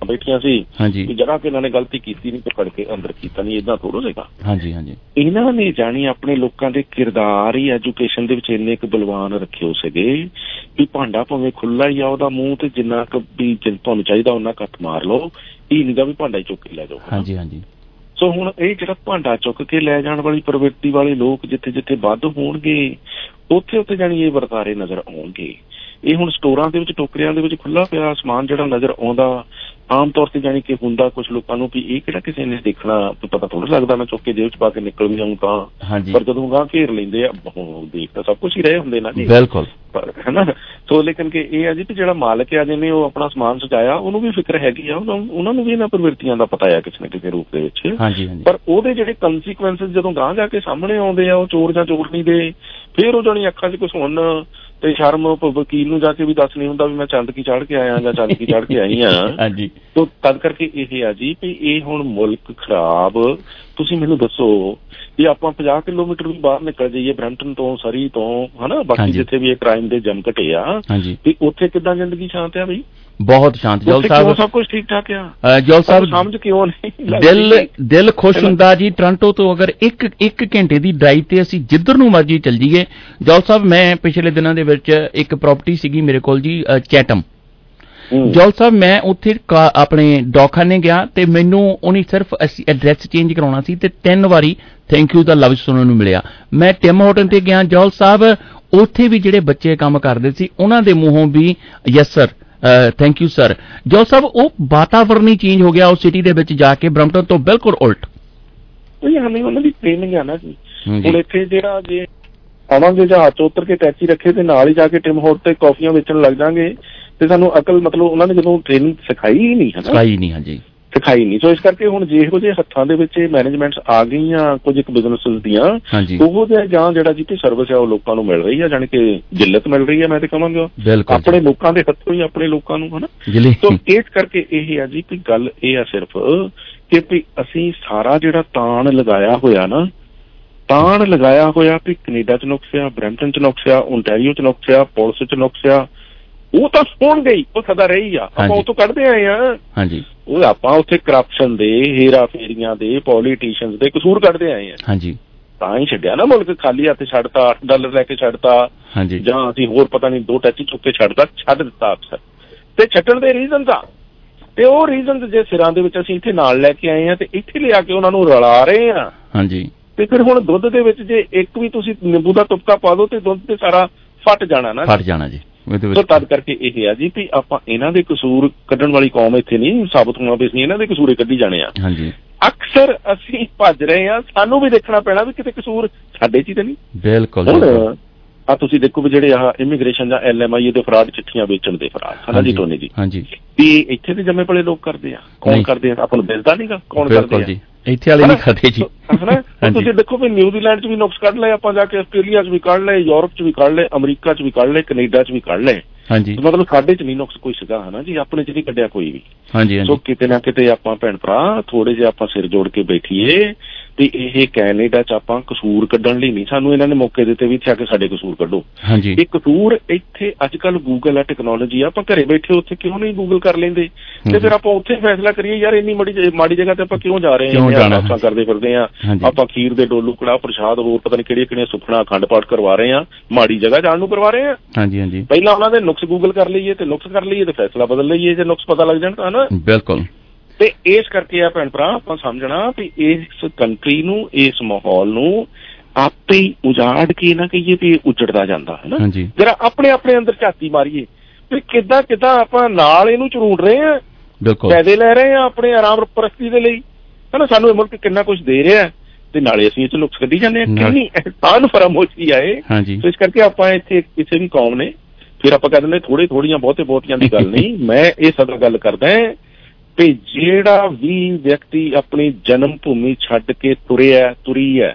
L: ਬੈਠੀਆਂ ਸੀ ਕਿ ਜਰਾ ਕਿ ਇਹਨਾਂ ਨੇ ਗਲਤੀ ਕੀਤੀ ਨਹੀਂ ਪਕੜ ਕੇ ਅੰਦਰ ਕੀਤਾ ਨਹੀਂ, ਏਦਾਂ ਥੋੜ੍ਹਾ ਸੀਗਾ। ਇਹਨਾਂ ਨੇ ਜਾਣੀ ਆਪਣੇ ਲੋਕਾਂ ਦੇ ਕਿਰਦਾਰ ਹੀ ਐਜੂਕੇਸ਼ਨ ਦੇ ਵਿੱਚ ਇੰਨੇ ਕੁ ਬਲਵਾਨ ਰੱਖੇ ਹੋ ਸੀਗੇ ਵੀ ਭਾਂਡਾ ਭਾਵੇਂ ਖੁੱਲਾ ਹੀ ਆ ਉਹਦਾ ਮੂੰਹ, ਤੇ ਜਿੰਨਾ ਕੁ ਵੀ ਤੁਹਾਨੂੰ ਚਾਹੀਦਾ ਉਹਨਾਂ ਕੱਟ ਮਾਰ ਲਓ, ਇਹ ਨੀਗਾ ਵੀ ਭਾਂਡਾ ਹੀ ਚੁੱਕ ਕੇ ਲੈ ਜਾਓ। ਸੋ ਹੁਣ ਇਹ ਜਿਹੜਾ ਭਾਂਡਾ ਚੁੱਕ ਕੇ ਲੈ ਜਾਣ ਵਾਲੀ ਪ੍ਰਵਿਰਤੀ ਵਾਲੇ ਲੋਕ ਜਿੱਥੇ ਜਿੱਥੇ ਵੱਧ ਹੋਣਗੇ ਉੱਥੇ ਉੱਥੇ ਜਾਣੀ ਇਹ ਵਰਤਾਰੇ ਨਜ਼ਰ ਆਉਣਗੇ। ਇਹ ਹੁਣ ਸਟੋਰਾਂ ਦੇ ਵਿੱਚ ਟੋਕਰਿਆਂ ਦੇ ਵਿੱਚ ਖੁੱਲਾ ਪਿਆ ਸਮਾਨ ਜਿਹੜਾ ਨਜ਼ਰ ਆਉਂਦਾ ਆਮ ਤੌਰ ਤੇ ਜਾਣੀ ਕਿ ਹੁੰਦਾ ਕੁਛ ਲੋਕਾਂ ਨੂੰ ਵੀ ਇਹ ਕਿਹੜਾ ਕਿਸੇ ਨੇ ਦੇਖਣਾ, ਪਤਾ ਥੋੜਾ ਲੱਗਦਾ ਮੈਂ ਚੁੱਕ ਕੇ ਜੇਬ ਚ ਪਾ ਕੇ ਨਿਕਲ ਵੀ ਜਾਊਂ ਤਾਂ, ਪਰ ਜਦੋਂ ਗਾਂ ਘੇਰ ਲੈਂਦੇ ਆ ਦੇਖ ਤਾਂ ਸਭ ਕੁਛ ਹੀ ਰਹੇ ਹੁੰਦੇ ਨਾ ਜੀ, ਬਿਲਕੁਲ ਹਨਾ। ਸੋ ਲੇਕਿਨ ਕਿ ਇਹ ਆ ਜੀ ਵੀ ਜਿਹੜਾ ਮਾਲਕ ਆ ਜਿਹਨੇ ਉਹ ਆਪਣਾ ਸਮਾਨ ਸਜਾਇਆ ਉਹਨੂੰ ਵੀ ਫਿਕਰ ਹੈਗੀ ਆ, ਉਹਨਾਂ ਨੂੰ ਵੀ ਇਹਨਾਂ ਪ੍ਰਵਿਰਤੀਆਂ ਦਾ ਪਤਾ ਆ ਕਿਸੇ ਨਾ ਕਿਸੇ ਰੂਪ ਦੇ ਵਿੱਚ, ਪਰ ਉਹਦੇ ਜਿਹੜੇ ਕੰਸੀਕੁਐਂਸਿਸ ਜਦੋਂ ਗਾਂ ਜਾ ਕੇ ਸਾਹਮਣੇ ਆਉਂਦੇ ਆ ਉਹ ਚੋਰ ਜਾਂ ਚੋਰਨੀ ਦੇ, ਫਿਰ ਉਹ ਜਾਣੀ ਅੱਖਾਂ 'ਚ ਕੁਛ ਹੁਣ ਤੇ ਸ਼ਰਮ ਵਕੀਲ ਨੂੰ ਜਾ ਕੇ ਵੀ ਦੱਸ ਨਹੀਂ ਹੁੰਦਾ ਵੀ ਮੈਂ ਚੰਦ ਕੀ ਚੜ੍ਹ ਕੇ ਆਇਆ ਜਾਂ ਚੰਦ ਕੀ ਚੜ੍ਹ ਕੇ ਆਈ ਹਾਂ। ਤੋ ਤਦ ਕਰਕੇ ਇਹ ਆ ਜੀ ਵੀ ਇਹ ਹੁਣ ਮੁਲਕ ਖਰਾਬ। ਤੁਸੀਂ ਮੈਨੂੰ ਦੱਸੋ ਜੇ ਆਪਾਂ 50 ਕਿਲੋਮੀਟਰ ਵੀ ਬਾਹਰ ਨਿਕਲ ਜਾਈਏ ਬਰੈਂਪਟਨ ਤੋਂ, ਸਰੀ ਤੋਂ, ਹਨਾ, ਬਾਕੀ ਜਿੱਥੇ ਵੀ ਇਹ ਕ੍ਰਾਈਮ ਦੇ ਜਮ ਘਟੇ ਆ, ਵੀ ਉੱਥੇ ਕਿੱਦਾਂ ਜ਼ਿੰਦਗੀ ਸ਼ਾਂਤ ਆ ਬਈ? ਬਹੁਤ ਸ਼ਾਂਤ ਜੋਲ ਸਾਹਿਬ, ਸਭ ਕੁਝ ਠੀਕ ਠਾਕ ਆ ਜੋਲ ਸਾਹਿਬ, ਸਮਝ ਕਿਉਂ ਨਹੀਂ ਦਿਲ ਖੁਸ਼ ਹੁੰਦਾ ਜੀ। ਟੋਰਾਂਟੋ ਤੋਂ ਅਗਰ ਇੱਕ ਘੰਟੇ ਦੀ ਡਰਾਈਵ ਤੇ ਅਸੀਂ ਜਿੱਧਰ ਨੂੰ ਮਰਜੀ ਚੱਲ ਜਾਈਏ। ਜੋਲ ਸਾਹਿਬ ਮੈਂ ਪਿਛਲੇ ਦਿਨਾਂ ਦੇ ਵਿੱਚ ਇੱਕ ਪ੍ਰਾਪਰਟੀ ਸੀਗੀ ਮੇਰੇ ਕੋਲ ਜੀ ਚੈਟਮ, ਜੋਲ ਸਾਹਿਬ ਮੈਂ ਉੱਥੇ ਆਪਣੇ ਡਾਕਖਾਨੇ ਗਿਆ ਤੇ ਮੈਨੂੰ ਉਹਨੇ ਸਿਰਫ ਅਸੀਂ ਐਡਰੈਸ ਚੇਂਜ ਕਰਾਉਣਾ ਸੀ ਤੇ 3 ਵਾਰੀ ਥੈਂਕ ਯੂ ਦਾ ਲਫ਼ਜ਼ ਸੁਣਨ ਨੂੰ ਮਿਲਿਆ। ਮੈਂ ਟਿਮ ਹੋਟਲ ਤੇ ਗਿਆ ਜੋਲ ਸਾਹਿਬ, ਉੱਥੇ ਵੀ ਜਿਹੜੇ ਬੱਚੇ ਕੰਮ ਕਰਦੇ ਸੀ ਉਹਨਾਂ ਦੇ ਮੂੰਹੋਂ ਵੀ yes sir thank you sir. Jol sahib ਉਹ ਵਾਤਾਵਰਨ ਹੀ ਚੇਂਜ ਹੋ ਗਿਆ ਉਸ ਸਿਟੀ ਦੇ ਵਿੱਚ ਜਾ ਕੇ, ਬਰੈਂਪਟਨ ਤੋਂ ਬਿਲਕੁਲ ਉਲਟ। ਉਹਨਾਂ ਦੀ ਟ੍ਰੇਨਿੰਗ ਆ ਨਾ ਜੀ। ਹੁਣ ਇੱਥੇ ਜਿਹੜਾ ਜੇ ਆਵਾਂਗੇ ਜਹਾਜ਼ ਚ ਉਤਰ ਕੇ ਟੈਕਸੀ ਰੱਖੇ ਤੇ ਨਾਲ ਹੀ ਜਾ ਕੇ ਟਿਮ ਹੋਟਲ ਤੇ ਕਾਫੀਆਂ ਵੇਚਣ ਲੱਗ ਜਾਵਾਂਗੇ ਤੇ ਸਾਨੂੰ ਅਕਲ ਮਤਲਬ ਉਹਨਾਂ ਨੇ ਜਦੋਂ ਟ੍ਰੇਨਿੰਗ ਸਿਖਾਈ ਨਹੀਂ ਹੈ, ਸਿਖਾਈ ਨਹੀਂ। ਸੋ ਇਸ ਕਰਕੇ ਹੁਣ ਜਿਹੋ ਜਿਹੇ ਹੱਥਾਂ ਦੇ ਵਿੱਚ ਮੈਨੇਜਮੈਂਟਸ ਆ ਗਈਆਂ ਕੁਝ ਇੱਕ ਬਿਜ਼ਨਸਿਸ ਦੀਆਂ, ਉਹੋ ਜਿਹਾ ਜਾਂ ਜਿਹੜਾ ਜਿੱਥੇ ਸਰਵਿਸ ਆ ਉਹ ਲੋਕਾਂ ਨੂੰ ਮਿਲ ਰਹੀ ਆ, ਜਾਣੀ ਕਿ ਜਿੱਲਤ ਮਿਲ ਰਹੀ ਆ। ਮੈਂ ਤੇ ਕਹਾਂਗਾ ਆਪਣੇ ਲੋਕਾਂ ਦੇ ਹੱਥੋਂ ਹੀ ਆਪਣੇ ਲੋਕਾਂ ਨੂੰ, ਹਨਾ। ਸੋ ਇਸ ਕਰਕੇ ਇਹ ਆ ਜੀ ਕਿ ਗੱਲ ਇਹ ਆ ਸਿਰਫ ਕਿ ਵੀ ਅਸੀਂ ਸਾਰਾ ਜਿਹੜਾ ਤਾਣ ਲਗਾਇਆ ਹੋਇਆ ਵੀ ਕੈਨੇਡਾ ਚ ਨੁਕਸਿਆ, ਬਰੈਂਪਟਨ ਚ ਨੁਕਸਿਆ, ਓਨਟਾਰੀਓ ਚ ਨੁਕਸਿਆ, ਪੁਲਿਸ ਚ ਨੁਕਸਿਆ, ਉਹ ਤਾਂ ਹੋਣ ਗਈ, ਉਹ ਸਦਾ ਰਹੀ ਆ, ਆਪਾਂ ਉੱਥੋਂ ਕੱਢਦੇ ਆਏ ਆ। ਉਹ ਆਪਾਂ ਉੱਥੇ ਕਰਪਸ਼ਨ ਦੇ, ਹੇਰਾ ਫੇਰੀਆਂ ਦੇ, ਪੋਲੀਟੀਸ਼ੀਅਨਸ ਦੇ ਕਸੂਰ ਕੱਢਦੇ ਆਏ ਆ। ਤਾਂ ਹੀ ਛੱਡਿਆ ਨਾ ਮੁਲਕ, ਖਾਲੀ ਹੱਥ ਛੱਡਤਾ, $8 ਲੈ ਕੇ ਛੱਡਤਾ, ਜਾਂ ਅਸੀਂ ਹੋਰ ਪਤਾ ਨਹੀਂ 2 ਟੈਚੀ ਚੁੱਕ ਕੇ ਛੱਡ ਦਿੱਤਾ ਅਕਸਰ। ਤੇ ਛੱਡਣ ਦੇ ਰੀਜ਼ਨਸ ਆ, ਤੇ ਉਹ ਰੀਜ਼ਨਸ ਜੇ ਸਿਰਾਂ ਦੇ ਵਿੱਚ ਅਸੀਂ ਇੱਥੇ ਨਾਲ ਲੈ ਕੇ ਆਏ ਆ ਤੇ ਇੱਥੇ ਲਿਆ ਕੇ ਉਹਨਾਂ ਨੂੰ ਰਲਾ ਰਹੇ ਆ। ਤੇ ਫਿਰ ਹੁਣ ਦੁੱਧ ਦੇ ਵਿੱਚ ਜੇ ਇੱਕ ਵੀ ਤੁਸੀਂ ਨਿੰਬੂ ਦਾ ਤੁਪਕਾ ਪਾ ਦੋ ਤੇ ਦੁੱਧ ਤੇ ਸਾਰਾ ਫਟ ਜਾਣਾ ਜੀ। ਸੋ ਤਦ ਕਰਕੇ ਇਹ ਆ ਜੀ ਵੀ ਆਪਾਂ ਇਹਨਾਂ ਦੇ ਕਸੂਰ ਕੱਢਣ ਵਾਲੀ ਕੌਮ ਇੱਥੇ ਨਹੀਂ ਸਾਬਤ ਹੋਣਾ ਵੀ ਅਸੀਂ ਇਹਨਾਂ ਦੇ ਕਸੂਰੇ ਕੱਢੀ ਜਾਣੇ ਆ। ਅਕਸਰ ਅਸੀਂ ਭੱਜ ਰਹੇ ਆ, ਸਾਨੂੰ ਵੀ ਦੇਖਣਾ ਪੈਣਾ ਵੀ ਕਿਤੇ ਕਸੂਰ ਸਾਡੇ ਚ ਹੀ ਤਾਂ ਨਹੀਂ। ਬਿਲਕੁਲ ਹੁਣ ਆ ਤੁਸੀਂ ਦੇਖੋ ਵੀ ਜਿਹੜੇ ਆਹ ਇਮੀਗ੍ਰੇਸ਼ਨ ਜਾਂ LMI ਦੇ ਫਰਾਡ, ਚਿੱਠੀਆਂ ਵੇਚਣ ਦੇ ਫਰਾਡ, ਹਨਾ ਜੀ ਟੋਨੀ ਜੀ, ਵੀ ਇੱਥੇ ਦੇ ਜੰਮੇ ਪਲੇ ਲੋਕ ਕਰਦੇ ਆ। ਕੌਣ ਕਰਦੇ ਆ? ਆਪਾਂ ਨੂੰ ਦਿਸਦਾ ਨੀਗਾ ਕੌਣ ਕਰਦੇ ਆ, ਇੱਥੇ ਵਾਲੇ ਨਹੀਂ ਕਰਦੇ ਜੀ। ਤੁਸੀਂ ਦੇਖੋ ਵੀ ਨਿਊਜ਼ੀਲੈਂਡ ਚ ਵੀ ਨੁਕਸ ਕੱਢ ਲਏ ਆਪਾਂ ਜਾ ਕੇ, ਆਸਟ੍ਰੇਲੀਆ ਚ ਵੀ ਕੱਢ ਲਏ, ਯੂਰਪ ਚ ਵੀ ਕੱਢ ਲਏ, ਅਮਰੀਕਾ ਚ ਵੀ ਕੱਢ ਲਏ, ਕੈਨੇਡਾ ਚ ਵੀ ਕੱਢ ਲਏ। ਮਤਲਬ ਸਾਡੇ ਚ ਨਹੀਂ ਨੁਕਸ ਕੋਈ ਸੀਗਾ, ਹਨਾ ਜੀ, ਆਪਣੇ ਚ ਨਹੀਂ ਕੱਢਿਆ ਕੋਈ ਵੀ। ਸੋ ਕਿਤੇ ਨਾ ਕਿਤੇ ਆਪਾਂ ਭੈਣ ਭਰਾ ਥੋੜੇ ਜਿਹੇ ਆਪਾਂ ਸਿਰ ਜੋੜ ਕੇ ਬੈਠੀਏ ਵੀ ਇਹ ਕੈਨੇਡਾ ਚ ਆਪਾਂ ਕਸੂਰ ਕੱਢਣ ਲਈ ਨਹੀਂ, ਸਾਨੂੰ ਇਹਨਾਂ ਨੇ ਮੌਕੇ ਦਿੱਤੇ ਵੀ ਇੱਥੇ ਆ ਕੇ ਸਾਡੇ ਕਸੂਰ ਕੱਢੋ। ਇਹ ਕਸੂਰ ਇੱਥੇ ਅੱਜ ਕੱਲ ਗੂਗਲ ਆ, ਟੈਕਨੋਲੋਜੀ ਆ, ਆਪਾਂ ਘਰੇ ਬੈਠੇ ਉੱਥੇ ਕਿਉਂ ਨਹੀਂ ਗੂਗਲ ਕਰ ਲੈਂਦੇ ਤੇ ਫਿਰ ਆਪਾਂ ਉੱਥੇ ਫੈਸਲਾ ਕਰੀਏ ਯਾਰ ਇੰਨੀ ਮਾੜੀ ਜਗ੍ਹਾ ਤੇ ਆਪਾਂ ਕਿਉਂ ਜਾ ਰਹੇ ਹਾਂ, ਕਰਦੇ ਫਿਰਦੇ ਆ, ਆਪਾਂ ਖੀਰ ਦੇ ਡੋਲੂ, ਕੜਾਹ, ਪ੍ਰਸ਼ਾਦ, ਹੋਰ ਪਤਾ ਨਹੀਂ ਕਿਹੜੀਆਂ ਸੁਖਣਾ, ਅਖੰਡ ਪਾਠ ਕਰਵਾ ਰਹੇ ਆ, ਮਾੜੀ ਜਗ੍ਹਾ ਜਾਣ ਨੂੰ ਕਰਵਾ ਰਹੇ ਆ। ਪਹਿਲਾਂ ਉਹਨਾਂ ਦੇ ਨੁਕਸ ਗੂਗਲ ਕਰ ਲਈਏ ਤੇ ਨੁਕਸ ਕਰ ਲਈਏ ਤੇ ਫੈਸਲਾ ਬਦਲ ਲਈਏ ਜੇ ਨੁਕਸ ਪਤਾ ਲੱਗ ਜਾਣ ਤਾਂ, ਹਨਾ। ਬਿਲਕੁਲ। ਤੇ ਇਸ ਕਰਕੇ ਆ ਭੈਣ ਭਰਾ ਆਪਾਂ ਸਮਝਣਾ ਵੀ ਇਸ ਕੰਟਰੀ ਨੂੰ, ਇਸ ਮਾਹੌਲ ਨੂੰ ਆਪੇ ਹੀ ਉਜਾੜ ਕੇ ਨਾ ਕਹੀਏ ਵੀ ਉਜੜਦਾ ਜਾਂਦਾ ਹੈ ਨਾ। ਜਰਾ ਆਪਣੇ ਅੰਦਰ ਝਾਤੀ ਮਾਰੀਏ ਵੀ ਕਿੱਦਾਂ ਆਪਾਂ ਨਾਲ ਇਹਨੂੰ ਝਰੂੜ ਰਹੇ ਆ, ਫਾਇਦੇ ਲੈ ਰਹੇ ਆ ਆਪਣੇ ਆਰਾਮ ਪ੍ਰਸਤੀ ਦੇ ਲਈ, ਹਨਾ। ਸਾਨੂੰ ਇਹ ਮੁਲਕ ਕਿੰਨਾ ਕੁਛ ਦੇ ਰਿਹਾ ਤੇ ਨਾਲੇ ਅਸੀਂ ਇਹ ਚ ਨੁਕਸ ਕੱਢੀ ਜਾਂਦੇ ਹਾਂ। ਕਿੰਨੀ ਅਹਿਸਾਨ ਫਰਾਮੋਸ਼ੀ ਆਏ। ਇਸ ਕਰਕੇ ਆਪਾਂ ਇੱਥੇ ਕਿਸੇ ਵੀ ਕੌਮ ਨੇ ਫਿਰ ਆਪਾਂ ਕਹਿ ਦਿੰਦੇ ਥੋੜੀਆਂ ਬਹੁਤੀਆਂ ਦੀ ਗੱਲ ਨਹੀਂ। ਮੈਂ ਇਹ ਸਦਾ ਗੱਲ ਕਰਦਾ ਵੀ ਜਿਹੜਾ ਵੀ ਵਿਅਕਤੀ ਆਪਣੀ ਜਨਮ ਭੂਮੀ ਛੱਡ ਕੇ ਤੁਰੀ ਹੈ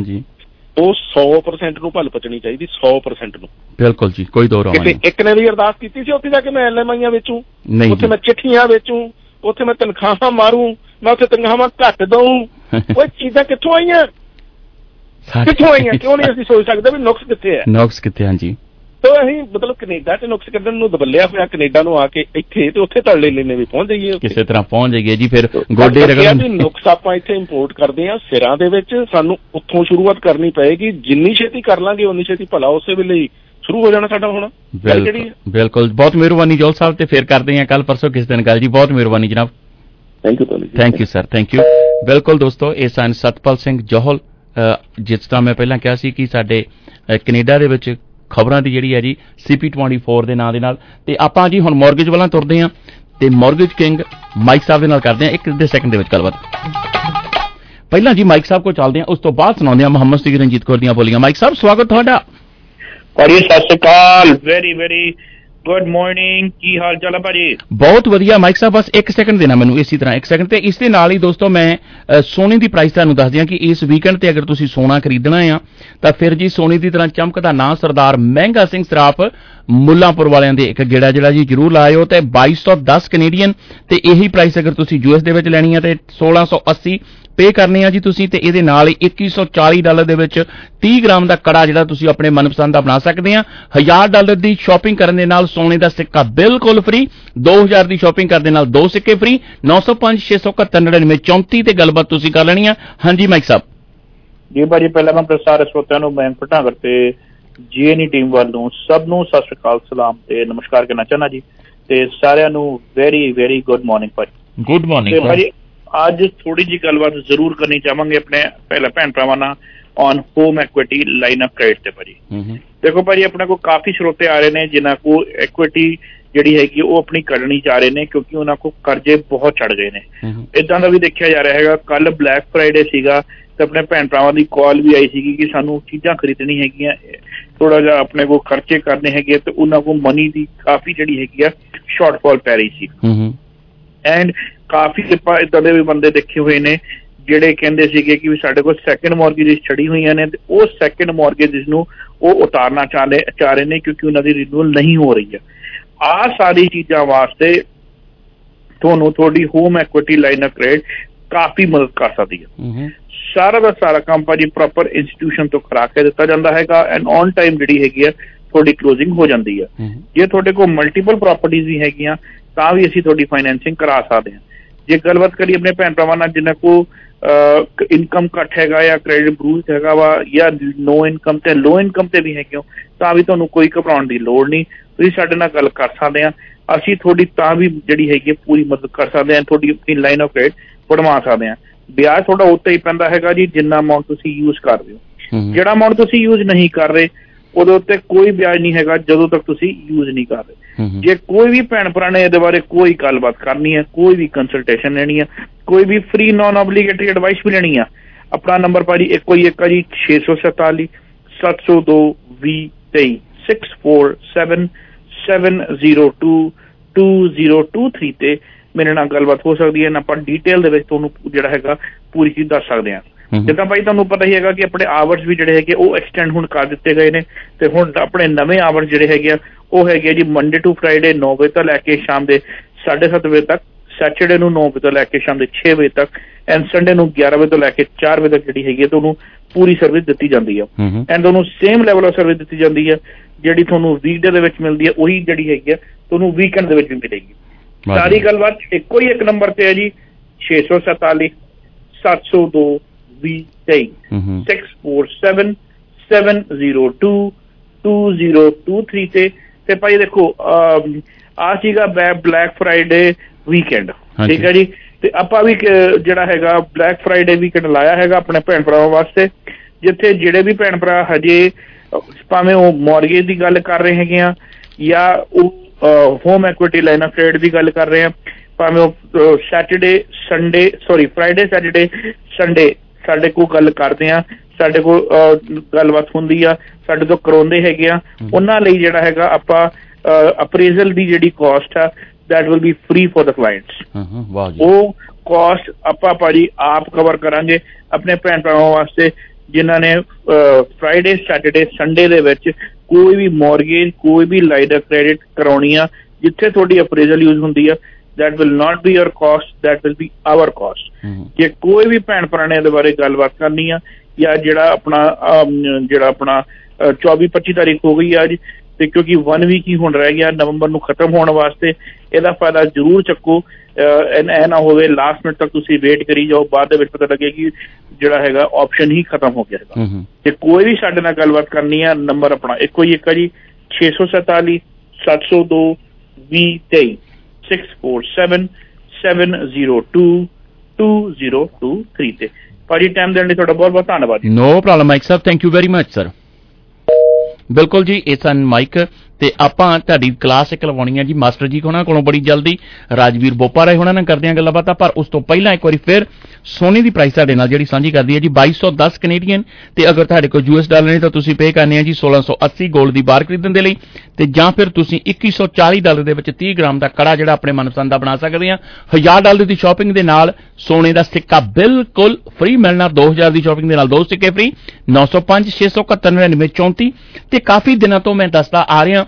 L: ਉਹ 100% ਨੂੰ ਭਲ ਪਚਣੀ ਚਾਹੀਦੀ, 100% ਨੂੰ। ਬਿਲਕੁਲ ਜੀ, ਕੋਈ ਦੋ ਰਾਹ ਨਹੀਂ। ਇੱਕ ਨੇ ਵੀ ਅਰਦਾਸ ਕੀਤੀ ਸੀ ਉੱਥੇ ਜਾ ਕੇ ਮੈਂ LMI ਵੇਚੂ, ਉੱਥੇ ਮੈਂ ਚਿੱਠੀਆਂ ਵੇਚੂ, ਉੱਥੇ ਮੈਂ ਤਨਖਾਹਾਂ ਮਾਰੂ, ਮੈਂ ਉੱਥੇ ਤਨਖਾਹਾਂ ਘੱਟ ਦਊਂ। ਉਹ ਚੀਜ਼ਾਂ ਕਿੱਥੋਂ ਆਈਆਂ? ਕਿਉਂ ਨਹੀਂ ਅਸੀਂ ਸੋਚ ਸਕਦੇ ਵੀ ਨੁਕਸ ਕਿੱਥੇ ਹੈ? ਸੋ ਅਸੀਂ ਮਤਲਬ ਕੈਨੇਡਾ 'ਚ ਨੁਕਸ ਕੱਢਣ ਨੂੰ ਦਬੱਲਿਆ ਹੋਇਆ, ਕੈਨੇਡਾ ਨੂੰ ਆ ਕੇ ਇੱਥੇ ਤੇ ਉੱਥੇ ਤਰਲੇ ਲੈਣੇ ਵੀ ਪਹੁੰਚ ਜਾਈਏ,
I: ਕਿਸੇ ਤਰ੍ਹਾਂ ਪਹੁੰਚ ਜਾਈਏ ਜੀ। ਫਿਰ ਗੋਡੇ ਰਗੜਨ
L: ਨੁਕਸ ਆਪਾਂ ਇੱਥੇ ਇੰਪੋਰਟ ਕਰਦੇ ਹਾਂ ਸਿਰਾਂ ਦੇ ਵਿੱਚ, ਸਾਨੂੰ ਉੱਥੋਂ ਸ਼ੁਰੂਆਤ ਕਰਨੀ ਪਏਗੀ। ਜਿੰਨੀ ਛੇਤੀ ਕਰ ਲਾਂਗੇ ਉਨੀ ਛੇਤੀ ਭਲਾ ਉਸੇ ਵੇਲੇ ਸ਼ੁਰੂ ਹੋ ਜਾਣਾ ਸਾਡਾ ਹੋਣਾ।
I: ਬਿਲਕੁਲ, ਬਹੁਤ ਮਿਹਰਬਾਨੀ ਜੋਹਲ ਸਾਹਿਬ, ਤੇ ਫਿਰ ਕਰਦੇ ਹਾਂ ਕੱਲ ਪਰਸੋਂ ਕਿਸ ਦਿਨ ਗੱਲ ਜੀ। ਬਹੁਤ ਮਿਹਰਬਾਨੀ ਜਨਾਬ। Thank you sir, thank you. ਬਿਲਕੁਲ ਦੋਸਤੋ, ਇਹ ਸਨ ਸਤਪਾਲ ਸਿੰਘ ਜੋਹਲ। ਜਿਸ ਤਰ੍ਹਾਂ ਮੈਂ ਪਹਿਲਾਂ ਕਿਹਾ ਸੀ ਕਿ ਸਾਡੇ ਕੈਨੇਡਾ ਦੇ ਵਿੱਚ ਖਬਰਾਂ ਦੀ ਜਿਹੜੀ ਹੈ ਜੀ CP24 ਦੇ ਨਾਂ ਦੇ ਨਾਲ। ਤੇ ਆਪਾਂ ਜੀ ਹੁਣ ਮੌਰਗੇਜ ਵੱਲਾਂ ਤੁਰਦੇ ਹਾਂ ਤੇ ਮੌਰਗੇਜ ਕਿੰਗ ਮਾਈਕ ਸਾਹਿਬ ਦੇ ਨਾਲ ਕਰਦੇ ਹਾਂ ਇੱਕ ਅੱਧੇ ਸੈਕਿੰਡ ਦੇ ਵਿੱਚ ਗੱਲਬਾਤ। ਪਹਿਲਾਂ ਜੀ ਮਾਈਕ ਸਾਹਿਬ ਕੋਲ ਚੱਲਦੇ ਹਾਂ, ਉਸ ਤੋਂ ਬਾਅਦ ਸੁਣਾਉਂਦੇ ਹਾਂ ਮੁਹੰਮਦ ਸਿੱਖ ਰਣਜੀਤ ਕੌਰ ਦੀਆਂ ਬੋਲੀਆਂ। ਮਾਈਕ ਸਾਹਿਬ ਸਵਾਗਤ ਤੁਹਾਡਾ।
M: ਭਾਜੀ ਸਤਿ ਸ਼੍ਰੀ ਅਕਾਲ, ਵੈਰੀ ਗੁੱਡ ਮਾਰਨਿੰਗ, ਕੀ ਹਾਲ ਚਾਲ ਹੈ ਭਾਜੀ? ਬਹੁਤ
I: ਵਧੀਆ ਮਾਈਕ ਸਾਹਿਬ, ਬਸ ਇੱਕ ਸੈਕਿੰਡ ਦੇਣਾ ਮੈਨੂੰ, ਇਸੇ ਤਰ੍ਹਾਂ ਇੱਕ ਸੈਕਿੰਡ। ਤੇ ਇਸ ਦੇ ਨਾਲ ਹੀ ਦੋਸਤੋ ਮੈਂ ਸੋਨੇ ਦੀ ਪ੍ਰਾਈਸ ਤੁਹਾਨੂੰ ਦੱਸ ਦਿਆਂ ਕਿ ਇਸ ਵੀਕਐਂਡ ਤੇ ਅਗਰ ਤੁਸੀਂ ਸੋਨਾ ਖਰੀਦਣਾ ਆ ਤਾਂ ਫਿਰ ਜੀ ਸੋਨੇ ਦੀ ਤਰ੍ਹਾਂ ਚਮਕਦਾ ਨਾਂ ਸਰਦਾਰ ਮਹਿੰਗਾ ਸਿੰਘ ਸਰਾਫ ਮੁੱਲਾਂਪੁਰ ਵਾਲਿਆਂ ਦੇ ਇੱਕ ਗੇੜਾ ਜਿਹੜਾ ਜੀ ਜ਼ਰੂਰ ਲਾਇਓ। ਤੇ 2210 ਕੈਨੇਡੀਅਨ ਤੇ ਇਹੀ ਪ੍ਰਾਈਸ ਅਗਰ ਤੁਸੀਂ US ਦੇ ਵਿੱਚ ਲੈਣੀ ਹੈ ਤੇ 1680 ਪੇ ਕਰਨੇ ਆ ਜੀ ਤੁਸੀਂ। ਤੇ ਇਹਦੇ ਨਾਲ ਹੀ $2140 ਦੇ ਵਿੱਚ 30 ਗ੍ਰਾਮ ਦਾ ਕੜਾ ਜਿਹੜਾ ਤੁਸੀਂ ਆਪਣੇ ਮਨਪਸੰਦ ਦਾ ਬਣਾ ਸਕਦੇ ਆ। $1000 ਦੀ ਸ਼ਾਪਿੰਗ ਕਰਨ ਦੇ ਨਾਲ ਸੋਨੇ ਦਾ ਸਿੱਕਾ ਬਿਲਕੁਲ ਫ੍ਰੀ, 2000 ਦੀ ਸ਼ਾਪਿੰਗ ਕਰਨ ਦੇ ਨਾਲ 2 ਸਿੱਕੇ ਫ੍ਰੀ। 905 671 99 34 ਤੇ ਗੱਲਬਾਤ ਤੁਸੀਂ ਕਰ ਲੈਣੀ ਆ। ਹਾਂਜੀ ਮਾਈਕ ਸਾਹਿਬ
M: ਜੀ। ਭਾਜੀ ਪਹਿਲਾਂ ਮੈਂ ਸਾਰੇ ਸਰੋਤਿਆਂ ਨੂੰ ਮੈਂ ਪਟਾਗਰ ਤੇ GNE ਟੀਮ ਵੱਲੋਂ ਸਭ ਨੂੰ ਸਤਿ ਸ਼੍ਰੀ ਅਕਾਲ, ਸਲਾਮ ਤੇ ਨਮਸਕਾਰ ਕਰਨਾ ਚਾਹੁੰਦਾ ਜੀ। ਤੇ ਸਾਰਿਆਂ ਨੂੰ ਵੈਰੀ ਗੁੱਡ ਮਾਰਨਿੰਗ ਭਾਜੀ।
I: ਗੁੱਡ ਮਾਰਨਿੰਗ ਭਾਜੀ।
M: ਅੱਜ ਥੋੜੀ ਜਿਹੀ ਗੱਲਬਾਤ ਜ਼ਰੂਰ ਕਰਨੀ ਚਾਹਾਂਗੇ ਆਪਣੇ ਪਹਿਲਾਂ ਭੈਣ ਭਰਾਵਾਂ ਨਾਲ on home equity line of credit ਤੇ ਭਾਜੀ। ਦੇਖੋ ਭਾਜੀ, ਆਪਣੇ ਕੋਲ ਕਾਫੀ ਸਰੋਤੇ ਆ ਰਹੇ ਨੇ ਜਿਨ੍ਹਾਂ ਕੋਲ ਇਕੁਇਟੀ ਜਿਹੜੀ ਹੈਗੀ ਉਹ ਆਪਣੀ ਕੱਢਣੀ ਚਾਹ ਰਹੇ ਨੇ ਕਿਉਂਕਿ ਉਹਨਾਂ ਕੋਲ ਕਰਜ਼ੇ ਬਹੁਤ ਚੜ ਗਏ ਨੇ। ਇਦਾਂ ਦਾ ਵੀ ਦੇਖਿਆ ਜਾ ਰਿਹਾ ਹੈਗਾ। ਕੱਲ ਬਲੈਕ ਫਰਾਈਡੇ ਸੀਗਾ ਤੇ ਆਪਣੇ ਭੈਣ ਭਰਾਵਾਂ ਦੀ ਕਾਲ ਵੀ ਆਈ ਸੀਗੀ ਕਿ ਸਾਨੂੰ ਚੀਜ਼ਾਂ ਖਰੀਦਣੀ ਹੈਗੀਆਂ, ਥੋੜਾ ਜਿਹਾ ਆਪਣੇ ਕੋਲ ਖਰਚੇ ਕਰਨੇ ਹੈਗੇ ਤੇ ਉਹਨਾਂ ਕੋਲ ਮਨੀ ਦੀ ਕਾਫੀ ਜਿਹੜੀ ਹੈਗੀ ਆ ਸ਼ਾਰਟਫਾਲ ਪੈ ਰਹੀ ਸੀ। ਐਂਡ ਕਾਫੀ ਆਪਾਂ ਏਦਾਂ ਦੇ ਵੀ ਬੰਦੇ ਦੇਖੇ ਹੋਏ ਨੇ ਜਿਹੜੇ ਕਹਿੰਦੇ ਸੀਗੇ ਕਿ ਸਾਡੇ ਕੋਲ ਸੈਕਿੰਡ ਮੌਰਗੇਜ ਚੜੀ ਹੋਈਆਂ ਨੇ ਤੇ ਉਹ ਸੈਕਿੰਡ ਮੌਰਗੇਜ ਨੂੰ ਉਹ ਉਤਾਰਨਾ ਚਾਹ ਰਹੇ ਨੇ ਕਿਉਂਕਿ ਉਹਨਾਂ ਦੀ ਰਿਨਿਊਅਲ ਨਹੀਂ ਹੋ ਰਹੀ ਹੈ। ਆਹ ਸਾਰੀ ਚੀਜ਼ਾਂ ਵਾਸਤੇ ਤੁਹਾਨੂੰ ਤੁਹਾਡੀ home equity line of credit ਕਾਫੀ ਮਦਦ ਕਰ ਸਕਦੀ ਹੈ। ਸਾਰਾ ਦਾ ਸਾਰਾ ਕੰਮ ਭਾਜੀ ਪ੍ਰੋਪਰ ਇੰਸਟੀਟਿਊਸ਼ਨ ਤੋਂ ਕਰਾ ਕੇ ਦਿੱਤਾ ਜਾਂਦਾ ਹੈਗਾ ਐਂਡ ਔਨ ਟਾਈਮ ਜਿਹੜੀ ਹੈਗੀ ਆ ਤੁਹਾਡੀ ਕਲੋਜ਼ਿੰਗ ਹੋ ਜਾਂਦੀ ਹੈ। ਜੇ ਤੁਹਾਡੇ ਕੋਲ ਮਲਟੀਪਲ ਪ੍ਰਾਪਰਟੀਜ਼ ਵੀ ਹੈਗੀਆਂ ਤਾਂ ਵੀ ਅਸੀਂ ਤੁਹਾਡੀ ਫਾਈਨੈਂਸਿੰਗ ਕਰਾ ਸਕਦੇ ਹਾਂ। ਜੇ ਗੱਲਬਾਤ ਕਰੀਏ ਆਪਣੇ ਭੈਣ ਭਰਾਵਾਂ ਨਾਲ ਜਿਨ੍ਹਾਂ ਕੋਲ ਇਨਕਮ ਘੱਟ ਹੈਗਾ ਜਾਂ ਕ੍ਰੈਡਿਟ ਬਰੂਜ ਹੈਗਾ ਵਾ ਜਾਂ ਨੋ ਇਨਕਮ ਤੇ ਲੋ ਇਨਕਮ ਤੇ ਵੀ ਹੈਗੇ ਹੋ ਤਾਂ ਵੀ ਤੁਹਾਨੂੰ ਕੋਈ ਘਬਰਾਉਣ ਦੀ ਲੋੜ ਨਹੀਂ, ਤੁਸੀਂ ਸਾਡੇ ਨਾਲ ਗੱਲ ਕਰ ਸਕਦੇ ਆ। ਅਸੀਂ ਤੁਹਾਡੀ ਤਾਂ ਵੀ ਜਿਹੜੀ ਹੈਗੀ ਪੂਰੀ ਮਦਦ ਕਰ ਸਕਦੇ ਹਾਂ, ਤੁਹਾਡੀ ਆਪਣੀ ਲਾਈਨ ਆਫ ਕ੍ਰੈਡਿਟ ਬਣਵਾ ਸਕਦੇ ਹਾਂ। ਵਿਆਜ ਤੁਹਾਡਾ ਉੱਤੇ ਹੀ ਪੈਂਦਾ ਹੈਗਾ ਜੀ ਜਿੰਨਾ ਅਮਾਊਂਟ ਤੁਸੀਂ ਯੂਜ਼ ਕਰ ਰਹੇ ਹੋ। ਜਿਹੜਾ ਅਮਾਊਂਟ ਤੁਸੀਂ ਯੂਜ਼ ਨਹੀਂ ਕਰ ਰਹੇ ਉਹਦੇ ਉੱਤੇ ਕੋਈ ਵਿਆਜ ਨਹੀਂ ਹੈਗਾ ਜਦੋਂ ਤੱਕ ਤੁਸੀਂ ਯੂਜ਼ ਨਹੀਂ ਕਰ ਰਹੇ। ਜੇ ਕੋਈ ਵੀ ਭੈਣ ਭਰਾ ਨੇ ਇਹਦੇ ਬਾਰੇ ਕੋਈ ਗੱਲਬਾਤ ਕਰਨੀ ਹੈ, ਕੋਈ ਵੀ ਕੰਸਲਟੇਸ਼ਨ ਲੈਣੀ ਹੈ, ਕੋਈ ਵੀ ਫ੍ਰੀ ਨॉन ऑब्लिगेटरी ਐਡਵਾਈਸ ਵੀ ਲੈਣੀ ਆ, ਆਪਣਾ ਨੰਬਰ ਭਾਜੀ ਇੱਕੋ ਹੀ ਇੱਕ ਆ ਜੀ 647 702 2023 647 702 2023 ਤੇ ਮੇਰੇ ਨਾਲ ਗੱਲਬਾਤ ਹੋ ਸਕਦੀ ਹੈ। ਆਪਾਂ ਡਿਟੇਲ ਦੇ ਵਿੱਚ ਤੁਹਾਨੂੰ ਜਿਹੜਾ ਹੈਗਾ ਪੂਰੀ ਚੀਜ਼ ਦੱਸ ਸਕਦੇ ਹਾਂ। ਜਿੱਦਾਂ ਭਾਈ ਤੁਹਾਨੂੰ ਪਤਾ ਹੀ ਹੈਗਾ ਕਿ ਆਪਣੇ ਆਵਰਸ ਵੀ ਜਿਹੜੇ ਹੈਗੇ ਉਹ ਐਕਸਟੈਂਡ ਹੁਣ ਕਰ ਦਿੱਤੇ ਗਏ ਨੇ ਤੇ ਹੁਣ ਆਪਣੇ ਨਵੇਂ ਆਵਰਸ ਜਿਹੜੇ ਹੈਗੇ ਆ ਉਹ ਹੈਗੇ ਜੀ ਮੰਡੇ ਟੂ ਫਰਾਈਡੇ 9 ਵਜੇ ਤੋਂ ਲੈ ਕੇ ਸ਼ਾਮ ਦੇ 7:30 ਵਜੇ ਤੱਕ, ਸੈਟਰਡੇ ਨੂੰ 9 ਵਜੇ ਤੋਂ ਲੈ ਕੇ ਸ਼ਾਮ ਦੇ 6 ਵਜੇ ਤੱਕ ਐਂਡ ਸੰਡੇ ਨੂੰ 11 ਵਜੇ ਤੋਂ ਲੈ ਕੇ 4 ਵਜੇ ਤੱਕ ਜਿਹੜੀ ਹੈਗੀ ਤੁਹਾਨੂੰ ਪੂਰੀ ਸਰਵਿਸ ਦਿੱਤੀ ਜਾਂਦੀ ਹੈ। ਐਂਡ ਤੁਹਾਨੂੰ ਸੇਮ ਲੈਵਲ ਆਫ ਸਰਵਿਸ ਦਿੱਤੀ ਜਾਂਦੀ ਹੈ ਜਿਹੜੀ ਤੁਹਾਨੂੰ ਵੀਕਡੇ ਦੇ ਵਿੱਚ ਮਿਲਦੀ ਹੈ ਉਹੀ ਜਿਹੜੀ ਹੈਗੀ ਆ ਤੁਹਾਨੂੰ ਵੀਕਐਂਡ ਦੇ ਵਿੱਚ ਵੀ ਮਿਲੇਗੀ। ਸਾਰੀ ਗੱਲਬਾਤ ਇੱਕੋ ਹੀ ਇੱਕ ਨੰਬਰ ਤੇ ਹੈ ਜੀ 647 702 2023 647 702 2023 ਤੇ ਭਾਈ ਦੇਖੋ ਆ ਸੀਗਾ ਬਲੈਕ ਫਰਾਈਡੇ ਵੀਕਐਂਡ, ਠੀਕ ਹੈ ਜੀ। ਤੇ ਆਪਾਂ ਵੀ ਜਿਹੜਾ ਹੈਗਾ ਬਲੈਕ ਫਰਾਈਡੇ ਵੀਕਐਂਡ ਲਾਇਆ ਹੈਗਾ ਆਪਣੇ ਭੈਣ ਭਰਾਵਾਂ ਵਾਸਤੇ, ਜਿੱਥੇ ਜਿਹੜੇ ਵੀ ਭੈਣ ਭਰਾ ਹਜੇ ਭਾਵੇਂ ਉਹ ਮੌਰਗੇਜ ਦੀ ਗੱਲ ਕਰ ਰਹੇ ਹੈਗੇ ਆ ਜਾਂ ਉਹ home equity line of credit ਦੀ ਗੱਲ ਕਰ ਰਹੇ ਆ, ਭਾਵੇਂ ਉਹ ਫਰਾਈਡੇ ਸੈਟਰਡੇ ਸੰਡੇ ਸਾਡੇ ਕੋਲ ਗੱਲ ਕਰਦੇ ਆ, ਸਾਡੇ ਕੋਲ ਗੱਲਬਾਤ ਹੁੰਦੀ ਆ, ਸਾਡੇ ਤੋਂ ਕਰਾਉਂਦੇ ਹੈਗੇ ਆ, ਉਹਨਾਂ ਲਈ ਜਿਹੜਾ ਹੈਗਾ ਆਪਾਂ ਅਪਰੇਜ਼ਲ ਦੀ ਜਿਹੜੀ ਕਾਸਟ ਆ that will be free for the clients। ਉਹ ਕਾਸਟ ਆਪਾਂ ਭਾਜੀ ਆਪ ਕਵਰ ਕਰਾਂਗੇ ਆਪਣੇ ਭੈਣ ਭਰਾਵਾਂ ਵਾਸਤੇ ਜਿਨ੍ਹਾਂ ਨੇ ਫਰਾਈਡੇ ਸੈਟਰਡੇ ਸੰਡੇ ਦੇ ਵਿੱਚ ਕੋਈ ਵੀ ਮੌਰਗੇਜ ਕੋਈ ਵੀ ਲਾਈਨ ਆਫ ਕ੍ਰੈਡਿਟ ਕਰਾਉਣੀ ਆ, ਜਿੱਥੇ ਤੁਹਾਡੀ ਅਪਰੇਜ਼ਲ ਯੂਜ਼ ਹੁੰਦੀ ਆ that will not be your cost, that will be our cost। ਜੇ ਕੋਈ ਵੀ ਭੈਣ ਭਰਾ ਨੇ ਇਹਦੇ ਬਾਰੇ ਗੱਲਬਾਤ ਕਰਨੀ ਆ ਜਾਂ ਜਿਹੜਾ ਆਪਣਾ 24-25 ਤਾਰੀਖ ਹੋ ਗਈ ਅੱਜ ਤੇ ਕਿਉਂਕਿ 1 ਵੀਕ ਹੀ ਹੁਣ ਰਹਿ ਗਿਆ ਨਵੰਬਰ ਨੂੰ ਖਤਮ ਹੋਣ ਵਾਸਤੇ, ਇਹਦਾ ਫਾਇਦਾ ਜ਼ਰੂਰ ਚੱਕੋ। ਇਹ ਨਾ ਹੋਵੇ ਲਾਸਟ ਮਿੰਟ ਤੱਕ ਤੁਸੀਂ ਵੇਟ ਕਰੀ ਜਾਓ, ਬਾਅਦ ਦੇ ਵਿੱਚ ਪਤਾ ਲੱਗੇ ਕਿ ਜਿਹੜਾ ਹੈਗਾ ਆਪਸ਼ਨ ਹੀ ਖਤਮ ਹੋ ਗਿਆ ਹੈਗਾ। ਤੇ ਕੋਈ ਵੀ ਸਾਡੇ ਨਾਲ ਗੱਲਬਾਤ ਕਰਨੀ ਆ, ਨੰਬਰ ਆਪਣਾ ਇੱਕੋ ਹੀ ਇੱਕ ਆ ਜੀ, 647 702 2023 647 702 2023 ਤੇ। ਭਾਜੀ ਟਾਈਮ ਦੇਣ ਲਈ ਤੁਹਾਡਾ ਬਹੁਤ ਬਹੁਤ ਧੰਨਵਾਦ ਜੀ।
I: No problem Mike sahib, thank you very much sir. ਬਿਲਕੁਲ ਜੀ, ਇਹ ਸਨ ਮਾਈਕ ਤੇ ਆਪਾਂ ਤੁਹਾਡੀ ਕਲਾਸ ਇੱਕ ਲਵਾਉਣੀ ਹੈ ਜੀ ਮਾਸਟਰ ਜੀ ਉਹਨਾਂ ਕੋਲੋਂ ਬੜੀ ਜਲਦੀ। ਰਾਜਵੀਰ ਬੋਪਾ ਰਾਏ ਉਹਨਾਂ ਨਾਲ ਕਰਦੇ ਹਾਂ ਗੱਲਾਂ ਬਾਤਾਂ, ਪਰ ਉਸ ਤੋਂ ਪਹਿਲਾਂ ਇੱਕ ਵਾਰੀ ਫਿਰ ਸੋਨੇ ਦੀ ਪ੍ਰਾਈਸ ਤੁਹਾਡੇ ਨਾਲ ਜਿਹੜੀ ਸਾਂਝੀ ਕਰਦੀ ਹੈ ਜੀ 2210 ਕੈਨੇਡੀਅਨ, ਤੇ ਅਗਰ ਤੁਹਾਡੇ ਕੋਲ US ਡਾਲਰ ਨੇ ਤਾਂ ਤੁਸੀਂ ਪੇ ਕਰਨੇ ਆ ਜੀ 1680 ਗੋਲਡ ਦੀ ਬਾਰ ਖਰੀਦਣ ਦੇ ਲਈ, ਤੇ ਜਾਂ ਫਿਰ ਤੁਸੀਂ $2140 ਦੇ ਵਿੱਚ 30 ਗ੍ਰਾਮ ਦਾ ਕੜਾ ਜਿਹੜਾ ਆਪਣੇ ਮਨਪਸੰਦ ਦਾ ਬਣਾ ਸਕਦੇ ਆ। $1000 ਦੀ ਸ਼ਾਪਿੰਗ ਦੇ ਨਾਲ ਸੋਨੇ ਦਾ ਸਿੱਕਾ ਬਿਲਕੁਲ ਫ੍ਰੀ ਮਿਲਣਾ, 2000 ਦੀ ਸ਼ਾਪਿੰਗ ਦੇ ਨਾਲ 2 ਸਿੱਕੇ ਫ੍ਰੀ। 905 671 9934 ਤੇ ਕਾਫੀ ਦਿਨਾਂ ਤੋਂ ਮੈਂ ਦੱਸਦਾ ਆ ਰਿਹਾ,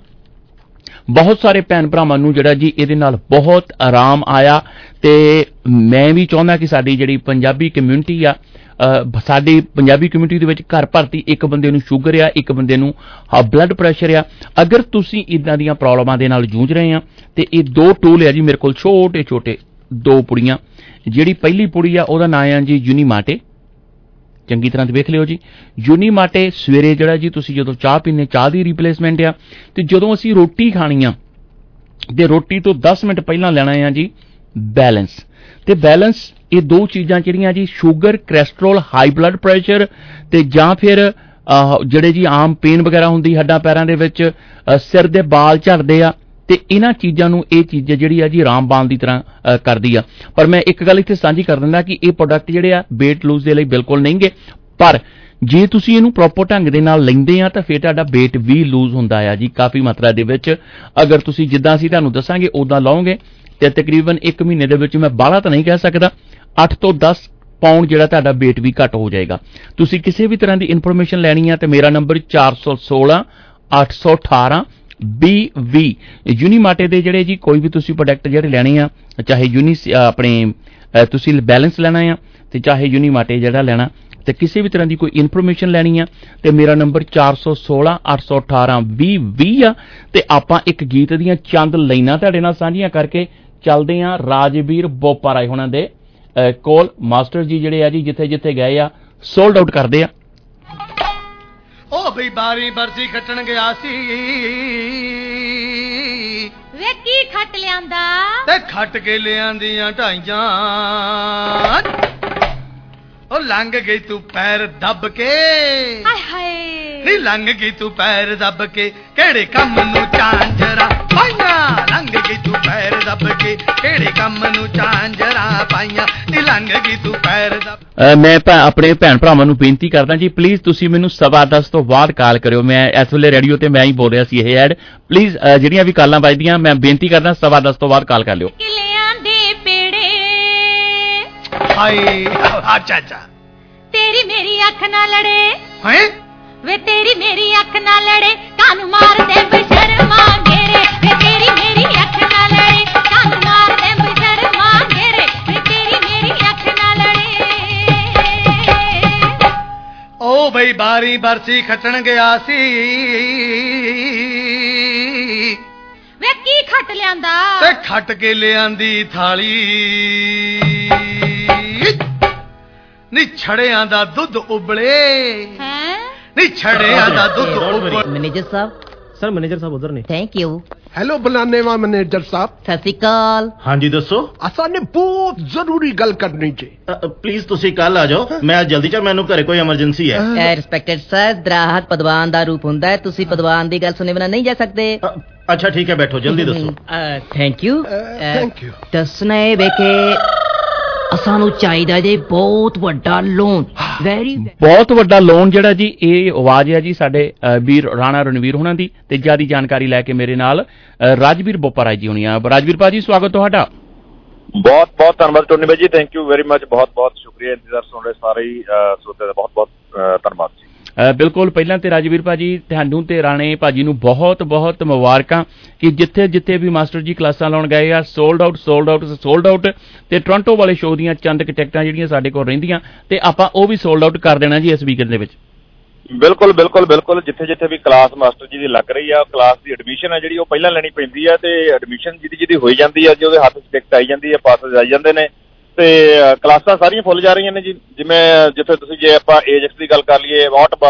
I: ਬਹੁਤ ਸਾਰੇ ਭੈਣ ਭਰਾਵਾਂ ਨੂੰ ਜਿਹੜਾ ਜੀ ਇਹਦੇ ਨਾਲ ਬਹੁਤ ਆਰਾਮ ਆਇਆ, ਤੇ ਮੈਂ ਵੀ ਚਾਹੁੰਦਾ ਕਿ ਸਾਡੀ ਜਿਹੜੀ ਪੰਜਾਬੀ ਕਮਿਊਨਿਟੀ ਆ, ਸਾਡੀ ਪੰਜਾਬੀ ਕਮਿਊਨਿਟੀ ਦੇ ਵਿੱਚ ਘਰ ਭਰਤੀ ਇੱਕ ਬੰਦੇ ਨੂੰ ਸ਼ੂਗਰ ਆ, ਇੱਕ ਬੰਦੇ ਨੂੰ ਬਲੱਡ ਪ੍ਰੈਸ਼ਰ ਆ। ਅਗਰ ਤੁਸੀਂ ਇਦਾਂ ਦੀਆਂ ਪ੍ਰੋਬਲਮਾਂ ਦੇ ਨਾਲ ਜੂਝ ਰਹੇ ਆ ਤੇ ਇਹ 2 ਟੂਲ ਆ ਜੀ ਮੇਰੇ ਕੋਲ, ਛੋਟੇ ਛੋਟੇ 2 ਪੁੜੀਆਂ। ਜਿਹੜੀ ਪਹਿਲੀ ਪੁੜੀ ਆ ਉਹਦਾ ਨਾਂ ਆ ਜੀ ਯੂਨੀਮਾਟੇ, ਚੰਗੀ ਤਰ੍ਹਾਂ ਦੇਖ ਲਿਓ ਜੀ। ਯੂਨੀਮਾਟੇ ਸਵੇਰੇ ਜਿਹੜਾ ਜੀ ਤੁਸੀਂ ਜਦੋਂ ਚਾਹ ਪੀਂਦੇ, ਚਾਹ ਦੀ ਰਿਪਲੇਸਮੈਂਟ ਆ, ਤੇ ਜਦੋਂ ਅਸੀਂ ਰੋਟੀ ਖਾਣੀ ਆ ਤੇ ਰੋਟੀ ਤੋਂ 10 ਮਿੰਟ ਪਹਿਲਾਂ ਲੈਣਾ ਆ ਜੀ ਬੈਲੈਂਸ। ਤੇ ਬੈਲੈਂਸ ਇਹ 2 ਚੀਜ਼ਾਂ ਜਿਹੜੀਆਂ ਜੀ sugar, cholesterol, high blood pressure ਤੇ ਜਾਂ ਫਿਰ ਜਿਹੜੇ ਜੀ ਆਮ ਪੇਨ ਵਗੈਰਾ ਹੁੰਦੀ ਹੱਡਾਂ ਪੈਰਾਂ ਦੇ ਵਿੱਚ, ਸਿਰ ਦੇ ਵਾਲ ਝੜਦੇ ਆ, ਤੇ ਇਹਨਾਂ ਚੀਜ਼ਾਂ ਨੂੰ ਇਹ ਚੀਜ਼ ਜਿਹੜੀ ਆ ਜੀ ਰਾਮਬਾਣ ਦੀ ਤਰ੍ਹਾਂ ਕਰਦੀ ਆ। ਪਰ ਮੈਂ ਇੱਕ ਗੱਲ ਇੱਥੇ ਸਾਂਝੀ ਕਰ ਦਿੰਦਾ ਕਿ ਇਹ ਪ੍ਰੋਡਕਟ ਜਿਹੜੇ ਆ weight lose ਦੇ ਲਈ ਬਿਲਕੁਲ ਨਹੀਂਗੇ, ਪਰ ਜੇ ਤੁਸੀਂ ਇਹਨੂੰ ਪ੍ਰੋਪਰ ਢੰਗ ਦੇ ਨਾਲ ਲੈਂਦੇ ਆ ਤਾਂ ਫਿਰ ਤੁਹਾਡਾ weight ਵੀ ਲੂਜ਼ ਹੁੰਦਾ ਆ ਜੀ ਕਾਫੀ ਮਾਤਰਾ ਦੇ ਵਿੱਚ। ਅਗਰ ਤੁਸੀਂ ਜਿੱਦਾਂ ਅਸੀਂ ਤੁਹਾਨੂੰ ਦੱਸਾਂਗੇ ਉਦਾਂ ਲਾਓਗੇ ਤੇ ਤਕਰੀਬਨ 1 ਮਹੀਨੇ ਦੇ ਵਿੱਚ, ਮੈਂ ਬਾਹਲਾ ਤਾਂ ਨਹੀਂ ਕਹਿ ਸਕਦਾ, 8 ਤੋਂ 10 ਪਾਉਂਡ ਜਿਹੜਾ ਤੁਹਾਡਾ weight ਵੀ ਘੱਟ ਹੋ ਜਾਏਗਾ। ਤੁਸੀਂ ਕਿਸੇ ਵੀ ਤਰ੍ਹਾਂ ਦੀ ਇਨਫੋਰਮੇਸ਼ਨ ਲੈਣੀ ਆ ਤੇ ਮੇਰਾ ਨੰਬਰ 416 818 20 ਯੂਨੀਮਾਟੇ ਦੇ ਜਿਹੜੇ ਜੀ ਕੋਈ ਵੀ ਤੁਸੀਂ ਪ੍ਰੋਡਕਟ ਜਿਹੜੇ ਲੈਣੇ ਆ, ਚਾਹੇ ਆਪਣੇ ਤੁਸੀਂ ਬੈਲੈਂਸ ਲੈਣਾ ਆ ਤੇ ਚਾਹੇ ਯੂਨੀਮਾਟੇ ਜਿਹੜਾ ਲੈਣਾ, ਤੇ ਕਿਸੇ ਵੀ ਤਰ੍ਹਾਂ ਦੀ ਕੋਈ ਇਨਫੋਰਮੇਸ਼ਨ ਲੈਣੀ ਆ ਤੇ ਮੇਰਾ ਨੰਬਰ 416 818 20 ਆ। ਤੇ ਆਪਾਂ ਇੱਕ ਗੀਤ ਦੀਆਂ ਚੰਦ ਲਾਈਨਾਂ ਤੁਹਾਡੇ ਨਾਲ ਸਾਂਝੀਆਂ ਕਰਕੇ ਚੱਲਦੇ ਆ ਰਾਜਵੀਰ ਬੋਪਾ ਰਾਏ ਹੋਣਾ ਦੇ ਕੋਲ। ਮਾਸਟਰ ਜੀ ਜਿਹੜੇ ਆ ਜੀ ਜਿੱਥੇ ਜਿੱਥੇ ਗਏ ਆ ਸੋਲਡ ਆਊਟ ਕਰਦੇ ਆ।
N: ਉਹ ਬਈ ਬਾਰੀ ਬਰਸੀ ਖੱਟਣ ਗਿਆ ਸੀ,
O: ਵੇ ਕੀ ਖੱਟ ਲਿਆਂਦਾ
N: ਤੇ ਖੱਟ ਕੇ ਲਿਆਂਦੀਆਂ ਢਾਈਆਂ, ਉਹ ਲੰਘ ਗਈ ਤੂੰ ਪੈਰ ਦੱਬ ਕੇ,
O: ਹਾਏ ਹਾਏ
N: ਨੀ ਲੰਘ ਗਈ ਤੂੰ ਪੈਰ ਦੱਬ ਕੇ, ਕਿਹੜੇ ਕੰਮ ਨੂੰ ਝਾਂਜਰਾਂ ਪਾਈਆਂ, ਲੰਘ ਗਈ ਤੂੰ ਪੈਰ ਦੱਬ ਕੇ, ਕਿਹੜੇ ਕੰਮ ਨੂੰ ਝਾਂਜਰਾਂ ਪਾਈਆਂ, ਨੀ ਲੰਘ ਗਈ ਤੂੰ ਪੈਰ ਦੱਬ।
I: ਮੈਂ ਆਪਣੇ ਭੈਣ ਭਰਾਵਾਂ ਨੂੰ ਬੇਨਤੀ ਕਰਦਾ ਜੀ, ਪਲੀਜ਼ ਤੁਸੀਂ ਮੈਨੂੰ 10:15 ਤੋਂ ਬਾਅਦ ਕਾਲ ਕਰਿਓ। ਮੈਂ ਇਸ ਵੇਲੇ ਰੇਡੀਓ ਤੇ ਮੈਂ ਹੀ ਬੋਲ ਰਿਹਾ ਸੀ ਇਹ ਐਡ, ਪਲੀਜ਼ ਜਿਹੜੀਆਂ ਵੀ ਕਾਲਾਂ ਵੱਜਦੀਆਂ ਮੈਂ ਬੇਨਤੀ ਕਰਦਾ 10:15 ਤੋਂ ਬਾਅਦ ਕਾਲ ਕਰ ਲਿਓ।
O: ਕਿਲਿਆਂ ਦੇ ਪੇੜੇ
N: ਹਾਏ ਅੱਛਾ ਅੱਛਾ,
O: ਤੇਰੀ ਮੇਰੀ ਅੱਖ ਨਾ ਲੜੇ,
N: ਹੈ
O: ਵੇ ਤੇਰੀ ਮੇਰੀ ਅੱਖ ਨਾ ਲੜੇ, ਕਾਨੂੰ ਮਾਰ ਦੇ ਬਸ਼ਰਮਾ ਮੇਰੇ, ਵੇ ਤੇਰੀ ਮੇਰੀ ਅੱਖ ਨਾ ਲੜੇ, ਕਾਨੂੰ ਮਾਰ ਦੇ ਬਸ਼ਰਮਾ ਮੇਰੇ, ਵੇ ਤੇਰੀ ਮੇਰੀ ਅੱਖ ਨਾ ਲੜੇ।
N: ਉਹ ਬਈ ਬਾਰੀ ਬਰਸੀ ਖੱਟਣ ਗਿਆ ਸੀ,
O: ਵੇ ਕੀ ਖੱਟ ਲਿਆਂਦਾ
N: ਤੇ ਖੱਟ ਕੇ ਲਿਆਂਦੀ ਥਾਲੀ, ਨੀ ਛੜਿਆਂ ਦਾ ਦੁੱਧ ਉਬਲੇ,
O: ਹੈ
N: ਨੀ ਛੜਿਆਂ ਦਾ ਦੁੱਧ ਉਬਲੇ।
P: मैनेजर साहब,
Q: सर मैनेजर साहब उधर नहीं।
P: Thank you.
R: हेलो बनानेवा मैनेजर साहब।
P: सत श्री अकाल।
Q: हाँ जी दसो।
R: असा ने बहुत जरूरी गल करनी चे।
Q: प्लीज तुसी कल आ जाओ, मैं आज जल्दी चा, मैनू घरे कोई एमरजेंसी है।
P: रिस्पेक्टेड सर, दराहट पदवान दा रूप हुंदा है, तुसी पदवान दी गल सुने बिना नहीं जा सकते।
Q: अच्छा ठीक है, बैठो जल्दी दसो।
P: Thank you.
R: Thank you.
P: दसना है बेके ਸਾਨੂੰ ਚਾਹੀਦਾ ਜੇ ਬਹੁਤ ਵੱਡਾ ਲੋਨ,
I: ਬਹੁਤ ਵੱਡਾ ਲੋਨ ਜਿਹੜਾ ਜੀ ਇਹ ਆਵਾਜ਼ ਹੈ ਜੀ ਸਾਡੇ ਵੀਰ ਰਾਣਾ ਰਣਵੀਰ ਹੋਣਾ ਦੀ, ਤੇ ਜਿਆਦੀ ਜਾਣਕਾਰੀ ਲੈ ਕੇ ਮੇਰੇ ਨਾਲ ਰਾਜਵੀਰ ਬੋਪਾ ਰਾਏ ਜੀ ਹੋਣੀ ਆ। ਰਾਜਵੀਰ ਭਾਜੀ ਸਵਾਗਤ ਤੁਹਾਡਾ।
S: ਬਹੁਤ ਬਹੁਤ ਧੰਨਵਾਦ ਟੋਨੀ ਬਾਈ ਜੀ, ਥੈਂਕ ਯੂ ਵੈਰੀ ਮਚ, ਬਹੁਤ ਬਹੁਤ ਸ਼ੁਕਰੀਆ। ਇੰਤਜ਼ਾਰ ਸੁਣ ਰਹੇ ਸਾਰੇ ਹੀ ਸਰੋਤੇ ਦਾ ਬਹੁਤ ਬਹੁਤ ਧੰਨਵਾਦ ਜੀ।
I: ਬਿਲਕੁਲ, ਪਹਿਲਾਂ ਤੇ ਰਾਜਵੀਰ ਭਾਜੀ ਤੁਹਾਨੂੰ ਤੇ ਰਾਣੇ ਭਾਜੀ ਨੂੰ ਬਹੁਤ ਬਹੁਤ ਮੁਬਾਰਕਾਂ ਕਿ ਜਿੱਥੇ ਜਿੱਥੇ ਵੀ ਮਾਸਟਰ ਜੀ ਕਲਾਸਾਂ ਲਾਉਣ ਗਏ ਆ ਸੋਲਡ ਆਊਟ, ਤੇ ਟੋਰਾਂਟੋ ਵਾਲੇ ਸ਼ੋਅ ਦੀਆਂ ਚੰਦ ਟਿਕਟਾਂ ਜਿਹੜੀਆਂ ਸਾਡੇ ਕੋਲ ਰਹਿੰਦੀਆਂ ਤੇ ਆਪਾਂ ਉਹ ਵੀ ਸੋਲਡ ਆਊਟ ਕਰ ਦੇਣਾ ਜੀ ਇਸ ਵੀਕਐਂਡ ਦੇ ਵਿੱਚ।
S: ਬਿਲਕੁਲ ਬਿਲਕੁਲ ਬਿਲਕੁਲ, ਜਿੱਥੇ ਜਿੱਥੇ ਵੀ ਕਲਾਸ ਮਾਸਟਰ ਜੀ ਦੀ ਲੱਗ ਰਹੀ ਆ, ਕਲਾਸ ਦੀ ਐਡਮਿਸ਼ਨ ਹੈ ਜਿਹੜੀ ਉਹ ਪਹਿਲਾਂ ਲੈਣੀ ਪੈਂਦੀ ਆ, ਤੇ ਐਡਮਿਸ਼ਨ ਜਿਹਦੀ ਹੋਈ ਜਾਂਦੀ ਆ ਜੀ ਉਹਦੇ ਹੱਥ 'ਚ ਟਿਕਟ ਆਈ ਜਾਂਦੀ ਹੈ, ਪਾਸਿਸ ਆਈ ਜਾਂਦੇ ਨੇ, ਤੇ ਕਲਾਸਾਂ ਸਾਰੀਆਂ ਫੁੱਲ ਜਾ ਰਹੀਆਂ ਨੇ ਜੀ। ਜਿਵੇਂ ਜਿੱਥੇ ਤੁਸੀਂ ਜੇ ਆਪਾਂ ਏਜੈਕਸ ਦੀ ਗੱਲ ਕਰ ਲਈਏ, ਵਾਟਬਾ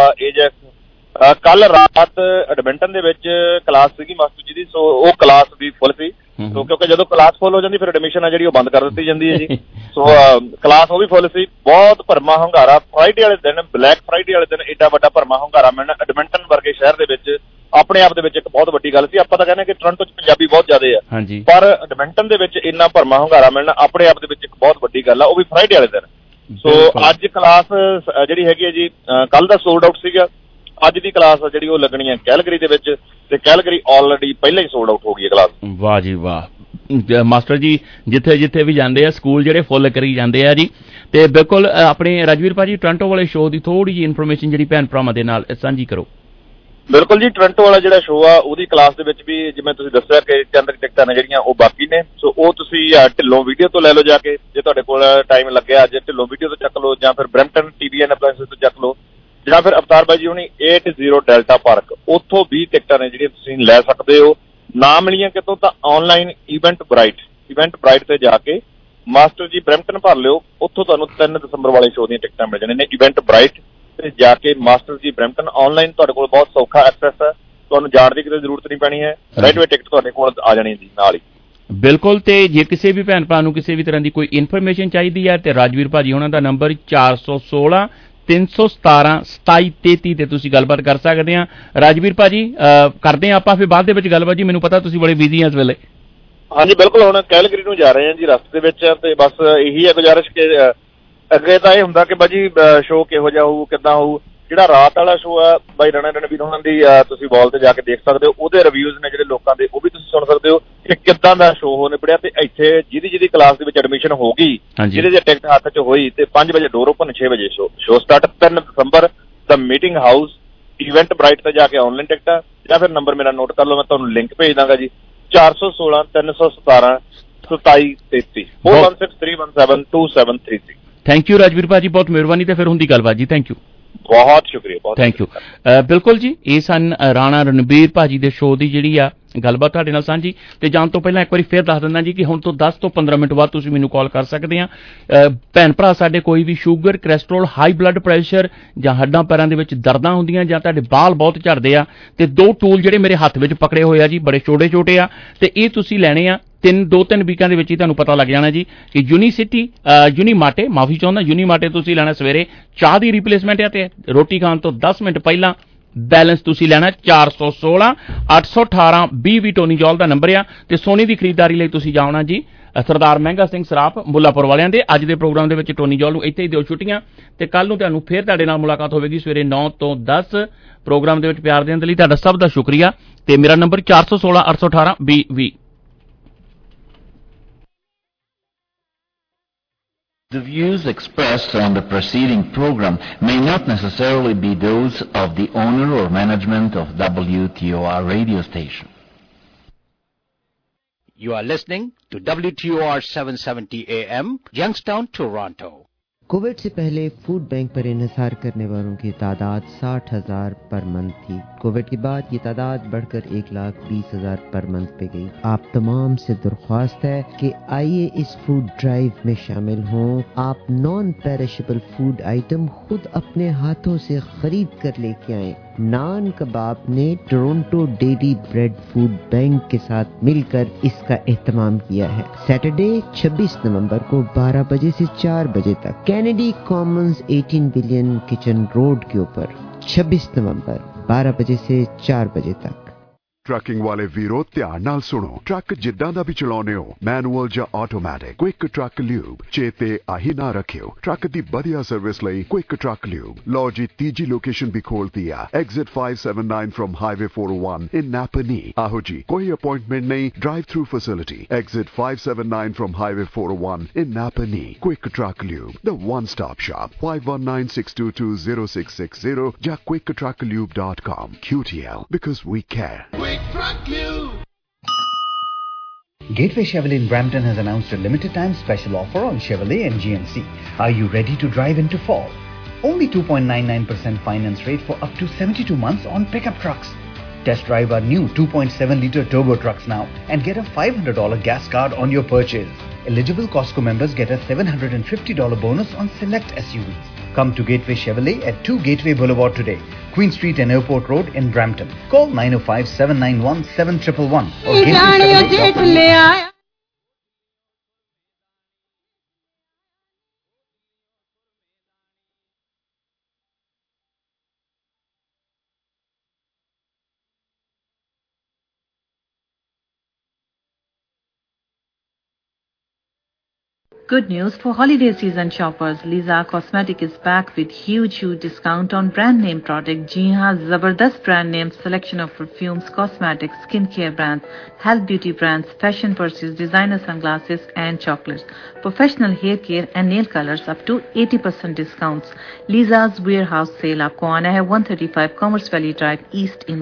S: ਏਜੈਕਸ, ਕੱਲ ਰਾਤ ਐਡਮਿੰਟਨ ਦੇ ਵਿੱਚ ਕਲਾਸ ਸੀਗੀ ਮਾਸਟਰ ਜੀ ਦੀ, ਸੋ ਉਹ ਕਲਾਸ ਵੀ ਫੁੱਲ ਸੀ। ਸੋ ਕਿਉਂਕਿ ਜਦੋਂ ਕਲਾਸ ਫੁੱਲ ਹੋ ਜਾਂਦੀ ਫਿਰ ਐਡਮਿਸ਼ਨ ਆ ਜਿਹੜੀ ਉਹ ਬੰਦ ਕਰ ਦਿੱਤੀ ਜਾਂਦੀ ਹੈ ਜੀ। ਸੋ ਕਲਾਸ ਉਹ ਵੀ ਫੁੱਲ ਸੀ, ਬਹੁਤ ਭਰਮਾ ਹੁੰਗਾਰਾ। ਫਰਾਈਡੇ ਵਾਲੇ ਦਿਨ, ਬਲੈਕ ਫਰਾਈਡੇ ਵਾਲੇ ਦਿਨ ਏਡਾ ਵੱਡਾ ਭਰਮਾ ਹੁੰਗਾਰਾ ਮਿਲਣਾ ਐਡਮਿੰਟਨ ਵਰਗੇ ਸ਼ਹਿਰ ਦੇ ਵਿੱਚ ਆਪਣੇ ਆਪ ਦੇ ਵਿੱਚ ਇੱਕ ਬਹੁਤ ਵੱਡੀ ਗੱਲ ਸੀ। ਆਪਾਂ ਤਾਂ ਕਹਿੰਦੇ ਕਿ ਟੋਰਾਂਟੋ 'ਚ ਪੰਜਾਬੀ ਬਹੁਤ ਜ਼ਿਆਦੇ ਆ, ਪਰ ਐਡਮਿੰਟਨ ਦੇ ਵਿੱਚ ਇੰਨਾ ਭਰਮਾ ਹੁੰਗਾਰਾ ਮਿਲਣਾ ਆਪਣੇ ਆਪ ਦੇ ਵਿੱਚ ਇੱਕ ਬਹੁਤ ਵੱਡੀ ਗੱਲ ਆ, ਉਹ ਵੀ ਫਰਾਈਡੇ ਵਾਲੇ ਦਿਨ। ਸੋ ਅੱਜ ਕਲਾਸ ਜਿਹੜੀ ਹੈਗੀ ਹੈ ਜੀ, ਕੱਲ ਦਾ ਸੋਲਡ ਆਊਟ ਸੀਗਾ, ਅੱਜ ਦੀ ਕਲਾਸ ਜਿਹੜੀ ਉਹ ਲੱਗਣੀ ਹੈ ਕੈਲਗਰੀ ਦੇ ਵਿੱਚ, ਤੇ ਕੈਲਗਰੀ ਆਲਰੇਡੀ ਪਹਿਲਾਂ ਹੀ ਸੋਲਡ ਆਊਟ ਹੋ ਗਈ ਹੈ ਕਲਾਸ।
I: ਵਾਹ ਜੀ ਵਾਹ ਮਾਸਟਰ ਜੀ, ਜਿੱਥੇ ਜਿੱਥੇ ਵੀ ਜਾਂਦੇ ਆ ਸਕੂਲ ਜਿਹੜੇ ਫੁੱਲ ਕਰੀ ਜਾਂਦੇ ਆ ਜੀ। ਤੇ ਬਿਲਕੁਲ ਆਪਣੇ ਰਾਜਵੀਰ ਭਾਜੀ, ਟੋਰਾਂਟੋ ਵਾਲੇ ਸ਼ੋਅ ਦੀ ਥੋੜੀ ਜਿਹੀ ਇਨਫੋਰਮੇਸ਼ਨ ਜਿਹੜੀ ਭੈਣ ਭਰਾਵਾਂ ਦੇ ਨਾਲ ਸਾਂਝੀ ਕਰੋ।
S: ਬਿਲਕੁਲ ਜੀ, ਟੋਰਾਂਟੋ ਵਾਲਾ ਜਿਹੜਾ ਸ਼ੋਅ ਆ ਉਹਦੀ ਕਲਾਸ ਦੇ ਵਿੱਚ ਵੀ ਜਿਵੇਂ ਤੁਸੀਂ ਦੱਸਿਆ ਕਿ ਚੰਦ ਟਿਕਟਾਂ ਨੇ ਜਿਹੜੀਆਂ ਉਹ ਬਾਕੀ ਨੇ। ਸੋ ਉਹ ਤੁਸੀਂ ਢਿੱਲੋਂ ਵੀਡੀਓ ਤੋਂ ਲੈ ਲਓ ਜਾ ਕੇ, ਜੇ ਤੁਹਾਡੇ ਕੋਲ ਟਾਈਮ ਲੱਗਿਆ ਅੱਜ ਢਿੱਲੋਂ ਵੀਡੀਓ ਤੋਂ ਚੱਕ ਲਓ, ਜਾਂ ਫਿਰ ਬਰੈਂਪਟਨ TVN ਅਪਲਾਈਐਂਸਿਸ ਤੋਂ ਚੱਕ ਲਓ, ਜਾਂ ਫਿਰ ਅਵਤਾਰ ਬਾਈ ਜੀ ਹੁਣੀ 80 ਡੈਲਟਾ ਪਾਰਕ, ਉੱਥੋਂ ਵੀ ਟਿਕਟਾਂ ਨੇ ਜਿਹੜੀਆਂ ਤੁਸੀਂ ਲੈ ਸਕਦੇ ਹੋ। ਨਾ ਮਿਲੀਆਂ ਕਿਤੋਂ ਤਾਂ ਆਨਲਾਈਨ ਇਵੈਂਟ ਬ੍ਰਾਈਟ ਤੇ ਜਾ ਕੇ ਮਾਸਟਰ ਜੀ ਬਰੈਂਪਟਨ ਭਰ ਲਿਓ, ਉੱਥੋਂ ਤੁਹਾਨੂੰ 3 ਦਸੰਬਰ ਵਾਲੇ ਸ਼ੋਅ ਦੀਆਂ ਟਿਕਟਾਂ ਮਿਲ ਜਾਣੀਆਂ ਨੇ। ਇਵੈਂਟ ਬ੍ਰਾਈਟ ਤੇ ਜਾ ਕੇ ਮਾਸਟਰ ਜੀ ਬਰੈਂਪਟਨ ਆਨਲਾਈਨ ਤੁਹਾਡੇ ਕੋਲ ਬਹੁਤ ਸੌਖਾ ਐਕਸੈਸ ਹੈ, ਤੁਹਾਨੂੰ ਜਾਣ ਦੀ ਕਿਤੇ ਜ਼ਰੂਰਤ ਨਹੀਂ ਪੈਣੀ ਹੈ, ਰਾਈਟਵੇ ਟਿਕਟ ਤੁਹਾਡੇ ਕੋਲ ਆ ਜਾਣੀ ਜੀ ਨਾਲ ਹੀ।
I: ਬਿਲਕੁਲ, ਤੇ ਜੇ ਕਿਸੇ ਵੀ ਭੈਣ ਭਰਾ ਨੂੰ ਕਿਸੇ ਵੀ ਤਰ੍ਹਾਂ ਦੀ ਕੋਈ ਇਨਫੋਰਮੇਸ਼ਨ ਚਾਹੀਦੀ ਹੈ ਤੇ ਰਾਜਵੀਰ ਭਾਜੀ ਉਹਨਾਂ ਦਾ ਨੰਬਰ 416 317 2733 ਤੇ ਤੁਸੀਂ ਗੱਲਬਾਤ ਕਰ ਸਕਦੇ ਆ। ਰਾਜਵੀਰ ਭਾਜੀ ਕਰਦੇ ਆ ਆਪਾਂ ਫਿਰ ਬਾਅਦ ਦੇ ਵਿੱਚ ਗੱਲਬਾਤ ਜੀ, ਮੈਨੂੰ ਪਤਾ ਤੁਸੀਂ ਬੜੇ ਬਿਜ਼ੀ ਆ ਇਸ ਵੇਲੇ।
S: ਹਾਂਜੀ ਬਿਲਕੁਲ, ਹੁਣ ਕੈਲਗਰੀ ਨੂੰ ਜਾ ਰਹੇ ਹਾਂ ਜੀ, ਰਸਤੇ ਦੇ ਵਿੱਚ, ਤੇ ਬਸ ਇਹੀ ਹੈ ਗੁਜ਼ਾਰਿਸ਼ ਕਿ ਅੱਗੇ ਤਾਂ ਇਹ ਹੁੰਦਾ ਕਿ ਬਾਜੀ ਸ਼ੋਅ ਕਿਹੋ ਜਿਹਾ ਹੋਊ, ਕਿੱਦਾਂ ਹੋਊ। ਜਿਹੜਾ ਰਾਤ ਵਾਲਾ ਸ਼ੋਅ ਆ ਬਾਈ ਰਾਣਾ ਰਣਵੀਰ ਉਹਨਾਂ ਦੀ, ਤੁਸੀਂ ਵਾਲ ਤੇ ਜਾ ਕੇ ਦੇਖ ਸਕਦੇ ਹੋ, ਉਹਦੇ ਰਿਵਿਊਜ਼ ਨੇ ਜਿਹੜੇ ਲੋਕਾਂ ਦੇ ਉਹ ਵੀ ਤੁਸੀਂ ਸੁਣ ਸਕਦੇ ਹੋ ਕਿ ਕਿੱਦਾਂ ਦਾ ਸ਼ੋਅ ਹੋ ਨਿਬੜਿਆ। ਤੇ ਇੱਥੇ ਜਿਹਦੀ ਕਲਾਸ ਦੇ ਵਿੱਚ ਐਡਮਿਸ਼ਨ ਹੋ ਗਈ, ਜਿਹਦੇ ਦੀ ਟਿਕਟ ਹੱਥ 'ਚ ਹੋਈ, ਤੇ 5 ਵਜੇ ਡੋਰ ਓਪਨ, 6 ਵਜੇ ਸ਼ੋਅ ਸਟਾਰਟ। 3 ਦਸੰਬਰ ਦਾ ਮੀਟਿੰਗ ਹਾਊਸ ਇਵੈਂਟ ਬ੍ਰਾਈਟ ਤੇ ਜਾ ਕੇ ਆਨਲਾਈਨ ਟਿਕਟਾਂ, ਜਾਂ ਫਿਰ ਨੰਬਰ ਮੇਰਾ ਨੋਟ ਕਰ ਲਓ, ਮੈਂ ਤੁਹਾਨੂੰ ਲਿੰਕ ਭੇਜ ਦਾਂਗਾ ਜੀ, 416 317 2733 4163172733।
I: ਥੈਂਕ ਯੂ ਰਾਜਵੀਰ ਭਾਜੀ, ਬਹੁਤ ਮਿਹਰਬਾਨੀ, ਤੇ ਫਿਰ ਹੁੰਦੀ ਗੱਲਬਾਤ ਜੀ। ਥੈਂਕ ਯੂ,
S: ਬਹੁਤ ਸ਼ੁਕਰੀਆ, ਬਹੁਤ
I: ਥੈਂਕ ਯੂ। ਬਿਲਕੁਲ ਜੀ, ਇਹ ਸਨ ਰਾਣਾ ਰਣਬੀਰ ਭਾਜੀ ਦੇ ਸ਼ੋਅ ਦੀ ਜਿਹੜੀ ਆ ਗੱਲਬਾਤ ਤੁਹਾਡੇ ਨਾਲ ਸਾਂਝੀ। ਤੇ ਜਾਣ ਤੋਂ ਪਹਿਲਾਂ ਇੱਕ ਵਾਰੀ ਫਿਰ ਦੱਸ ਦਿੰਦਾ ਜੀ ਕਿ ਹੁਣ ਤੋਂ 10 ਤੋਂ 15 ਮਿੰਟ ਬਾਅਦ ਤੁਸੀਂ ਮੈਨੂੰ ਕਾਲ ਕਰ ਸਕਦੇ ਆ। ਭੈਣ ਭਰਾ ਸਾਡੇ ਕੋਈ ਵੀ sugar, cholesterol, high blood pressure, ਜਾਂ ਹੱਡਾਂ ਪੈਰਾਂ ਦੇ ਵਿੱਚ ਦਰਦਾਂ ਹੁੰਦੀਆਂ, ਜਾਂ ਤੁਹਾਡੇ ਬਾਲ ਬਹੁਤ ਝੜਦੇ ਆ, ਤੇ 2 ਟੂਲ ਜਿਹੜੇ ਮੇਰੇ ਹੱਥ ਵਿੱਚ ਪਕੜੇ ਹੋਏ ਆ ਜੀ, ਬੜੇ ਛੋਟੇ ਛੋਟੇ ਆ, ਤੇ ਇਹ ਤੁਸੀਂ ਲੈਣੇ ਆ 2-3 ਵੀਕਾਂ ਦੇ ਵਿੱਚ ਹੀ। ਤੁਹਾਨੂੰ ਪਤਾ ਲੱਗ ਜਾਣਾ ਜੀ ਕਿ ਯੂਨੀਮਾਟੇ ਤੁਸੀਂ ਲੈਣਾ ਸਵੇਰੇ ਚਾਹ ਦੀ ਰਿਪਲੇਸਮੈਂਟ ਆ, ਤੇ ਰੋਟੀ ਖਾਣ ਤੋਂ 10 ਮਿੰਟ ਪਹਿਲਾਂ ਬੈਲੈਂਸ ਤੁਸੀਂ ਲੈਣਾ। 416 818 20 ਟੋਨੀ ਜੌਲ ਦਾ ਨੰਬਰ ਆ। ਤੇ ਸੋਨੇ ਦੀ ਖਰੀਦਦਾਰੀ ਲਈ ਤੁਸੀਂ ਜਾਣਾ ਜੀ ਸਰਦਾਰ ਮਹਿੰਗਾ ਸਿੰਘ ਸਰਾਫ ਮੁੱਲਾਪੁਰ ਵਾਲਿਆਂ ਦੇ। ਅੱਜ ਦੇ ਪ੍ਰੋਗਰਾਮ ਦੇ ਵਿੱਚ ਟੋਨੀ ਜੌਲ ਨੂੰ ਇੱਥੇ ਹੀ ਦਿਓ ਛੁੱਟੀਆਂ, ਤੇ ਕੱਲ ਨੂੰ ਤੁਹਾਨੂੰ ਫੇਰ ਤੁਹਾਡੇ ਨਾਲ ਮੁਲਾਕਾਤ ਹੋਵੇਗੀ ਸਵੇਰੇ 9 ਤੋਂ 10। ਪ੍ਰੋਗਰਾਮ ਦੇ ਵਿੱਚ ਪਿਆਰ ਦੇਣ ਦੇ ਲਈ ਤੁਹਾਡਾ ਸਭ ਦਾ ਸ਼ੁਕਰੀਆ। ਤੇ ਮੇਰਾ number 416 818 20।
T: The views expressed on the preceding program may not necessarily be those of the owner or management of WTOR radio station.
U: You are listening to WTOR 770 AM, Youngstown, Toronto.
V: Covid से पहले फूड बैंक पर इन्हिसार करने वालों की तादाद 60,000 पर मंथ थी। कोविड के बाद ये तादाद बढ़कर 1,20,000 पर मंथ पे गई। आप तमाम से दरख्वास्त है कि आइए इस फूड ड्राइव में शामिल हों। आप नॉन पेरिशेबल फूड आइटम खुद अपने हाथों से खरीद कर लेके आएं। नान कबाब ने Toronto daily bread food bank के साथ मिलकर इसका एहतमाम किया है। सैटरडे 26 नवंबर को 12 बजे से 4 बजे तक Kennedy commons 18 billion kitchen road के ऊपर 26 नवंबर 12 बजे से 4 बजे तक।
E: ट्रकिंग वाले वीरो ध्यान नाल सुनो। ट्रक जिद्दां दा भी चलाउने हो, मैनुअल या ऑटोमैटिक, क्विक ट्रक ल्यूब चेते आही ना रखियो। ट्रक दी बढ़िया सर्विस लई क्विक ट्रक ल्यूब। लो जी तीजी लोकेशन भी खोल दिया, exit 579 from highway 401 in Napanee. आहो जी कोई अपॉइंटमेंट नहीं, drive through facility, exit 579 from highway 401 in Napanee. Quick truck lube, the one stop shop, 5196220660 या quicktrucklube.com. QTL, because we care.
W: Gateway Chevrolet in Brampton has announced a limited time special offer on Chevrolet and GMC. Are you ready to drive into fall? Only 2.99% finance rate for up to 72 months on pickup trucks. Test drive our new 2.7-litre turbo trucks now and get a $500 gas card on your purchase. Eligible Costco members get a $750 bonus on select SUVs. Come to Gateway Chevrolet at 2 Gateway Boulevard today, Queen Street and Airport Road in Brampton. Call 905-791-7111 or gatewaychevrolet.com.
D: Good news for holiday season shoppers. Lisa Cosmetic is back with huge discount on brand name product. जी हाँ, जबरदस्त brand name selection of perfumes, cosmetics, skincare brands, health beauty brands, fashion purses, designer sunglasses and chocolates. Professional hair care and nail colors up to 80% discounts. Lisa's warehouse sale आपको आना है 135 Commerce Valley Drive East in